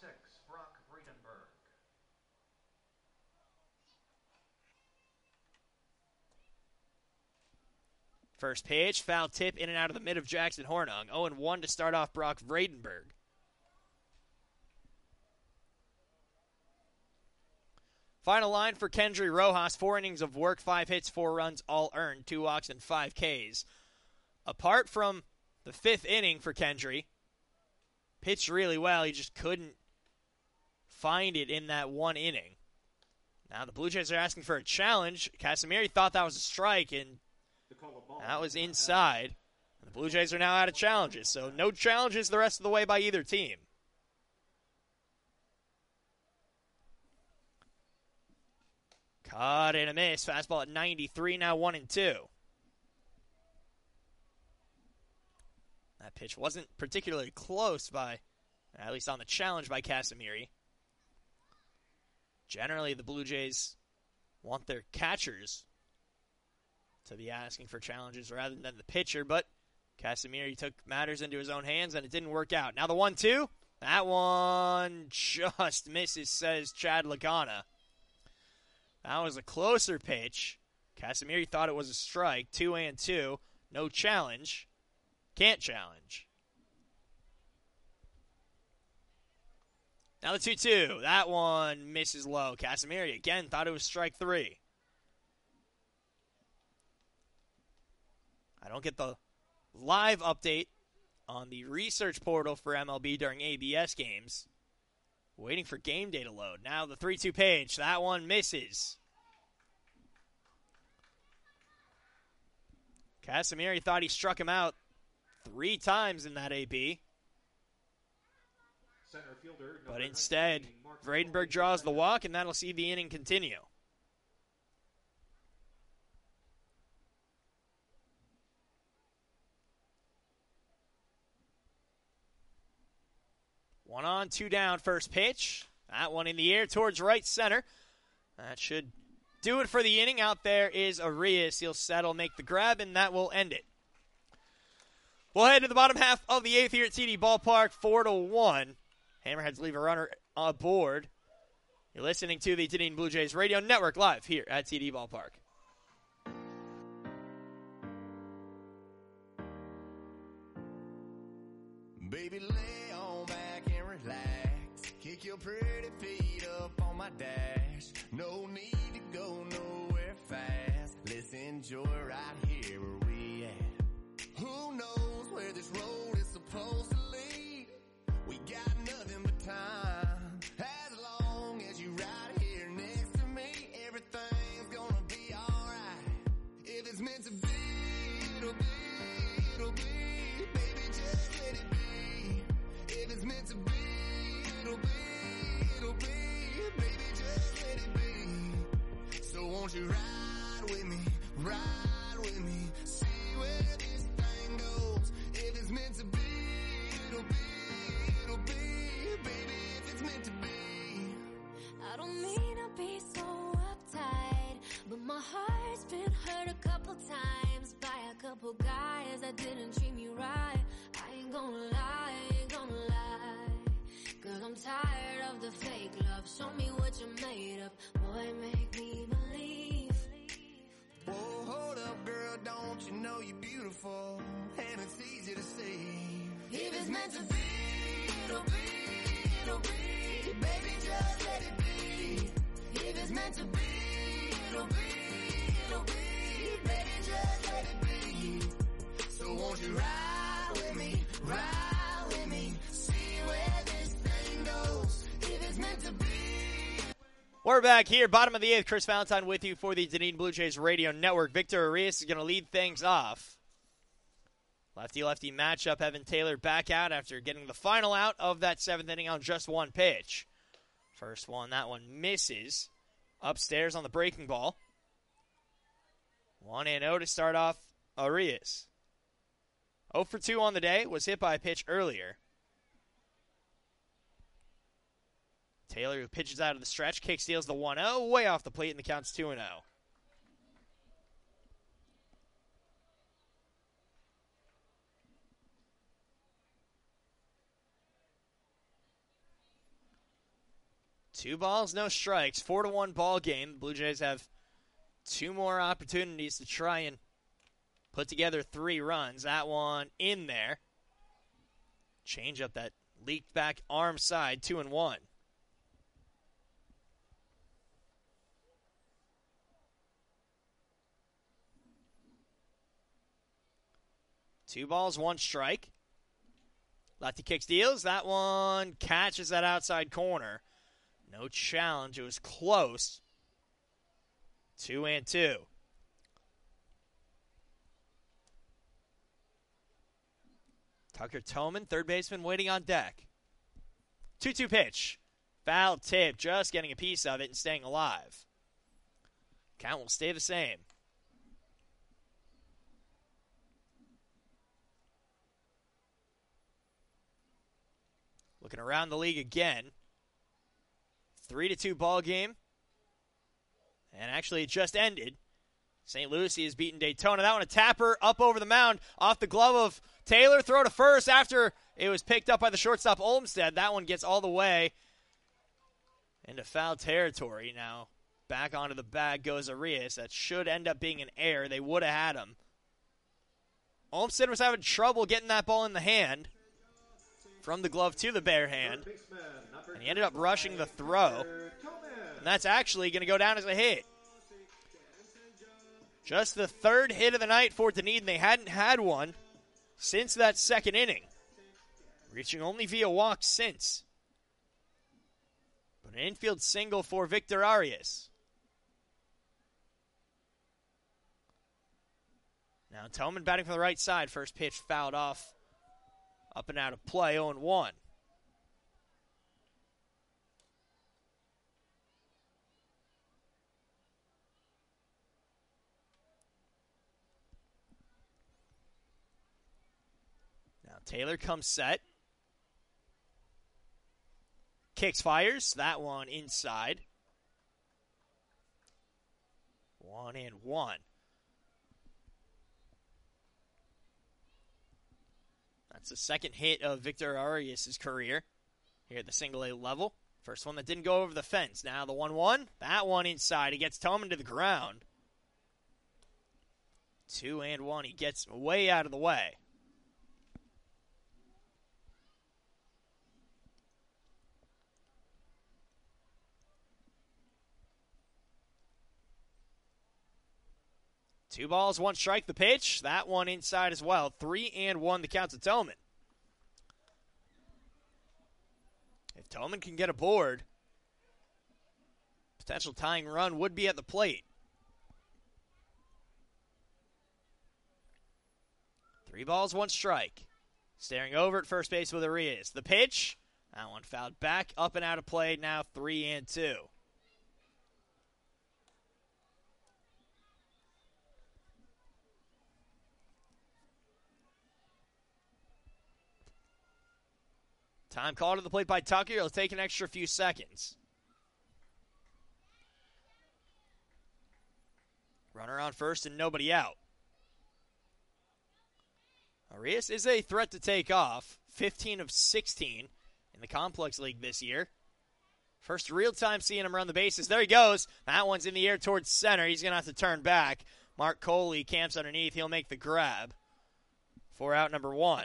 First pitch, foul tip in and out of the mid of Jackson Hornung. 0-1 to start off Brock Vredenberg. Final line for Kendry Rojas. 4 innings of work, 5 hits, 4 runs, all earned. 2 walks and 5 Ks. Apart from the 5th inning for Kendry, pitched really well. He just couldn't find it in that 1 inning. Now the Blue Jays are asking for a challenge. Casimiri thought that was a strike, and that was inside. The Blue Jays are now out of challenges, so no challenges the rest of the way by either team. Caught and a miss. Fastball at 93, now 1-2. That pitch wasn't particularly close by, at least on the challenge by Casimiri. Generally, the Blue Jays want their catchers to be asking for challenges rather than the pitcher, but Casimiri took matters into his own hands, and it didn't work out. Now the 1-2. That one just misses, says Chad Lagana. That was a closer pitch. Casimiri thought it was a strike. 2-2. No challenge. Can't challenge. Now the 2-2. That one misses low. Casimiri again thought it was strike 3. I don't get the live update on the research portal for MLB during ABS games. Waiting for game day to load. Now the 3-2 page. That one misses. Casimiri thought he struck him out 3 times in that AB. But instead, Vredenberg draws the walk, and that'll see the inning continue. One on, 2 down, first pitch. That one in the air towards right center. That should do it for the inning. Out there is Arias. He'll settle, make the grab, and that will end it. We'll head to the bottom half of the 8th here at TD Ballpark, 4-1. Hammerheads leave a runner aboard. You're listening to the Dunedin Blue Jays Radio Network live here at TD Ballpark. Baby, lay on back and relax. Kick your pretty feet up on my dash. No need to go nowhere fast. Let's enjoy right here where we at. Who knows where this road is supposed to lead? We got nothing but time. As long as you right here next to me, everything's gonna be alright. If it's meant to be, it'll be, it'll be. Baby, just let it be. If it's meant to be, it'll be, it'll be. Baby, just let it be. So won't you ride with me, ride with me. See where this thing goes. If it's meant to be, it'll be. It'll be, baby, if it's meant to be. I don't mean to be so uptight, but my heart's been hurt a couple times by a couple guys that didn't treat me right. I ain't gonna lie, cause I'm tired of the fake love. Show me what you're made of, boy, make me believe. Whoa, hold up, girl, don't you know you're beautiful, and it's easy to see. If it's meant to be, it'll be, it'll be. Baby, just let it be. If it's meant to be, it'll be, it'll be. Baby, just let it be. So won't you ride with me, ride with me. See where this thing goes. If it's meant to be. We're back here, bottom of the 8th. Chris Valentine with you for the Dunedin Blue Jays Radio Network. Victor Arias is going to lead things off. Lefty-lefty matchup. Evan Taylor back out after getting the final out of that 7th inning on just 1 pitch. First one, that one misses. Upstairs on the breaking ball. 1-0 to start off Arias. 0 for 2 on the day. Was hit by a pitch earlier. Taylor, who pitches out of the stretch, kick steals the 1-0. Way off the plate, and the count's 2-0. Two balls, no strikes. 4-1 ball game. The Blue Jays have 2 more opportunities to try and put together 3 runs. That one in there. Change up that leaked back arm side. 2-1. Two balls, 1 strike. Lefty kicks deals. That one catches that outside corner. No challenge. It was close. 2-2. Tucker Toman, third baseman, waiting on deck. 2-2 pitch. Foul tip, just getting a piece of it and staying alive. Count will stay the same. Looking around the league again. 3-2 ball game. And actually, it just ended. St. Lucie has beaten Daytona. That one a tapper up over the mound off the glove of Taylor. Throw to first after it was picked up by the shortstop Olmstead. That one gets all the way into foul territory. Now back onto the bag goes Arias. That should end up being an error. They would have had him. Olmstead was having trouble getting that ball in the hand. from the glove to the bare hand. And he ended up rushing the throw. And that's actually going to go down as a hit. Just the third hit of the night for Dunedin. They hadn't had one since that second inning, reaching only via walk since. But an infield single for Victor Arias. Now Toman batting from the right side. First pitch fouled off, up and out of play, 0-1. Taylor comes set. Kicks, fires. That one inside. 1-1. That's the second hit of Victor Arias' career here at the single-A level. First one that didn't go over the fence. Now the 1-1. That one inside. He gets Toman to the ground. 2-1. He gets way out of the way. Two balls, one strike, the pitch. That one inside as well. 3-1, the count to Toman. If Toman can get aboard, potential tying run would be at the plate. 3 balls, 1 strike. Staring over at first base with Arias. The pitch, that one fouled back, up and out of play, now 3-2. Time called to the plate by Tucker. It'll take an extra few seconds. Runner on first and nobody out. Arias is a threat to take off. 15 of 16 in the Complex League this year. First real time seeing him run the bases. There he goes. That one's in the air towards center. He's going to have to turn back. Mark Coley camps underneath. He'll make the grab for out number 1.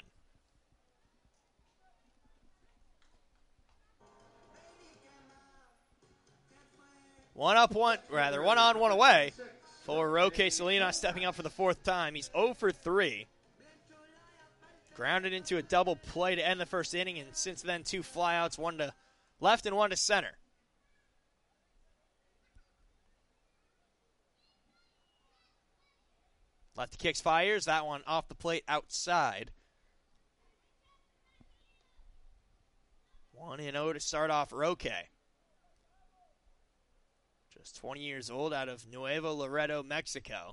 One on, one away for Roque Salinas, stepping up for the 4th time. He's 0 for 3. Grounded into a double play to end the first inning, and since then 2 flyouts, 1 to left and 1 to center. Lefty kicks, fires. That one off the plate outside. 1-0 to start off Roque. 20 years old, out of Nuevo Laredo, Mexico.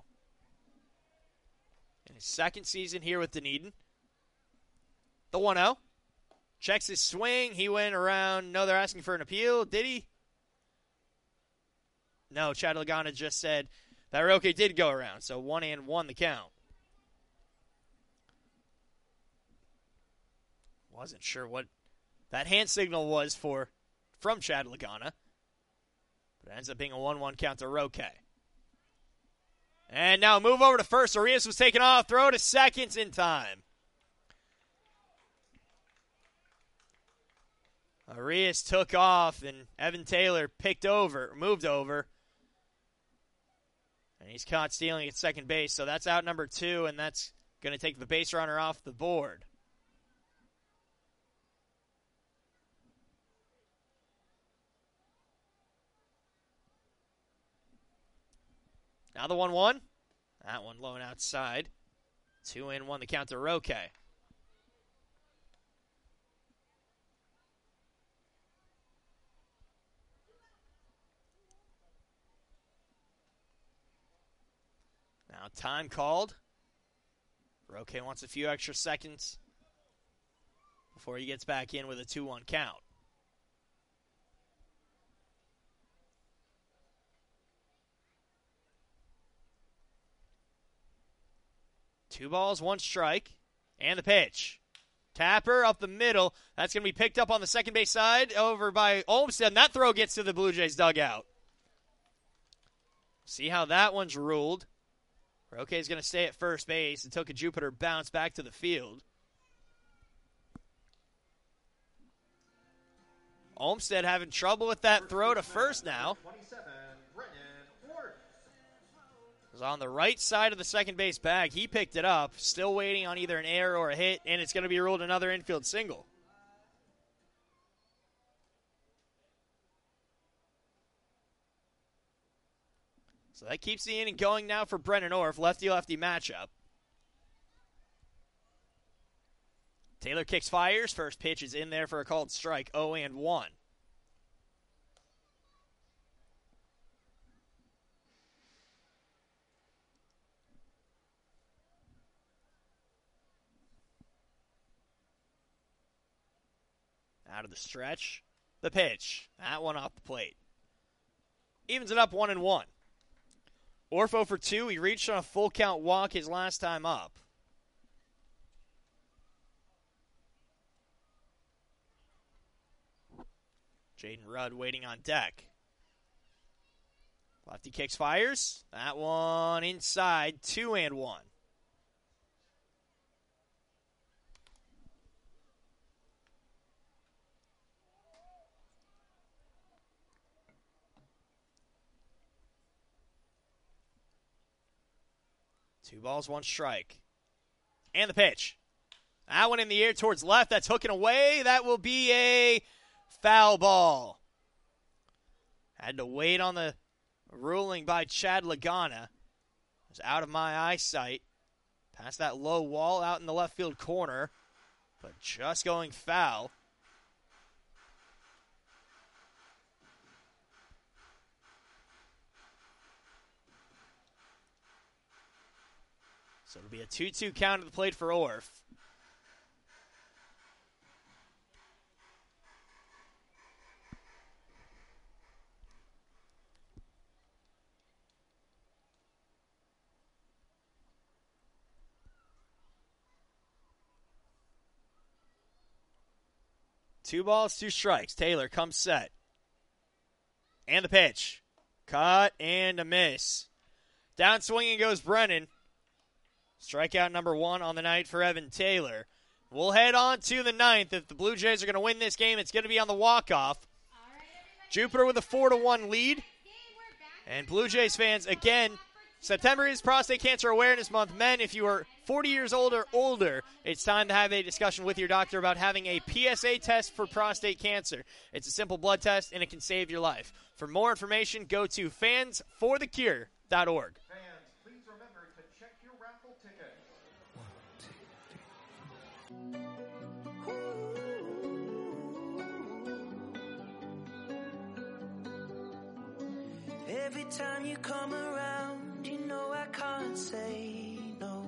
In his second season here with Dunedin. The 1-0. Checks his swing. He went around. No, they're asking for an appeal. Did he? No, Chad Lagana just said that Roque did go around. So 1-1 the count. Wasn't sure what that hand signal was from Chad Lagana. But it ends up being a 1-1 count to Roque. And now move over to first. Arias was taken off. Throw to seconds in time. Arias took off, and Evan Taylor moved over. And he's caught stealing at second base. So that's out number 2, and that's going to take the base runner off the board. Now the 1-1. That one low and outside. 2-1 the count to Roque. Now time called. Roque wants a few extra seconds before he gets back in with a 2-1 count. Two balls, one strike, and the pitch. Tapper up the middle. That's going to be picked up on the second base side over by Olmstead, and that throw gets to the Blue Jays dugout. See how that one's ruled. Roque is going to stay at first base. It took a Jupiter bounce back to the field. Olmsted having trouble with that throw to first now. 27, Brennan Orf. It was on the right side of the second base bag. He picked it up, still waiting on either an error or a hit, and it's going to be ruled another infield single. So that keeps the inning going now for Brennan Orf, lefty-lefty matchup. Taylor kicks, fires. First pitch is in there for a called strike, 0-1. Out of the stretch, the pitch. That one off the plate. Evens it up 1-1. Orf 0 for 2. He reached on a full count walk his last time up. Jaden Rudd waiting on deck. Lefty kicks, fires. That one inside, 2-1. Two balls, one strike. And the pitch. That one in the air towards left. That's hooking away. That will be a foul ball. Had to wait on the ruling by Chad Lagana. It was out of my eyesight. Past that low wall out in the left field corner. But just going foul. So it'll be a 2-2 count at the plate for Orf. Two balls, two strikes. Taylor comes set. And the pitch. Cut and a miss. Down swinging goes Brennan. Strikeout number 1 on the night for Evan Taylor. We'll head on to the 9th. If the Blue Jays are going to win this game, it's going to be on the walk-off. Jupiter with a 4-1 lead. And Blue Jays fans, again, September is Prostate Cancer Awareness Month. Men, if you are 40 years old or older, it's time to have a discussion with your doctor about having a PSA test for prostate cancer. It's a simple blood test, and it can save your life. For more information, go to fansforthecure.org. Fans, please remember to check your raffle ticket. Every time you come around, you know I can't say no.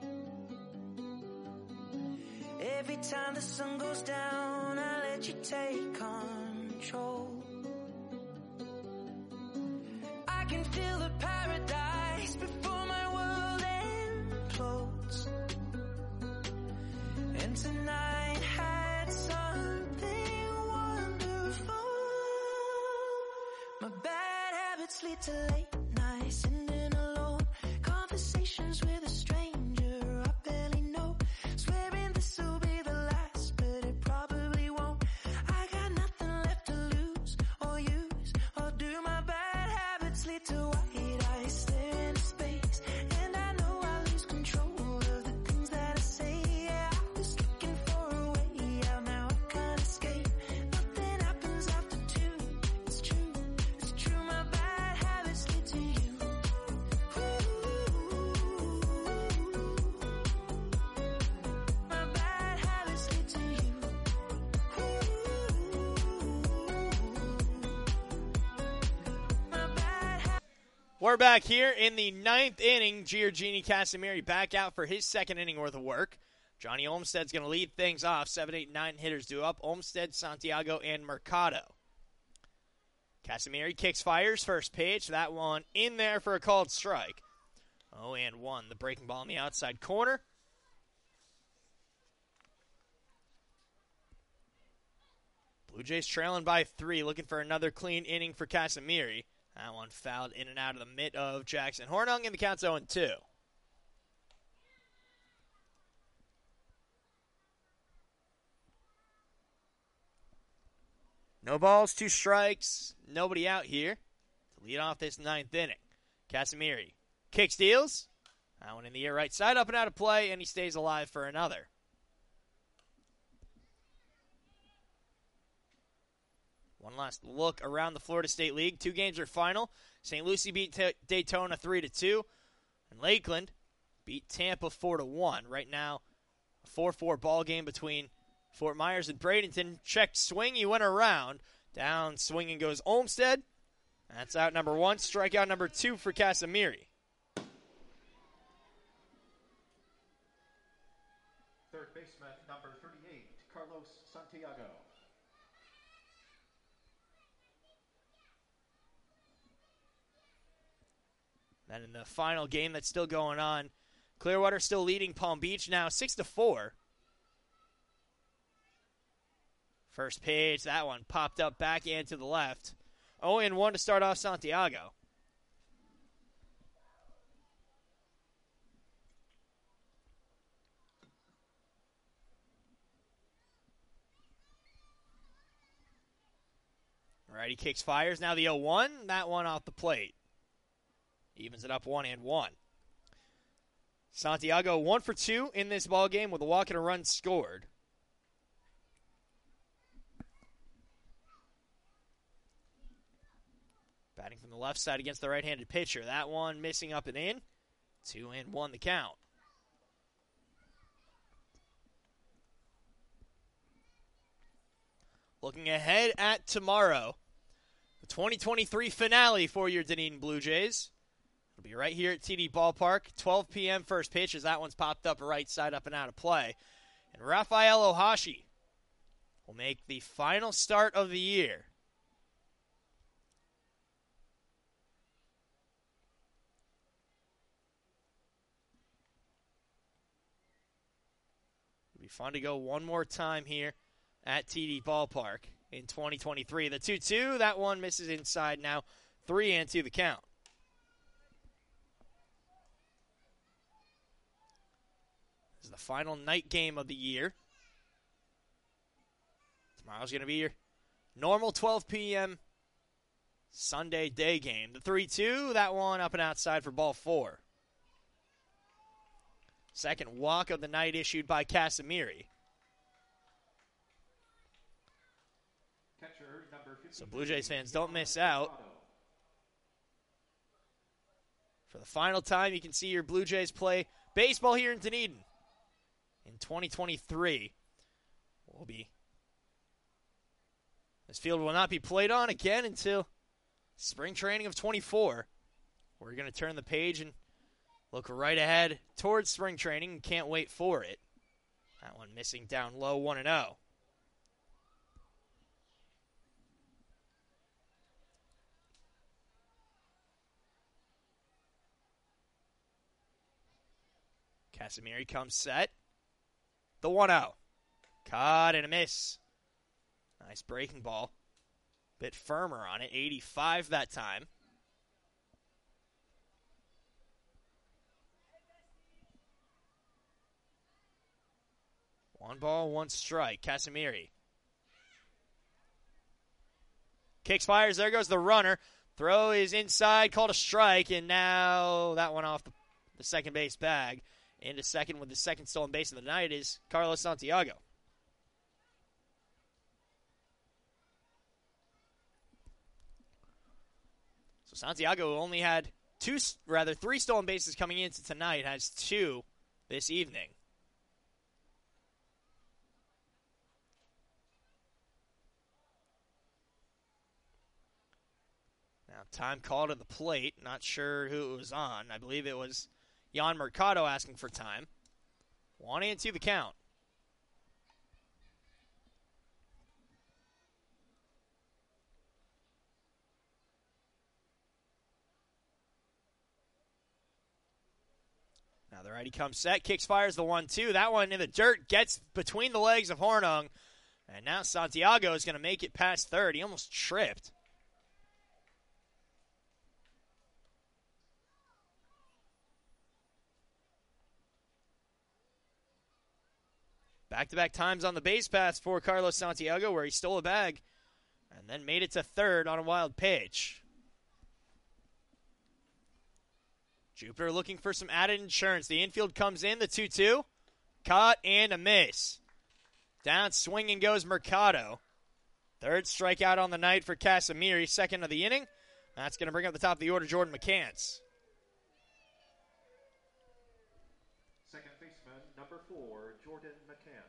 Every time the sun goes down, I let you take control. I can feel the paradise before my world implodes. And tonight had something wonderful. My bad habits lead to late nights, sitting alone. Conversations with a stranger I barely know. Swearing this will be the last, but it probably won't. I got nothing left to lose or use or do. My bad habits lead to white eyes stare into space, and I know I lose control of the things that I say. Yeah, I was looking for a way out, now I can't escape. Nothing happens after 2. It's true, it's true. My bad habits lead to you. My bad habits lead to you. My bad habits. We're back here in the 9th inning. Giorgini Casimiri back out for his second inning worth of work. Johnny Olmstead's going to lead things off. 7, 8, 9 hitters due up. Olmsted, Santiago, and Mercado. Casimiri kicks, fires. First pitch. That one in there for a called strike. 0-1. The breaking ball in the outside corner. Blue Jays trailing by 3, looking for another clean inning for Casimiri. That one fouled in and out of the mitt of Jackson Hornung, and the count's 0-2. No balls, 2 strikes, nobody out here to lead off this 9th inning. Casimiri kicks, deals. That one in the air, right side, up and out of play, and he stays alive for another. One last look around the Florida State League. 2 games are final. St. Lucie beat Daytona 3-2, and Lakeland beat Tampa 4-1. Right now, a 4-4 ball game between Fort Myers and Bradenton. Checked swing, he went around. Down swinging goes Olmsted. That's out number 1. Strikeout number 2 for Casimiri. Third baseman, number 38, Carlos Santiago. Then in the final game that's still going on, Clearwater still leading Palm Beach now 6-4. First pitch, that one popped up back and to the left. 0-1 to start off Santiago. Righty kicks, fires. Now the 0-1. That one off the plate. Evens it up 1-1. Santiago 1 for 2 in this ball game with a walk and a run scored. Batting from the left side against the right-handed pitcher. That one missing up and in. 2-1 the count. Looking ahead at tomorrow, the 2023 finale for your Dunedin Blue Jays. It'll be right here at TD Ballpark. 12 p.m. first pitch as that one's popped up right side up and out of play. And Rafael Ohashi will make the final start of the year. It'll be fun to go one more time here at TD Ballpark in 2023. The 2-2, that one misses inside now. 3-2 the count. This is the final night game of the year. Tomorrow's going to be your normal 12 p.m. Sunday day game. The 3-2, that one up and outside for ball 4. Second walk of the night issued by Casimiri. So Blue Jays fans, don't miss out. For the final time, you can see your Blue Jays play baseball here in Dunedin in 2023. This field will not be played on again until spring training of 24. We're going to turn the page and look right ahead towards spring training and can't wait for it. That one missing down low, 1-0. Casimiri comes set. The 1-0. Caught and a miss. Nice breaking ball. Bit firmer on it. 85 that time. One ball, one strike. Casimiri. Kicks, fires. There goes the runner. Throw is inside. Called a strike. And now that one off the second base bag. Into second with the second stolen base of the night is Carlos Santiago. So Santiago only had three stolen bases coming into tonight, has 2 this evening. Now time called at the plate. Not sure who it was on. I believe it was Jan Mercado asking for time. 1-2 the count. Now the righty comes set, kicks, fires the 1-2. That one in the dirt, gets between the legs of Hornung. And now Santiago is going to make it past third. He almost tripped. Back-to-back times on the base pass for Carlos Santiago where he stole a bag. And And then made it to third on a wild pitch. Jupiter looking for some added insurance. The infield comes in, the 2-2. Caught and a miss. Down swinging goes Mercado. Third strikeout on the night for Casimiri, second of the inning. That's going to bring up the top of the order, Jordan McCants. Second baseman, number 4, Jordan McCants.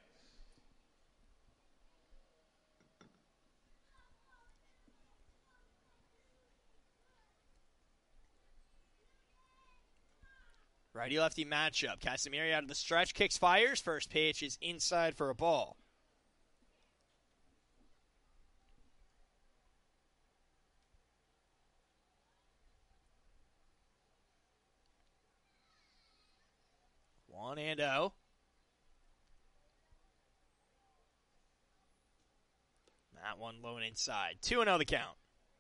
Righty-lefty matchup. Casimiri out of the stretch, kicks, fires. First pitch is inside for a ball. One and oh. That one low and inside. 2-0 the count.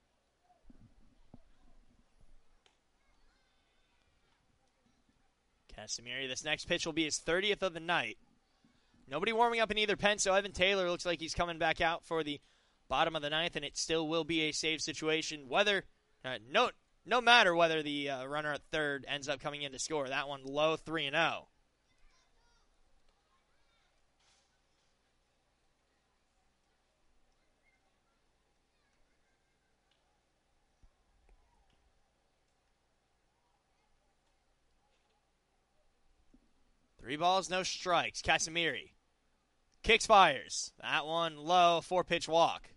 Casimiri, this next pitch will be his 30th of the night. Nobody warming up in either pen, so Evan Taylor looks like he's coming back out for the bottom of the ninth, and it still will be a save situation. No matter whether the runner at third ends up coming in to score. That one low, 3-0. Three balls, no strikes. Casimiri kicks, fires. That one low, 4-pitch walk.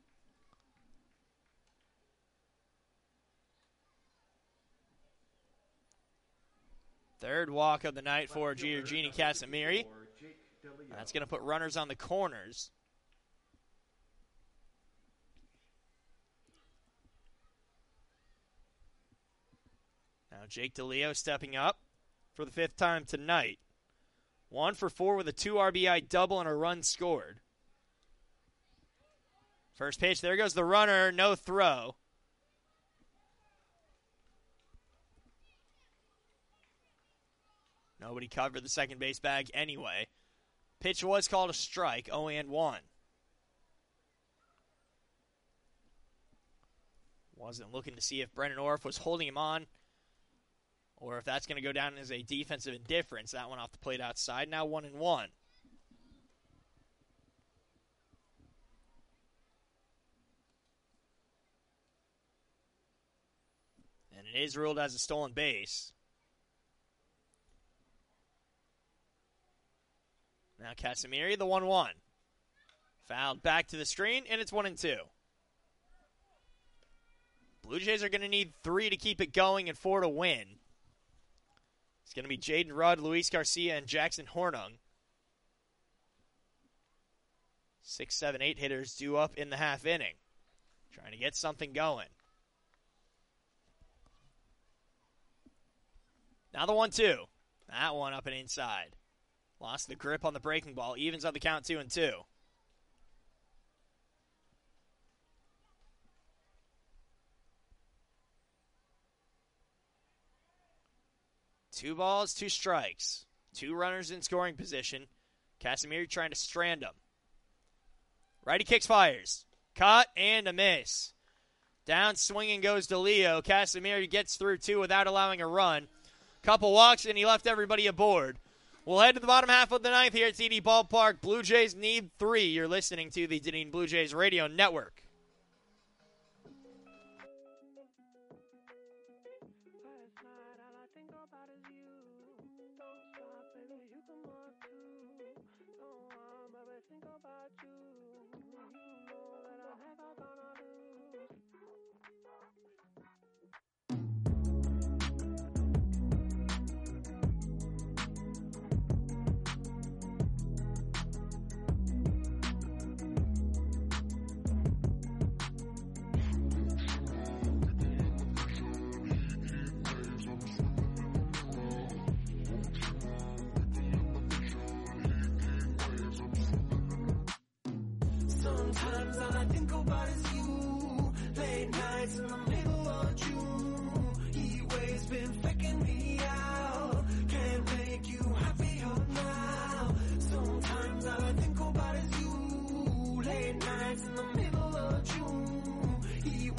Third walk of the night for Giorgini Casimiri. That's going to put runners on the corners. Now Jake DeLeo stepping up for the 5th time tonight. 1 for 4 with a 2 RBI double and a run scored. First pitch, there goes the runner, no throw. Nobody covered the second base bag anyway. Pitch was called a strike, 0-1. Wasn't looking to see if Brennan Orff was holding him on, or if that's going to go down as a defensive indifference. That one off the plate outside. Now 1-1. And it is ruled as a stolen base. Now Casimiri, the 1-1. Fouled back to the screen, and it's 1-2. Blue Jays are going to need 3 to keep it going and 4 to win. It's going to be Jaden Rudd, Luis Garcia, and Jackson Hornung. 6, 7, 8 hitters due up in the half inning. Trying to get something going. Now the 1-2. That one up and inside. Lost the grip on the breaking ball. Evens up the count 2-2. 2 balls, 2 strikes. 2 runners in scoring position. Casimiri trying to strand him. Righty kicks, fires. Caught and a miss. Down swinging goes DeLeo. Casimiri gets through 2 without allowing a run. Couple walks and he left everybody aboard. We'll head to the bottom half of the ninth here at TD Ballpark. Blue Jays need 3. You're listening to the Dunedin Blue Jays Radio Network. Sometimes all I think about is you. Late nights in the middle of June. Heat waves been faking me out. Can't make you happier now. Sometimes all I think about is you. Late nights in the middle of June.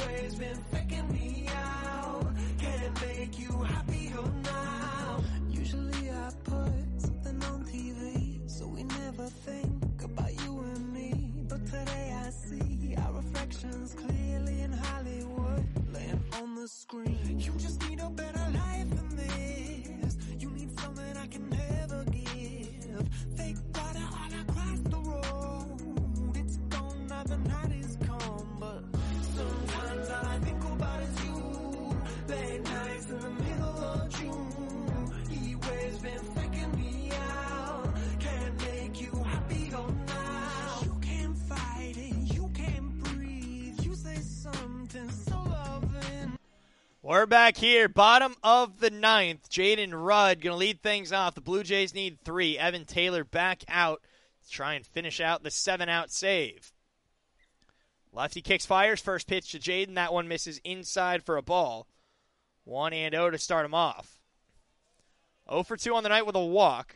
always been faking me out. Can't make you happier now. Usually I put something on TV, so we never think about you and me. But today I see our reflections clearly in Hollywood, laying on the screen. You just need a better life than this. You need something I can never give. Fake water all across the road. It's gone now, the night is come. But sometimes all I think about is you. Late nights in the middle of June. He always been faking me out. Can't make you happier now. You can't fight it, you can't breathe. You say something so loving. We're back here, bottom of the ninth. Jaden Rudd going to lead things off. The Blue Jays need 3. Evan Taylor back out to try and finish out the 7-out save. Lefty kicks, fires. First pitch to Jaden. That one misses inside for a ball. 1-0 to start him off. 0 for 2 on the night with a walk.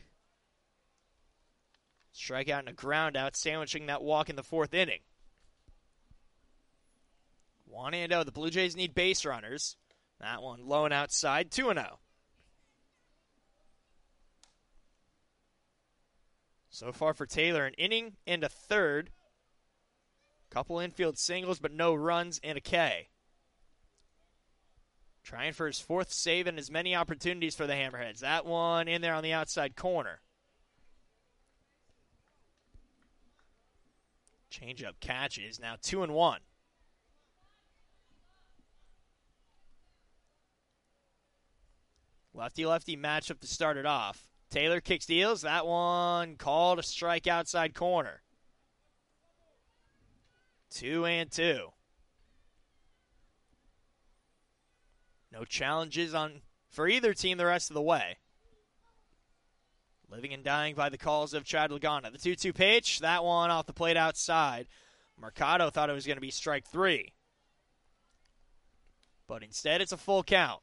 Strikeout and a ground out, sandwiching that walk in the 4th inning. 1-0. The Blue Jays need base runners. That one low and outside, 2-0. So far for Taylor, an inning and a third. Couple infield singles, but no runs and a K. Trying for his 4th save and as many opportunities for the Hammerheads. That one in there on the outside corner. Changeup catches, now 2-1. Lefty-lefty matchup to start it off. Taylor kicks, deals. That one called a strike outside corner. 2-2. No challenges for either team the rest of the way. Living and dying by the calls of Chad Lagana. The 2-2 pitch. That one off the plate outside. Mercado thought it was going to be strike 3. But instead it's a full count.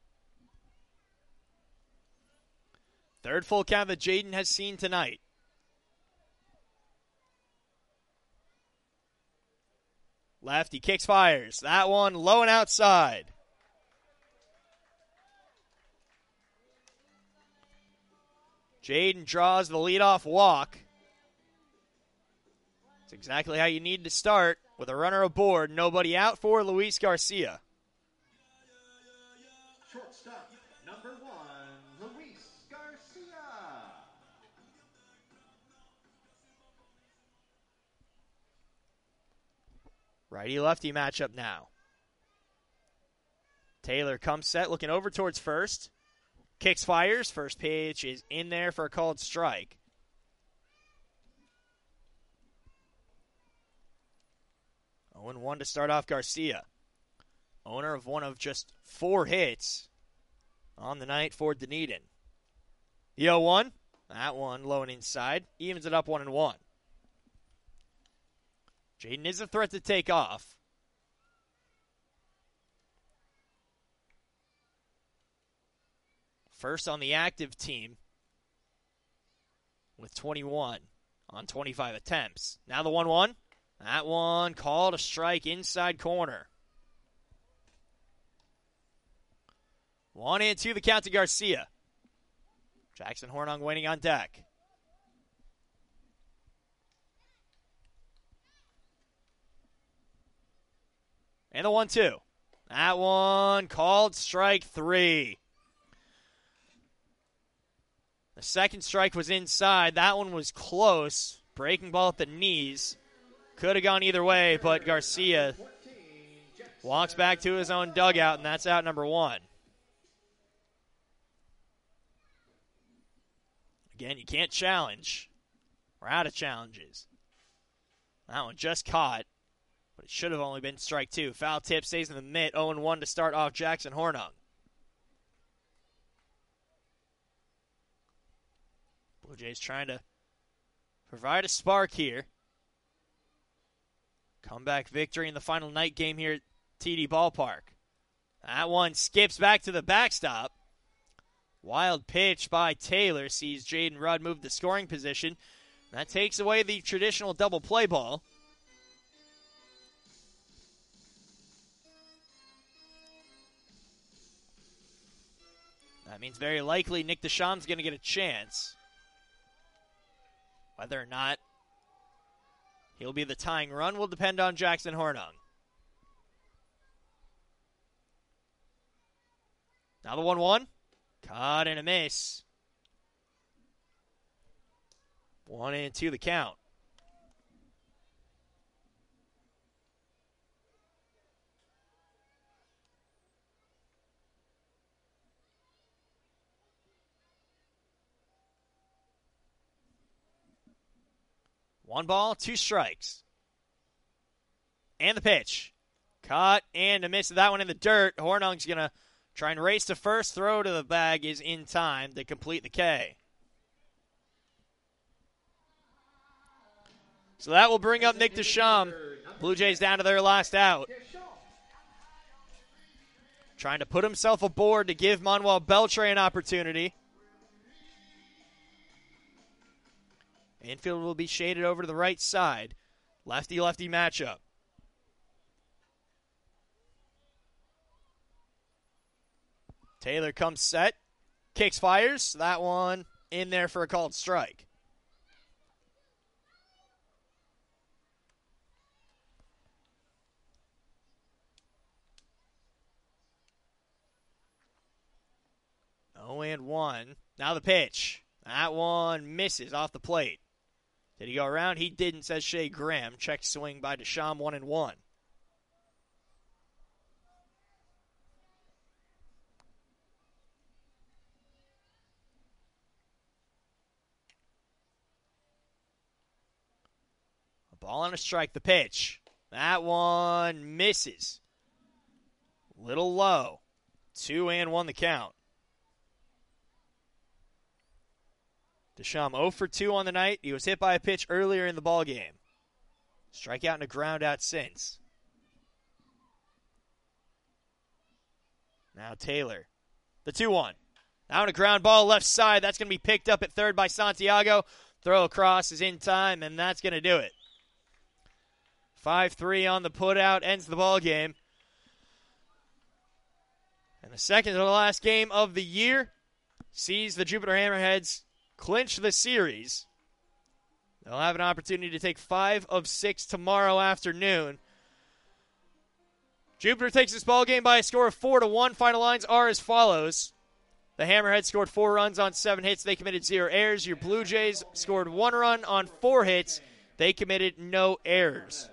Third full count that Jaden has seen tonight. Lefty kicks, fires. That one low and outside. Jaden draws the leadoff walk. It's exactly how you need to start with a runner aboard. Nobody out for Luis Garcia. Shortstop, number 1, Luis Garcia. Righty-lefty matchup now. Taylor comes set, looking over towards first. Kicks, fires. First pitch is in there for a called strike. Oh, 0-1 to start off Garcia. Owner of one of just 4 hits on the night for Dunedin. The 0-1. That one low and inside. Evens it up 1-1. Jaden is a threat to take off. First on the active team with 21 on 25 attempts. Now the 1-1. That one called a strike inside corner. 1-2 the count to Garcia. Jackson Hornung waiting on deck. And the 1-2. That one called strike 3. The second strike was inside. That one was close. Breaking ball at the knees. Could have gone either way, but Garcia walks back to his own dugout, and that's out number 1. Again, you can't challenge. We're out of challenges. That one just caught, but it should have only been strike 2. Foul tip stays in the mitt. 0-1 to start off Jackson Hornung. Blue Jays trying to provide a spark here. Comeback victory in the final night game here at TD Ballpark. That one skips back to the backstop. Wild pitch by Taylor sees Jaden Rudd move the scoring position. That takes away the traditional double play ball. That means very likely Nick Desham's going to get a chance. Whether or not he'll be the tying run will depend on Jackson Hornung. Now the 1-1. Caught and a miss. 1-2 the count. One ball, 2 strikes. And the pitch. Caught and a miss. That one in the dirt. Hornung's going to try and race to first. Throw to the bag is in time to complete the K. So that will bring up Nick Desham. Blue Jays down to their last out. Trying to put himself aboard to give Manuel Beltre an opportunity. Infield will be shaded over to the right side. Lefty-lefty matchup. Taylor comes set. Kicks, fires. That one in there for a called strike. Oh, and 1. Now the pitch. That one misses off the plate. Did he go around? He didn't, says Shea Graham. Check swing by Desham, 1-1. A ball and a strike, the pitch. That one misses. Little low. 2-1 the count. Desham 0 for 2 on the night. He was hit by a pitch earlier in the ballgame. Strikeout and a ground out since. Now Taylor. The 2-1. Now on a ground ball left side. That's going to be picked up at third by Santiago. Throw across is in time, and that's going to do it. 5-3 on the putout. Ends the ballgame. And the second to the last game of the year sees the Jupiter Hammerheads clinch the series. They'll have an opportunity to take 5 of 6 tomorrow afternoon. Jupiter takes this ball game by a score of 4-1. Final lines are as follows. The Hammerheads scored 4 runs on 7 hits. They committed 0 errors. Your Blue Jays scored 1 run on 4 hits. They committed no errors.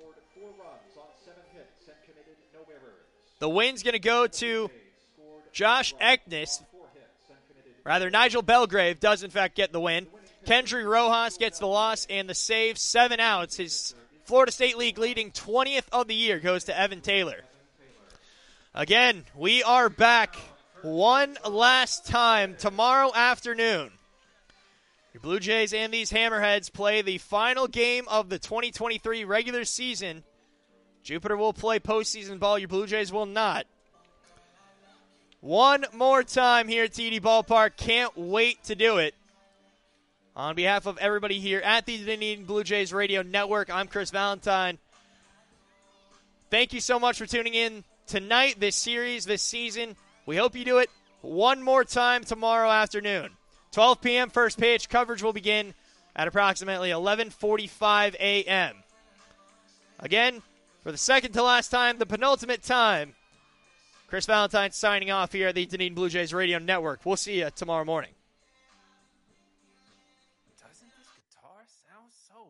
The win's going to go to Josh Eknes. Rather, Nigel Belgrave does, in fact, get the win. Kendry Rojas gets the loss and the save. 7 outs. His Florida State League leading 20th of the year goes to Evan Taylor. Again, we are back one last time tomorrow afternoon. Your Blue Jays and these Hammerheads play the final game of the 2023 regular season. Jupiter will play postseason ball. Your Blue Jays will not. One more time here at TD Ballpark. Can't wait to do it. On behalf of everybody here at the Dunedin Blue Jays Radio Network, I'm Chris Valentine. Thank you so much for tuning in tonight, this series, this season. We hope you do it one more time tomorrow afternoon. 12 p.m. first pitch. Coverage will begin at approximately 11:45 a.m. Again, for the second to last time, the penultimate time, Chris Valentine signing off here at the Dunedin Blue Jays Radio Network. We'll see you tomorrow morning. Doesn't this guitar sound so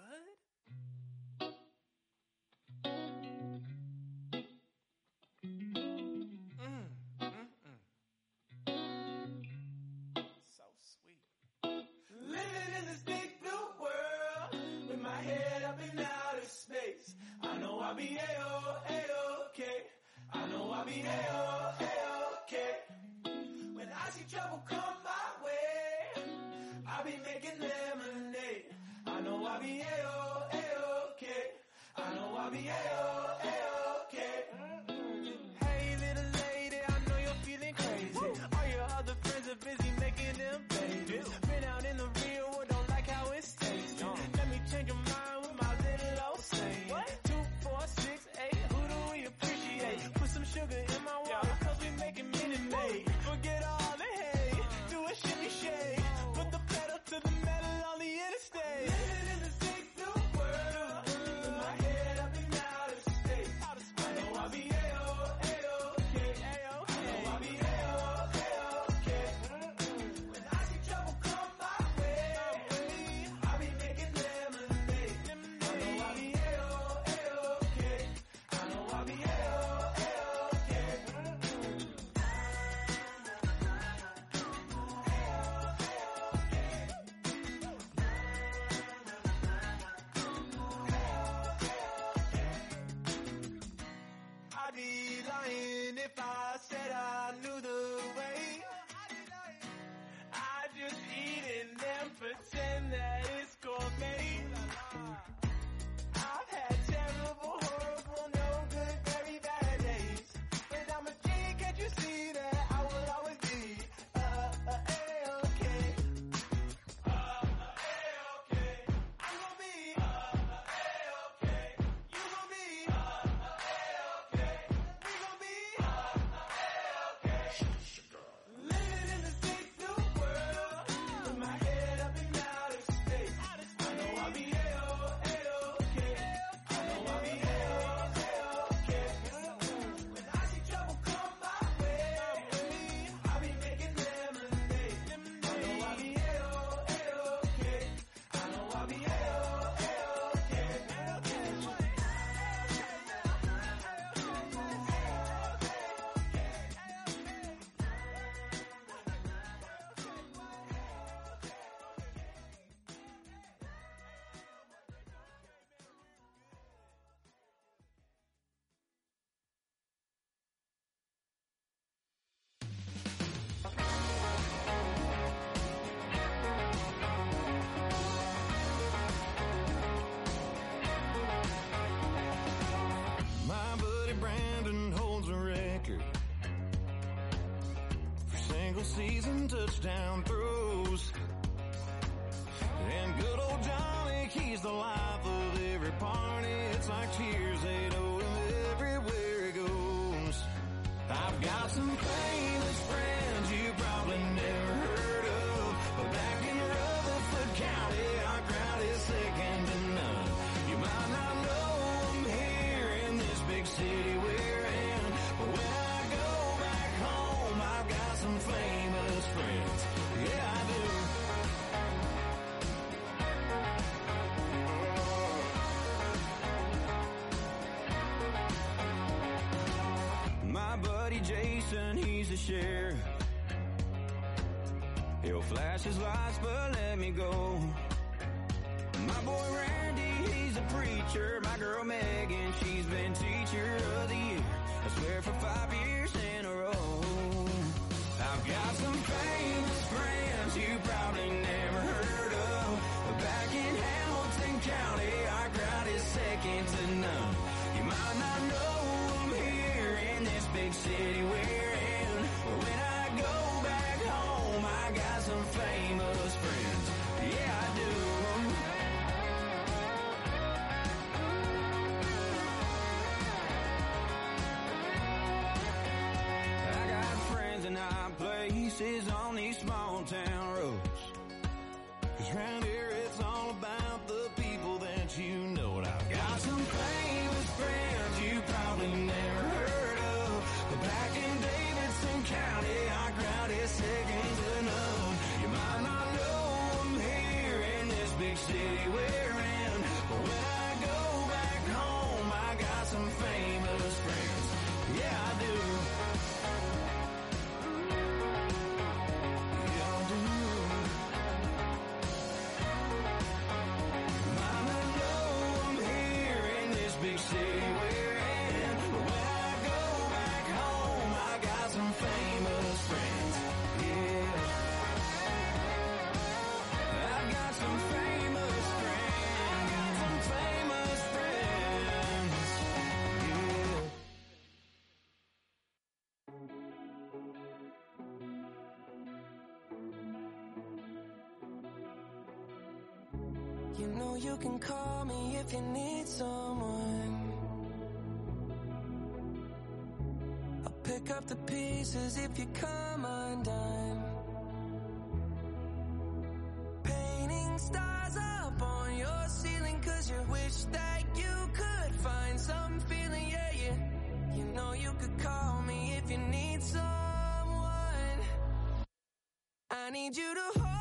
good? So sweet. Living in this big blue world with my head up in outer space. I know I'll be A-okay. I know I'll be A-okay. When I see trouble come my way, I'll be making lemonade. I know I'll be A-okay. I know I'll be A-okay. Hey little lady, I know you're feeling crazy. All your other friends are busy making them babies. Been out in the real world, don't like how it's tasting. Let me change your mind with my little old saying. 2, 4, 6, 8. I said I knew the way. I just eat and then pretend that it's gourmet. I've had terrible, horrible, no good, very bad days. And I'm a G, can't you see that I will always be A-okay. A-okay. I'm gonna be A-okay. You gonna be A-okay. We gonna be A-okay. Living in the States, new world. With my head up in outer space. I know I'll be A-okay. I know I'll be A-okay. When I see trouble come my way, I'll be making lemonade. I know I'll be A-okay. I know I'll be A-okay. My buddy Brandon holds a record for single season touchdown throws. And good old Johnny, he's the life of every party. It's like cheers, they know him everywhere he goes. I've got some famous friends you probably never heard of, but back in Rutherford County, our crowd is second to none. You might not know them here in this big city we're in, but when I go back home, I've got some famous friends. Yeah, I do. My buddy Jason, he's a sheriff. He'll flash his lights, but let me go. My boy Randy, he's a preacher. My girl Megan, she's been teacher of the year. I swear for 5 years in a row. I've got some famous friends you probably never heard of. But back in Hamilton County, our crowd is second to none. You might not know them here in this big city we're in, but when I go back home, I got some famous friends. Yeah, I do. I got friends in high places on these small town roads. 'Cause round here it's all about the people that you know. And I've got some famous friends you probably never heard of. But back in Davidson County, our crowd is second to none. You might not know them here in this big city we're in, but when I go back home, I got some famous friends. Yeah, I do. Yeah, I do. Might not know them here in this big city we're in, but when I go back home, I got some famous friends. Yeah. I've got some famous friends. Got some famous friends. Yeah. You know you can call me if you need someone. I'll pick up the pieces if you come undone. Painting stars up on your ceiling 'cause you wish that you could find some feeling, yeah, yeah. You know you could call me if you need someone. I need you to hold